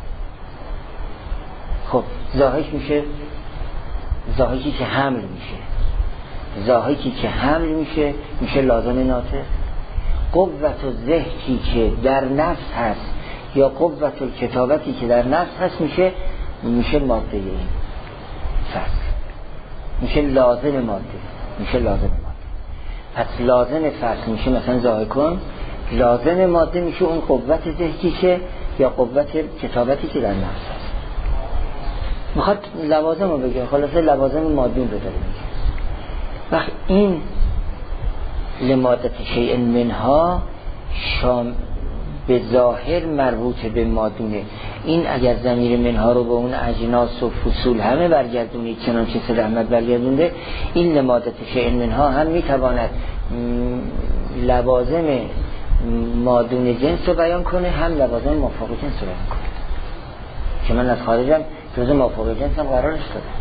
خب زاهک میشه زاهکی که حمل میشه. زاهکی که حمل میشه میشه لازم ناطق. قوت و ذهکی که در نفس هست یا قوت و کتابتی که در نفس هست میشه ماده این فصل، میشه لازم ماده، میشه لازم ماده. پس لازم فصل میشه مثلا زاهکون، لازم ماده میشه اون قوت ذهکی که یا قوت کتابتی که در نفس هست. میخواد لوازم رو بگه، خلاصه لوازم مادون رو داره میگه. وقت این لمادت شیء منها شام به ظاهر مربوط به مادونه. این اگر ضمیر منها رو به اون اجناس و فصول همه برگردونید چنانچه سید احمد برگردونده، این لمادت شیء منها هم میتواند لوازم مادون جنس رو بیان کنه، هم لوازم مافوق جنس رو بیان کنه. که من از خارجم جزء مافوق جنس هم قرارش دادم.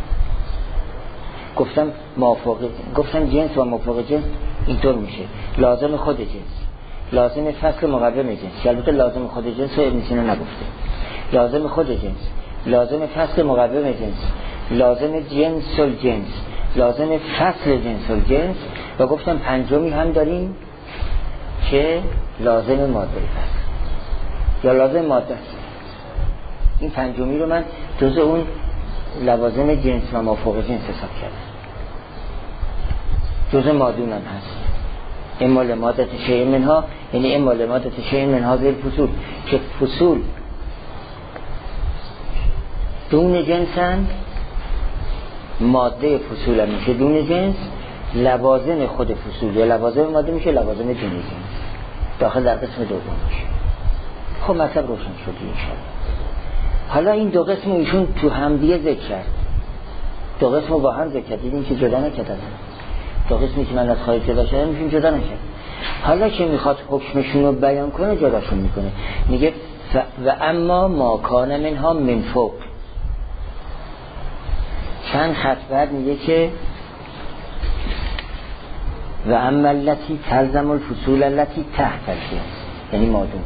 گفتم جنس و مافوق جنس اینطور میشه: لازم خود جنس، لازم فصل مقوم جنس. البته لازم خود جنس رو ابن سینا نگفته. لازم خود جنس، لازم فصل مقوم جنس، لازم جنس الجنس، لازم فصل جنس الجنس، و گفتم پنجمی هم داریم که لازم ماده فصل یا لازم ماده است. این پنجمی رو من جزء اون لوازم جنس و مافوق جنس حساب کردم. جزء مادون هم هست. اما لمادت شیء منها، یعنی اما لمادت شیء منها ذیل فصول، که فصول دون جنسن، ماده فصول هم میشه دون جنس، لوازم خود فصول یا لوازم ماده میشه لوازم دون جنس، داخل در قسم دوم میشه. خب مطلب روشن شد انشاءالله. حالا این دو قسم ایشون تو همدیگه ذکر کرد، دو قسم رو با هم ذکر کرد، دیدیم که جدا نکردن. دو قسمی که من از خارج جدا شدن میشون جدا نکرد. حالا که میخواد حکمشون رو بیان کنه جداشون میکنه، میگه و اما ما کان منها من فوق. چند خط بعد میگه که و اما التي تلزم الفصول التي تحت الجنس، یعنی مادون.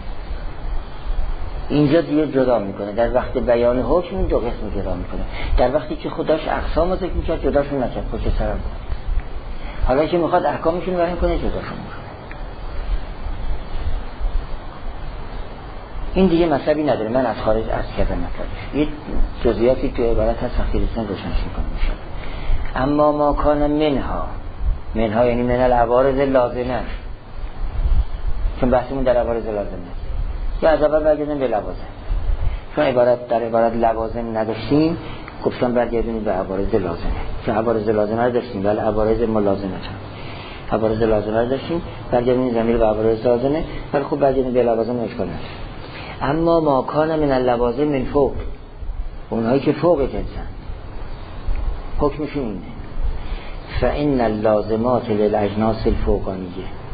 اینجا دیگه جدا میکنه، در وقت بیان حکم این دو قسم جدا میکنه. در وقتی که خودش اقسام رو ذکر میکرد جداشون نکرد، پشت سرم بود. حالا که میخواد احکامشون رو بیان کنه جداشون میکنه. این دیگه مطلبی نداره، من از خارج عرض کردم مطلبش. یه جزئیاتی تو عبارت هست وقتی رسن روشنش میکنه میشه. اما ما کان منها یعنی من العوارض لازمه، چون بحثمون در عوارض لازمه. یا از اول برگردیم به لوازم، چون در عبارت لوازم نداشتیم، گفتم برگردیم به عوارض لازمه، چون عوارض لازمه رو داشتیم ولی عوارض ملازمه هم عوارض لازمه رو داشتیم، برگردیم زمین به عوارض لازمه، ولی خب برگردیم به لوازم اشکال نداره. اما ما کان من اللوازم من فوق، اونهایی که فوق جنسن حکمشون اینه: فإن اللازمات للاجناس الفوقانیه،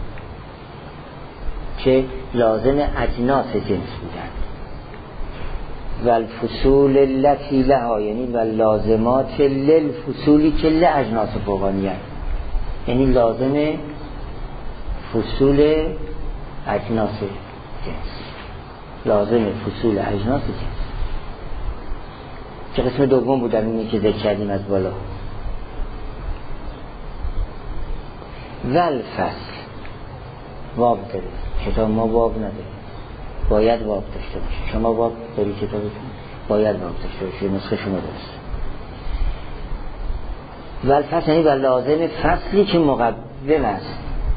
که لازم اجناس جنس بودن، و الفصول التي لها، یعنی و لازمات للفصولی که لاجناس فوقانیه، یعنی لازم فصول اجناس جنس، لازم فصول اجناس جنس. که قسم دوم بود در اینی که ذکر کردیم از بالا. والفصل واب داره، کتاب ما واب نداره، باید واب داشته باشه. شما واب داری کتابتون؟ باید واب داشته باشه، نسخه شما درست. والفصل یعنی و لازم فصلی که مقوم است،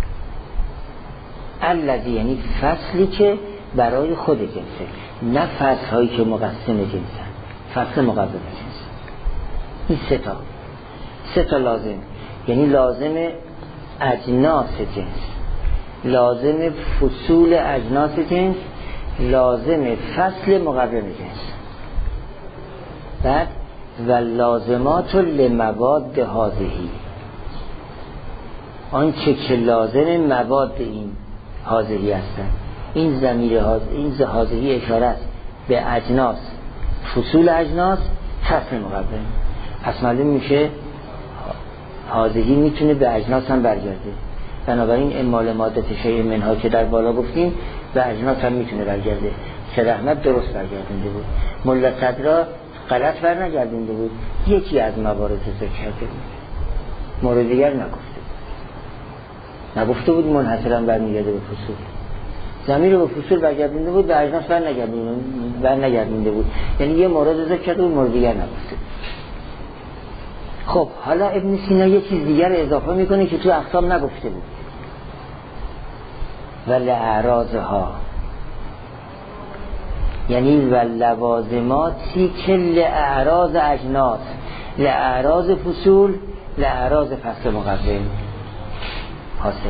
الذی یعنی فصلی که برای خود جنسه، نه فصل هایی که مقسم جنسن، فصل مقوم جنس. این سه تا لازم، یعنی لازم اجناس جنس، لازم فصول اجناس جنس، لازم فصل مقوم جنس. بعد و لازمات لمواد هذهی، آنچه که لازم مواد این هذهی هستند. این ضمیر این هذهی اشاره است به اجناس، فصول اجناس، فصل مقوم. پس معلوم میشه هذهی میتونه به اجناس هم برگرده. بنابراین اما لمادت شیء منها که در بالا گفتیم به اجناس هم میتونه برگرده. سید احمد درست برگردونده بود، ملا صدرا غلط برنگردونده بود، یکی از موارد ذکر کرده بود، مورد دیگر نگفته بود منحصرا برمیگرده به فصول، ضمیر رو به فصول برگردونده بود، به اجناس برنگردونده بود، یعنی یه مورد ذکر کرده بود، مورد دیگر نگفته. خب حالا ابن سینا یه چیز دیگر اضافه میکنه که تو اقسام نگفته بود، و لعراضها، یعنی و لوازماتی که لعراض اجناس، لعراض فصول، لعراض فصل مقوم حاصله.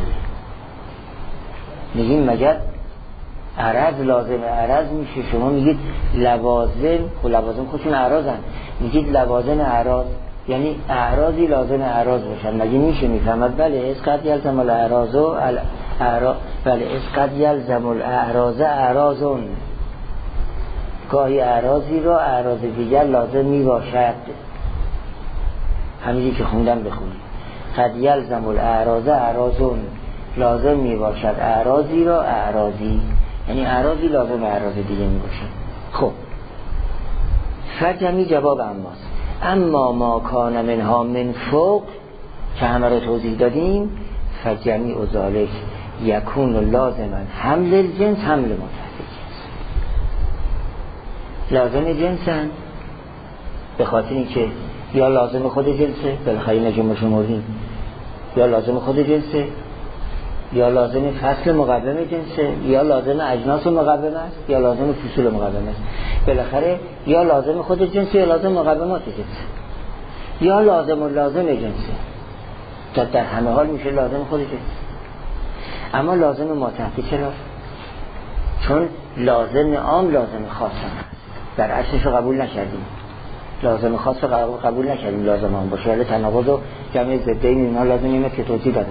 میگیم مگر عرض لازم عرض میشه، شما میگید لوازم، خب لوازم خودشون اعراضن، میگید لوازم اعراض، یعنی اعراضی لازم اعراض باشن، مگه میشه؟ میفهمد بله از قد یلزم الاعراض و بله از قد یلزم الاعراض اعراضون، گاهی اعراضی را اعراض دیگر لازم میباشد، همینی که خوندم بخونید، قد یلزم الاعراض اعراضون، لازم میباشد اعراضی را اعراضی، یعنی اعراضی لازم اعراض دیگه میباشد. خب فرجمی جواب اماست، اما ما کان منها من فوق که همه رو توضیح دادیم، فجمیع و ذالک یکون لازما حمل الجنس حمل متحد الجنس، لازم جنسن به خاطر اینکه یا لازم خود جنسه، بالاخره نجمع شمردیم، یا لازم خود جنسه، یا لازم فصل مقوم جنسه، یا لازم اجناس مقوم است، یا لازم فصول مقوم است، بالاخره یا لازم خود جنسه یا لازم مقومات جنسه، یا لازم جنسه، در همه حال میشه لازم خود جنسه. اما لازم ما تحت چرا؟ چون لازم عام لازم خاص هست، در اصلش رو قبول نکردیم، لازم خاص رو قبول نکردیم، لازم عام باشه، ولی تناقض و جمع ضدین اینا لازم اینه که توضیح دادن،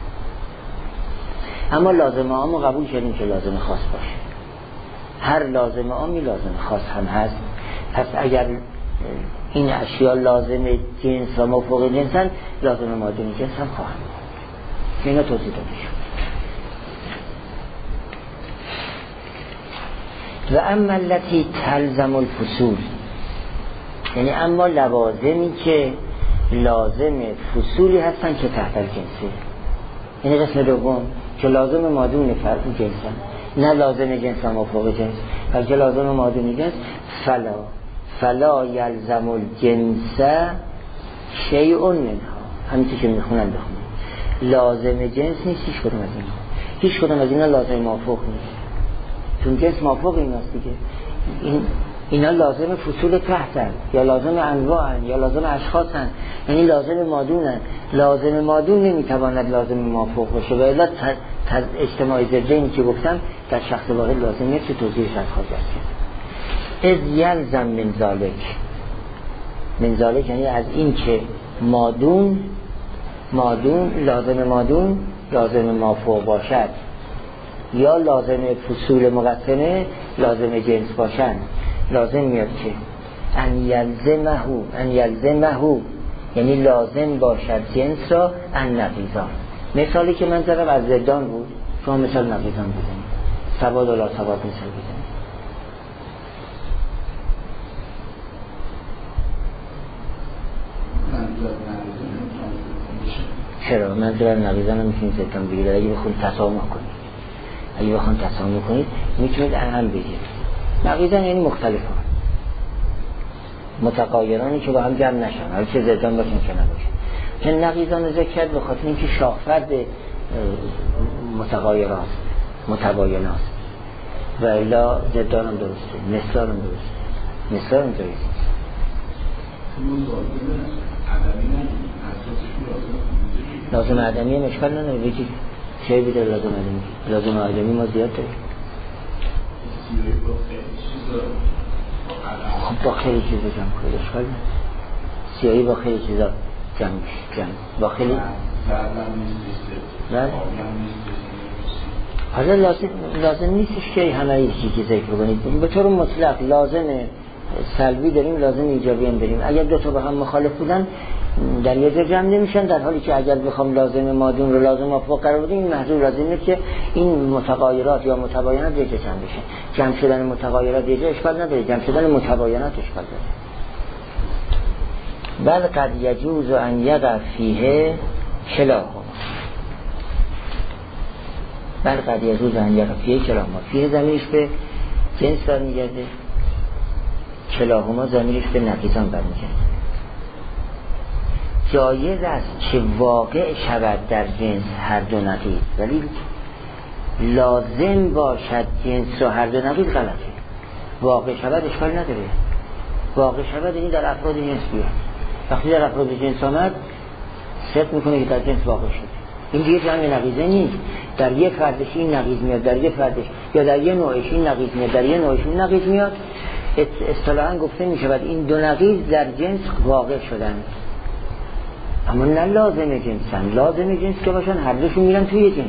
اما لازم عام رو قبول کردیم که لازم خاص باشه، هر لازم عامی لازم خاص هم هست. پس اگر این اشیاء لازم جنس و مفوق جنسن، لازم مادون جنس هم خواهند بود، اینا توضیح داده شد. و اما التي تلزم الفصول، یعنی اما لوازمی که لازم فصولی هستن که تحت الجنسه، یعنی قسم دوم که لازم مادون فرعی جنسن، نه لازم جنس و مفوق جنس، بلکه لازم مادون جنس، فلا یلزم الجنس شیء منها، همین که میخونن بخونن، لازم جنس نیست هیچ کدوم از اینا لازم مافوق نیست، چون جنس مافوق ایناست دیگه، اینا لازم فصول تحتن، یا لازم انواعن، یا لازم اشخاصن، یعنی لازم مادونن. لازم مادون نمیتواند لازم مافوق باشه، و الا اجتماع ضدین که گفتم در شخص واحد لازم نیست، که توضیحش از خواهد کرد. از یلزم من ذالک یعنی از این که مادون لازم مافوق باشد، یا لازم فصول مقسمه لازم جنس باشن، لازم میاد که ان یلزمه یعنی لازم باشد جنس را ان نقیضان. مثالی که من زدم از زدان بود، شما مثال نقیضان بزنید، سواد و لا سواد مثال بزنید. چرا؟ من زدن نقیضان هم میتونید زدان بگید، اگه بخونید تسامح کنید میتونید اهم بگید. نقیضان یعنی مختلفان، متقایرانی که با هم جمع نشن، حالا چه زدان باشن که نباشن. چون نقیضان ذکر کرد به خاطر اینکه شاخفرد متغایرات متباینات، و الا زدان هم درسته، مثال هم درسته. لازم عدمی مشکل نداره، بگید چه بیده لازم عدمی ما زیاد داریم. خب با خیلی چیزا جمع کنید، اشکال نداره، سیاهی با خیلی چیزا جمع با خیلی حالا لازم نیستش که همه چیزی ذکر کنید، به طور مطلق لازم سلبی داریم لازم ایجابی هم داریم. اگر دو تا با هم مخالف بودن در یه جا جمع نمیشن، در حالی که اگر بخوام لازم مادون رو لازم موافق قرار بدیم این محضور لازمه که این متغایرات یا متباینات یه جا جمع بشن. جمع شدن متغایرات یه جا اشکال نداره، جمع شدن متباینات اشکال داره. بل قد یجوز ان یقع فیه کلاهما، بل قد یجوز ان یقع فیه کلاهما. فیه ضمیرش به جنس برمیگرده، کلاهما ضمیرش به نقیضان برمیگرده. جایز است که واقع شود در جنس هر دو نقیض، ولی لازم باشد جنس و هر دو نقیض غلطه. واقع شود اشکال نداره، واقع شود این در افراد جنس بیاد. وقتی در افراد جنس آمد ثبت میکنه که در جنس واقع شد. این دیگه جمع نقیضه نیست. در یک فردش این نقیض میاد، در یک فردش یا در یک نوعش این نقیض میاد، در یک نوعش این نقیض میاد. اصطلاحاً گفته میشود این دو نقیض در جنس واقع شدن، اما نه لازم جنسن. لازم جنس که باشن هر دوشون میرن توی جنس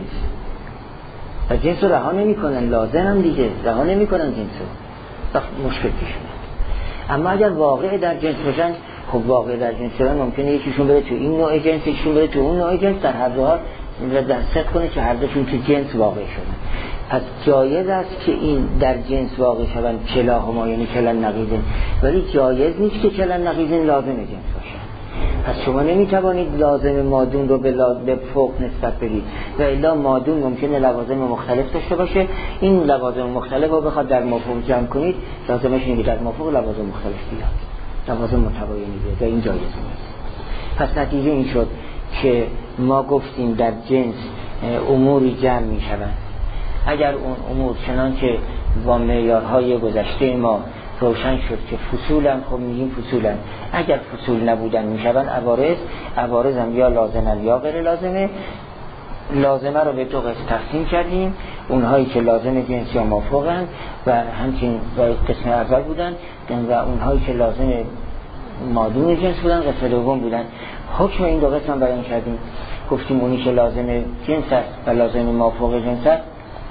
و جنس رو رها نمی کنن، لازم هم دیگه رها نمی کنن جنس رو، وقت مشکل پیش میاد. اما اگر واقع در جنس باشن، خب واقع در جنس باشن ممکنه یکیشون بره تو این نوع جنس، یکیشون بره تو اون نوع جنس، در هر دو حال دست کنه که هر دوشون تو جنس واقع شدن. پس جایز است که این در جنس واقع شدن کلاهما، یعنی کلا نقیضین، ولی جایز نیست که کلا نقیضین لازم جنس باشن. پس شما نمیتوانید لازم مادون رو به فوق نسبت بدید و الا مادون ممکنه لوازم مختلف داشته باشه. این لوازم مختلف رو بخواد در مفهوم جمع کنید، لازمش اینه در مفهوم لوازم مختلف بیاد، لوازم متباینی بیاد و این جایز نیست. پس نتیجه این شد که ما گفتیم در جنس اموری جمع میشوند. اگر اون امور چنانکه با معیارهای گذشته ما روشن شد که فصولن، خب میگیم فصولن. اگر فصول نبودن میشون عوارض هم یا لازمن یا غیر لازمه. لازمه رو به دو قسم تقسیم کردیم، اونهایی که لازم جنس یا موافقن و همچنین قسم اول بودن و اونهایی که لازم مادون جنس بودن قسم دوم بودن. حکم این دو قسم بیان کردیم، گفتیم اونی که لازم جنس است و لازم موافق جنس است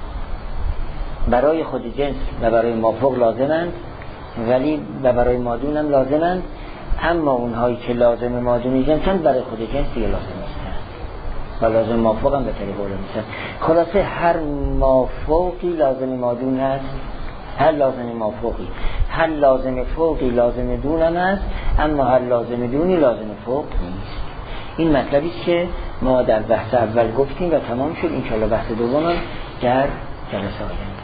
برای خود جنس و برای موافق لازمند، ولی و برای مادون هم لازمند. اما اونهایی که لازم مادون جنسند برای خود جنس دیگه لازم نیستند و لازم موافق هم به طریق اولا نیستند. خلاصه هر موافقی لازم مادون هست، هر لازم موافقی، هر لازم فوقی لازم دون هم هست، اما هر لازم دونی لازم فوق نیست. این مطلبی که ما در بحث اول گفتیم و تمام شد. انشاءالله بحث دوم در جلسه آینده